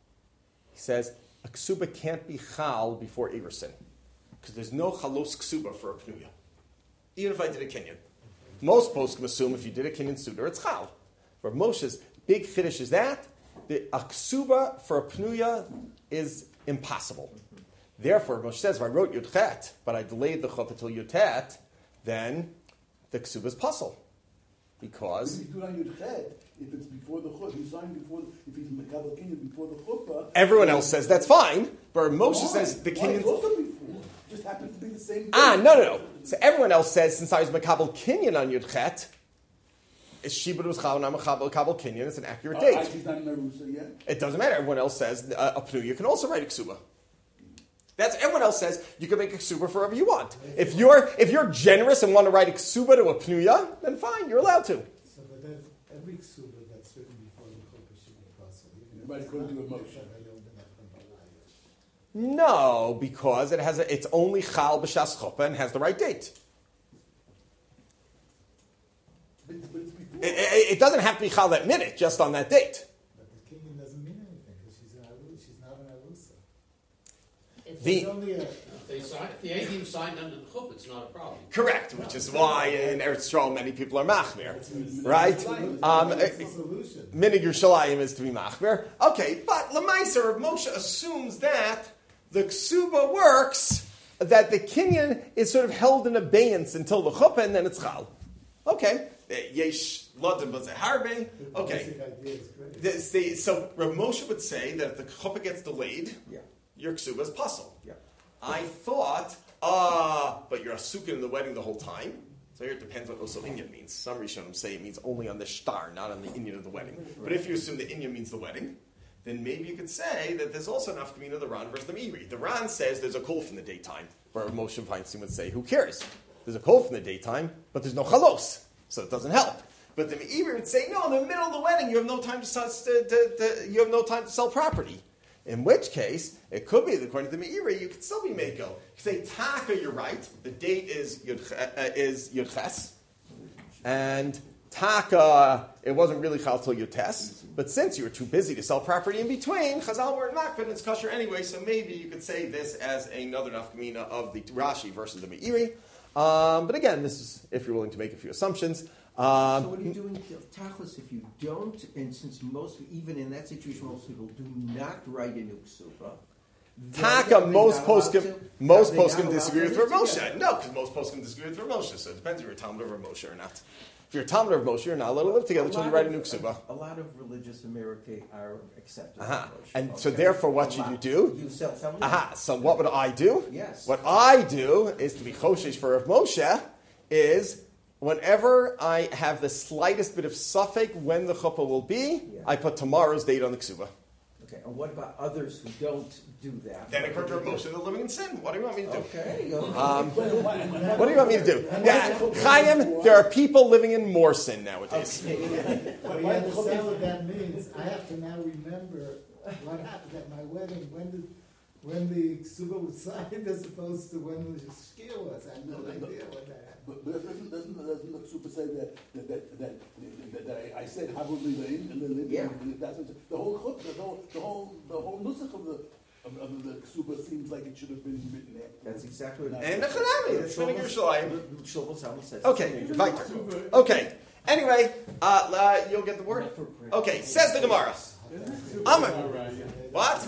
He says a ksuba can't be chal before Iversin, because there's no chalos ksuba for a pnuya, even if I did a kinyan. Most poskim assume if you did a kinyan suder, it's chal. Rav Moshe's big chiddush is that the a ksuba for a pnuya is impossible. Therefore, Moshe says, if I wrote Yud Chet, but I delayed the chuppah till Yud Tet, then the ksuba is puzzle. Because if you do it on Yud Chet, if it's before the chuppah, you sign before, if he's mekabel kinyan before the chuppah. Everyone else says that's fine, but Moshe Why? says the Why? kinyan. It's also before. It just happens to be the same. Ah, day. no, no, no. So everyone else says since I was mekabel kinyan on Yud Chet, it's shibud was chal and I'm mekabel kinyan. It's an accurate Uh, date. She's not in Arusa yet. It doesn't matter. Everyone else says uh, a pnu. You can also write a ksuba. That's everyone else says you can make a ksuba for whatever you want. If you're if you're generous and want to write a ksuba to a pnuya, then fine, you're allowed to. So, but then every ksuba that's written before the chuppah should be possible. Everybody couldn't do a motion. No, because it has a, it's only chal b'shas chuppah and has the right date. But, but it's before. It, it, it doesn't have to be chal that minute, just on that date. But the kinyan doesn't mean anything because she's, an Aru- she's not an Arusa. If The- It's only a, if they sign, if the Eidim signed under the chuppah, it's not a problem. Correct, which is why in Eretz Yisrael many people are machmir, right? Um, it's a solution. Minig Yerushalayim is to be machmir. Okay, but Lamaisa, Rav Moshe assumes that the ksuba works that the kinyan is sort of held in abeyance until the chuppah, and then it's chal. Okay. Yesh ladim b'zeharbe. Okay. This, they, so Rav Moshe would say that if the chuppah gets delayed, yeah. your ksuba is pasul. Yeah. I thought, ah, uh, but you're asukin in the wedding the whole time. So here it depends what also inyan means. Some Rishonim say it means only on the shtar, not on the inyan of the wedding. But if you assume the inyan means the wedding, then maybe you could say that there's also an afkamina of the Ran versus the Meiri. The Ran says there's a kolf in the daytime, where Moshe Feinstein would say, who cares? There's a kolf in the daytime, but there's no chalos, so it doesn't help. But the Meiri would say, no, in the middle of the wedding, you have no time to, sell, to, to, to you have no time to sell property. In which case, it could be that according to the Meiri, you could still be mako. You say taka, you're right. The date is Yud, uh, is Yud Ches, and taka, it wasn't really chal till Yud Tes. But since you were too busy to sell property in between, Chazal were in Makbid and it's kosher anyway. So maybe you could say this as another nafkamina of the Rashi versus the Meiri. Um, but again, this is if you're willing to make a few assumptions. Um, so what are you doing, Tachlis, if you don't, and since most, even in that situation, most people do not write a new ksuba, Taka, most poskim, most Are they poskim not disagree allowed with to Rav live Moshe. together? No, because most poskim disagree with Rav Moshe. So it depends if you're a Talmud of Rav Moshe or not. If you're a Talmud of Rav Moshe, you're not allowed to live together until you write a new ksuba. A lot of religious America are accepted. Uh-huh. Rav Moshe. And Okay. so therefore, what A should you lot. do? You sell something. Aha. So what would I do? Yes. What I do is to be choshesh for Rav Moshe is whenever I have the slightest bit of suffix when the chuppah will be, Yeah. I put tomorrow's date on the ksuba. Okay, and what about others who don't do that? Then according to Rav Moshe, they're living in sin. What do you want me to do? Okay. okay. Um, what do you want me to do? Yeah, Chaim, there are people living in more sin nowadays. But you understand what that means? I have to now remember what happened at my wedding, when the, when the ksuba was signed as opposed to when the shkir was. I have no idea what that happened. But, but doesn't, doesn't, doesn't the super say that that that, that, that, that I, I said Havul Lilain and the Yeah. that's what, the whole chut, the whole the whole the whole nusach of the of, of the super seems like it should have been written after. That's exactly what And the Chanami, it's Finning Yerushalayim. Shlomo Zalman says. Okay, weiter. Okay. Anyway, uh, uh, you'll get the word. Okay, says the Gemara. Amar. What?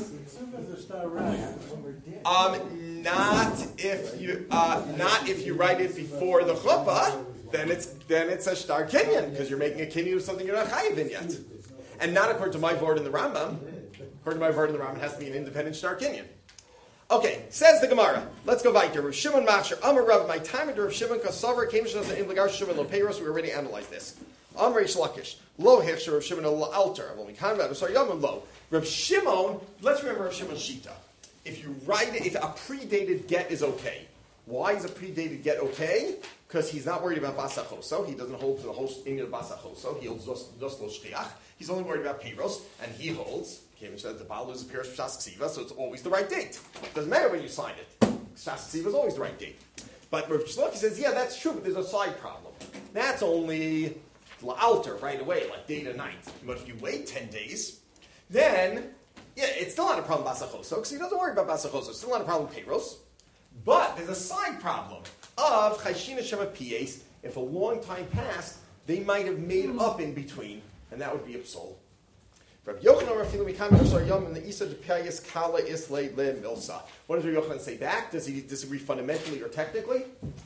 Um, not if you uh, not if you write it before the chuppah, then it's then it's a shtar kinyan because you're making a kinyan of something you're not chayiv in yet, and not according to my word in the Rambam. According to my word in the Rambam, it has to be an independent shtar kinyan. Okay, says the Gemara. Let's go back to Rav Shimon Machshir. Amar Rav, my time into Rav Shimon Kasavar came to us in Lagar Shimon Lo Peiros. We already analyzed this. Amar Reish Lakish Lo Hechsher Rav Shimon Lo Alter. Well, we can't remember. Sorry, Yom Lo. Rav Shimon. Let's remember Rav Shimon's shita. If you write it, if a predated get is okay. Why is a predated get okay? Because he's not worried about basachoso. He doesn't hold to the whole inyan of basachoso. He holds just lo shchiach. He's only worried about peiros, and he holds. The Baal loses peiros for shas ksiva, so it's always the right date. Doesn't matter when you sign it. Shas ksiva is always the right date. But Rav Shloki says, yeah, that's true, but there's a side problem. That's only la'alter right away, like day to night. But if you wait ten days, then yeah, it's still not a problem basachoso, because he doesn't worry about basachoso. It's still not a problem with peiros. But there's a side problem of chayshina shema pies. If a long time passed, they might have made up in between, and that would be a psol. Rabbi Yochanan Rafilu Mikam Yoshar Yom and the Isa Depayas Kala Islay Le Milsa. What does Rabbi Yochanan say back? Does he disagree fundamentally or technically?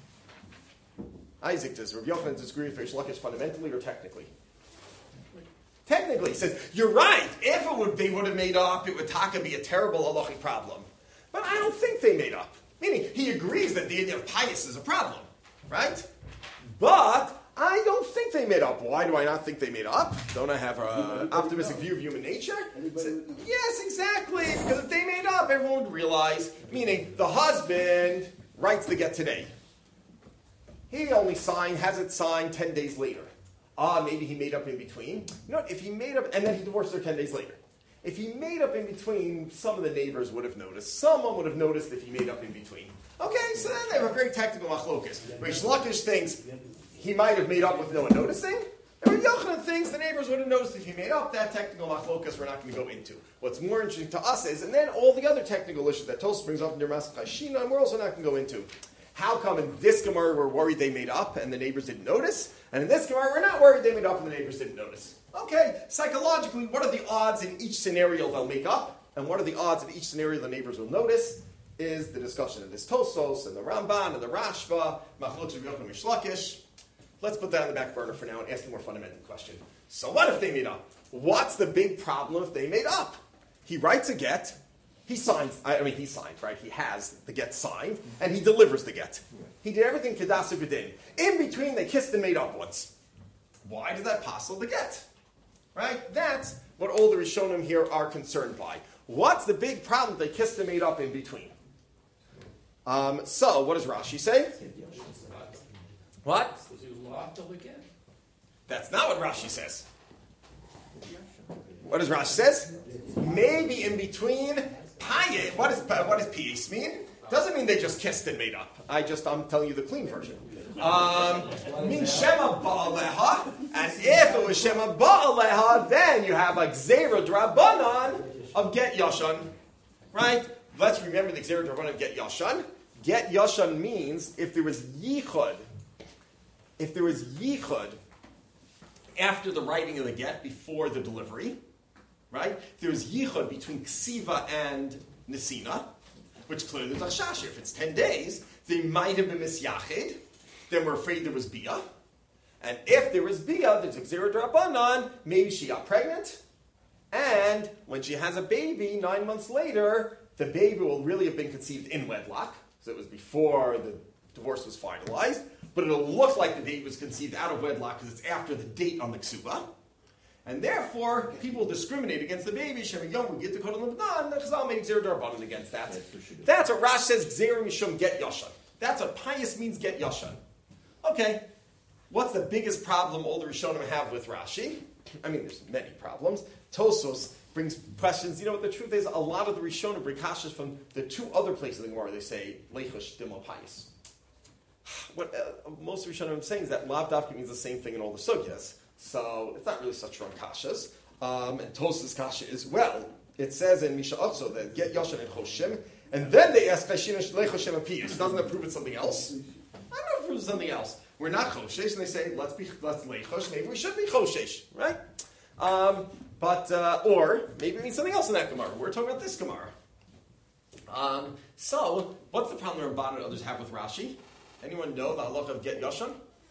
Isaac does. Rabbi Yochanan disagree with Reish Lakish fundamentally or technically? Technically, he says, you're right. If it would, they would have made up, it would taka be a terrible halachic problem. But I don't think they made up. Meaning, he agrees that the idea of pious is a problem. Right? But I don't think they made up. Why do I not think they made up? Don't I have an optimistic view of human nature? So, yes, exactly. Because if they made up, everyone would realize. Meaning, the husband writes the get today. He only signed, has it signed ten days later. Ah, uh, maybe he made up in between. You know what? If he made up, and then he divorced her ten days later. If he made up in between, some of the neighbors would have noticed. Someone would have noticed if he made up in between. Okay, so then they have a very tactical machlokas. Reish Lakish thinks he might have made up with no one noticing. And Rabbi Yochanan thinks the neighbors would have noticed if he made up. That technical machlokas we're not going to go into. What's more interesting to us is, and then all the other technical issues that Tosfos brings up in Dermas Chashina, we're also not going to go into. How come in this Gemara we're worried they made up and the neighbors didn't notice? And in this Gemara we're not worried they made up and the neighbors didn't notice. Okay, psychologically, what are the odds in each scenario they'll make up? And what are the odds in each scenario the neighbors will notice? is the discussion of this Tosos and the Ramban and the Rashba, Machlokes Rabbi Yochanan and Reish Lakish. Let's put that on the back burner for now and ask the more fundamental question. So what if they made up? What's the big problem if they made up? He writes a get, he signs, I mean he signed, right? He has the get signed, and he delivers the get. He did everything Kedasu Gedin. In between, they kissed and made up once. Why did that possible the get? Right? That's what all the Rishonim here are concerned by. What's the big problem they kissed and made up in between? Um, so, what does Rashi say? What? That's not what Rashi says. What does Rashi says? Maybe in between paye. What does what does piyes mean? Doesn't mean they just kissed and made up. I just I'm telling you the clean version. Um, Min shema ba'aleha, and if it was shema ba'aleha, then you have a gzeira drabanan of get yashan, right? Let's remember the gzeira drabanan of get yashan. Get yashan means if there was yichud, if there was yichud after the writing of the get before the delivery, right? If there was yichud between ksiva and nesina, which clearly is achshash. If it's ten days, they might have been misyachid. Then we're afraid there was bia. And if there was bia, there's a gzera drabanan, maybe she got pregnant, and when she has a baby, nine months later, the baby will really have been conceived in wedlock, so it was before the divorce was finalized, but it'll look like the baby was conceived out of wedlock because it's after the date on the ksuba. And therefore, people discriminate against the baby. Shem Yom get to Kodal Lebanon. The Chazal made Gzer Darbanan against that. That's what Rash says. Gzer Mishum get Yashan. That's what pious means. Get Yashan. Okay. What's the biggest problem all the Rishonim have with Rashi? I mean, there's many problems. Tosos brings questions. You know what the truth is? A lot of the Rishonim bring kashas from the two other places in the Gemara. They say Leichush Dimo Pious. What uh, most of Rishonim are saying is that Lav Davka means the same thing in all the sugyas. So it's not really such strong kashas. Um, and Tos's kasha is, well, it says in Misha Otso that get Yashan and Choshim, and then they ask Chashinish Lechoshem Apiyas. Doesn't that prove it's something else? I don't know if it proves something else. We're not Choshesh, and they say, let's be let's Lechosh, maybe we should be Choshesh, right? Um, but, uh, or, maybe it means something else in that Gemara. We're talking about this Gemara. Um, so, what's the problem Ramban and others have with Rashi? Anyone know the halacha of get Yashan?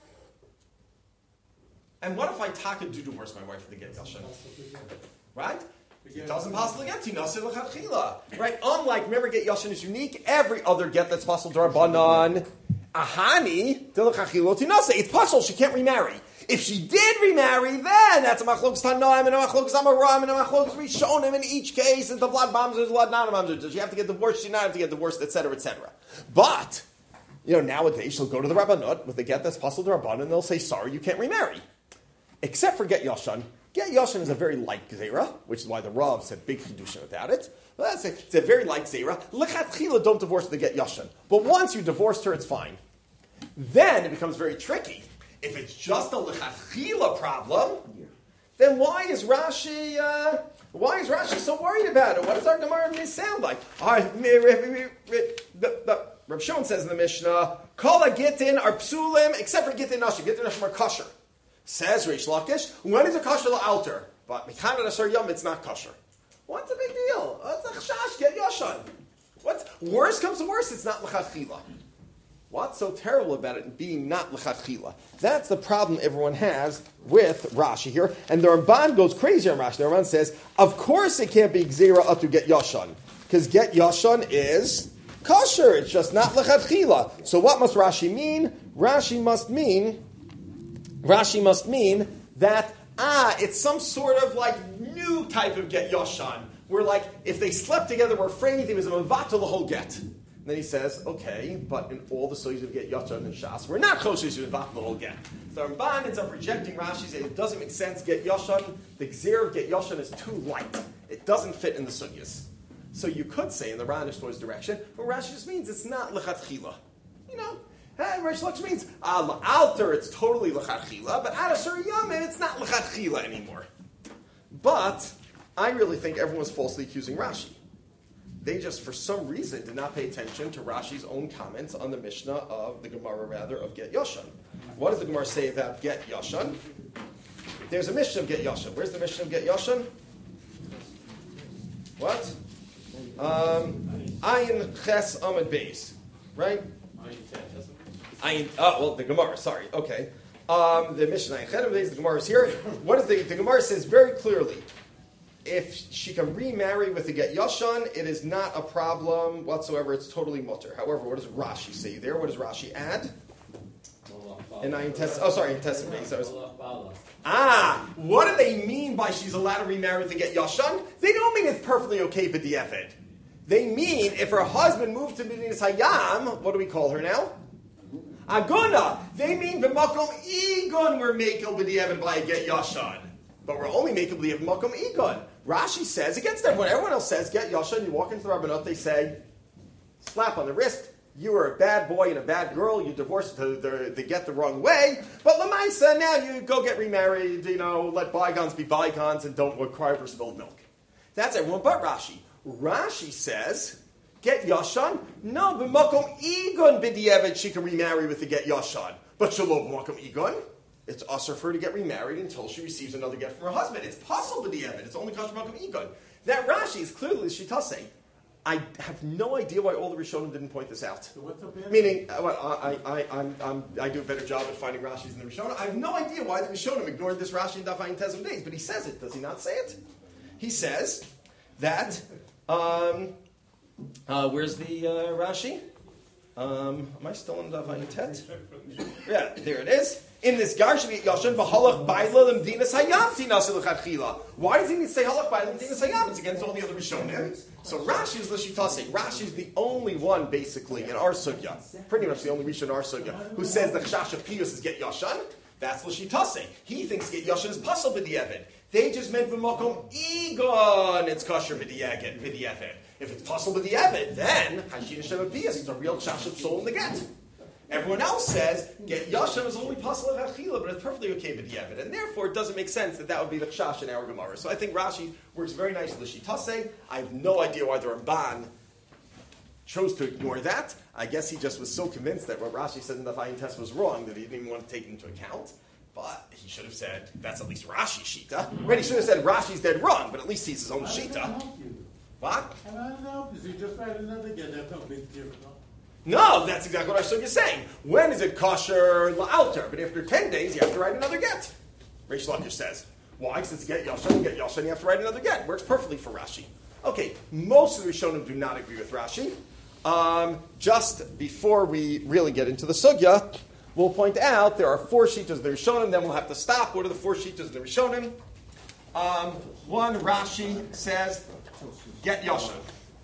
And what if I taka do divorce my wife for the get yashan? Right? It doesn't possibly get tinaseh l'chadchila. Right? Unlike, remember, get yashan is unique. Every other get that's possible d'Rabbanan, ahani d'l'chadchila tinaseh. It's possible she can't remarry. If she did remarry, then that's a machlokes tanaim and a machlokes amaram and a machlokes rishonim in each case. And the blood bombs or the blood non-bombs. Does she have to get divorced? Does she not have to get divorced? Et cetera, et cetera. But you know, nowadays she'll go to the Rabbanut with the get that's possible d'Rabbanan, and they'll say, "Sorry, you can't remarry." Except for get yashan. Get yashan is a very light gzeira, which is why the Rav said big chidushin without it. But that's a, it's a very light gzeira. L'chatchila, don't divorce the get yashan. But once you divorced her, it's fine. Then it becomes very tricky. If it's just a l'chatchila problem, then why is Rashi? Uh, why is Rashi so worried about it? What does our Gemara sound like? Rav Shimon says in the Mishnah, "Kol gittin are psulim except for gittin nashim. Gittin nashim are kosher." Says Reish Lakish, when is a kosher la'alter? But Mechanad Asher Yom, it's not kosher. What's the big deal? What's a chash? Get yashan. What's worse comes to worse? It's not l'chadchila. What's so terrible about it being not l'chadchila? That's the problem everyone has with Rashi here. And the Ramban goes crazy on Rashi. The Ramban says, of course it can't be gzeira up to get yashan, because get yashan is kosher. It's just not l'chadchila. So what must Rashi mean? Rashi must mean. Rashi must mean that, ah, it's some sort of like new type of get yashan, where like, if they slept together, we're afraid it was a mavatal the whole get. And then he says, okay, but in all the stories of get yashan and shas, we're not choshesh to mavatal the whole get. So Ramban ends up rejecting Rashi, saying it doesn't make sense, get yashan, the gzer of get yashan is too light. It doesn't fit in the sugyas. So you could say in the Ranish Torah's direction, but Rashi just means it's not lechatchila. You know? Hey, Reish Lakish means uh, la'alter, it's totally l'chadchila, but ad asher yamin, it's not l'chadchila anymore. But I really think everyone was falsely accusing Rashi. They just, for some reason, did not pay attention to Rashi's own comments on the Mishnah of the Gemara, rather, of Get Yashan. What does the Gemara say about Get Yashan? There's a Mishnah of Get Yashan. Where's the Mishnah of Get Yashan? What? Um... Ayin Ches Amud Beis, right? Ayin. Oh, well, the Gemara. Sorry. Okay. Um, the Mishnah Ayin Ches Amud Beis. The Gemara is here. What is the the Gemara says very clearly? If she can remarry with a get yashan, it is not a problem whatsoever. It's totally mutter. However, what does Rashi say there? What does Rashi add? And I test. Oh, sorry, in test me. So ah, what do they mean by she's allowed to remarry with a get yashan? They don't mean it's perfectly okay b'diavad. They mean if her husband moved to Medinas Hayam, what do we call her now? Aguna. They mean b'makom igun we're makel b'diavad by a get yashan, but we're only makel b'diavad b'makom igun. Rashi says against everyone. Everyone else says get yashan. You walk into the Rabbanut, they say slap on the wrist. You were a bad boy and a bad girl. You divorced the, the, the get the wrong way. But Lamaisa, now you go get remarried. You know, let bygones be bygones and don't cry for spilled milk. That's everyone but Rashi. Rashi says, get yashan. No, b'makom igun b'diavad she can remarry with the get yashan. But shalom b'makom igun. It's usher for her to get remarried until she receives another get from her husband. It's possible b'diavad. It's only kosher b'makom igun. That Rashi is clearly shitase. I have no idea why all the Rishonim didn't point this out. So what's the Meaning, uh, well, I, I, I'm, I'm, I do a better job at finding Rashis in the Rishonim. I have no idea why the Rishonim ignored this Rashi in Daf Ayin Tezim Days, but he says it. Does he not say it? He says that. Um, uh, where's the uh, Rashi? Um, am I still in Daf Ayin Tet? Yeah, there it is. In this Garshavi Yashan v'halach Baila Lemdinas Hayam Tinasi L'Chadchila. Why does he need to say halach Baila Lemdinas Hayam? It's against all the other Rishonim. So Rashi is l'shitase. Rashi is the only one, basically, in our sugya, pretty much the only Rishon in our sugya, who says that Chash of Piyus is get Yashan. That's l'shitase. He thinks get Yashan is pasal b'diavad. They just meant v'makom igon. It's kosher b'diavad. If it's pasal b'diavad, then Hashin Hashem Piyus. It's a real Chash of soul in the get. Everyone else says, get Yashan is only possible of Achila, but it's perfectly okay with Yevid. And therefore, it doesn't make sense that that would be the Chash in our Gemara. So I think Rashi works very nicely with Shitase. I have no idea why the Ramban chose to ignore that. I guess he just was so convinced that what Rashi said in the Fayin Test was wrong that he didn't even want to take it into account. But he should have said, that's at least Rashi's Shita. Right, he should have said Rashi's dead wrong, but at least he's his own Shita. What? And I don't know, because you just write another get, that's not big deal. No, that's exactly what I was saying. When is it kosher la'alter? But after ten days, you have to write another get. Reish Lakish says. Why? Because it's get yashan, get yashan, you have to write another get. Works perfectly for Rashi. Okay, most of the Rishonim do not agree with Rashi. Um, just before we really get into the sugya, we'll point out there are four shitas of the Rishonim, then we'll have to stop. What are the four shitas of the Rishonim? Um, one, Rashi says, get yashan.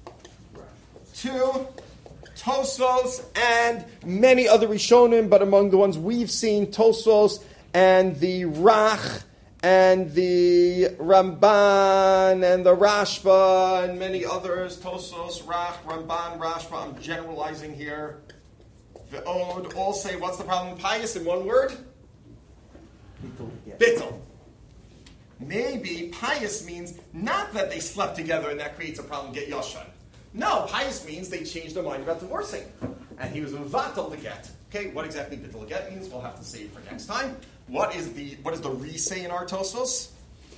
Two, Tosfos and many other Rishonim, but among the ones we've seen, Tosfos and the Rach and the Ramban and the Rashba and many others. Tosfos, Rach, Ramban, Rashba. I'm generalizing here. The Od all say, what's the problem with pious in one word? Bittul. Maybe pious means not that they slept together and that creates a problem, get yashan. No, pious means they changed their mind about divorcing. And he was mevatel the get. Okay, what exactly bittul get means, we'll have to save for next time. What is the what does the Re say in our Tosos?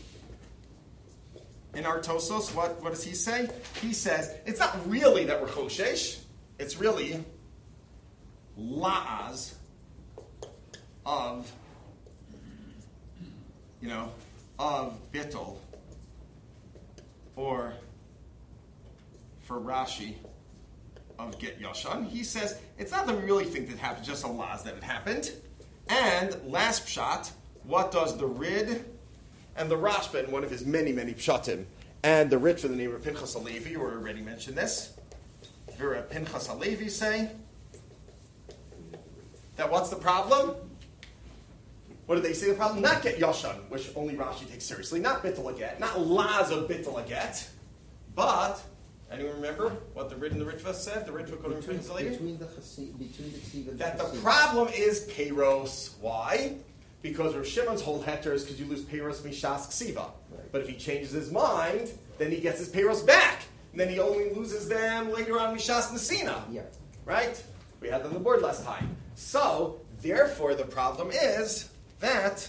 In our Tosos, what, what does he say? He says, it's not really that we're choshesh, it's really la'az of, you know, of bittul, or for Rashi of get yashan, he says it's not that we really think that it happened, just a laz that it happened. And last pshat, what does the Rid and the Rashba in one of his many many pshatim and the Rid for the name of Pinchas Halevi, we already mentioned this. Vira Pinchas Halevi say that what's the problem? What do they say the problem? Not get yashan, which only Rashi takes seriously, not bittul get, not laz of bittul get, but anyone remember what the Rid and the Ritva said? The Ritva could have been between the chasi, between the chasiv and that the, the chasiv. problem is peiros. Why? Because Rav Shimon's whole heter is because you lose peiros mishas ksiva. Right. But if he changes his mind, then he gets his peiros back, and then he only loses them later on mishas nesina. Yeah. Right? We had them on the board last time. So therefore, the problem is that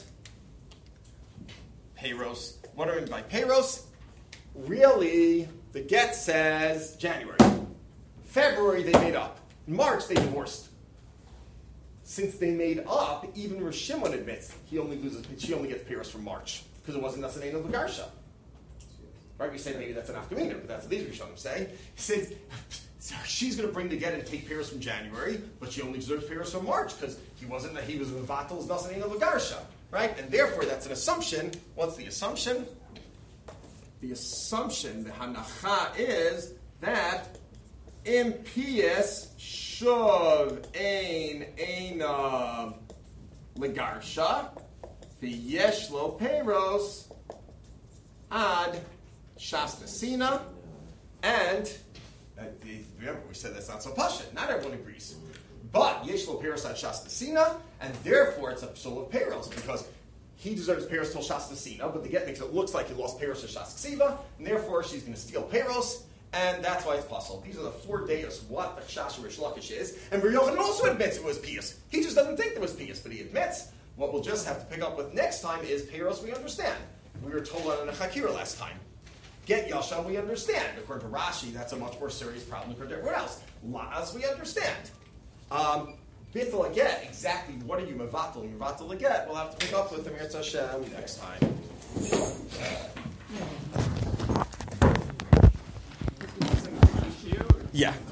peiros. What do I mean by peiros? Really, the get says January. February they made up. In March they divorced. Since they made up, even Rosh Shimon admits he only loses, she only gets Paris from March because it wasn't Nasanein of Lagarsha. Right? We say maybe that's an Afkamina, but that's what these Rishonim say. Since she's going to bring the get and take Paris from January, but she only deserves Paris from March because he wasn't. He was Vatal's Nasanein of Lagarsha. Right? And therefore, that's an assumption. What's the assumption? The assumption, the hanacha, is that impious shuv ein einav legarsha v'yeshlo peiros ad shastasina, and uh, remember we said that's not so pashut. Not everyone agrees. But Yeshlo Peros at Shastasina, and therefore it's a psul of Peros, because he deserves Peros till Shastasina, but the get makes it looks like he lost Peros to Shastaksiva, and therefore she's going to steal Peros, and that's why it's possible. These are the four days what the Shasha Rish Lakish is, and Rabbi Yochanan also admits it was Pius. He just doesn't think there was Pius, but he admits. What we'll just have to pick up with next time is Peros we understand. We were told on a Chakira last time. Get Yasham we understand. According to Rashi, that's a much more serious problem than everyone else. Laz we understand. Um, Bittul Aget, exactly what are you mevatel? You mevatel Aget. We'll have to pick up with Amir Hashem next time. Yeah.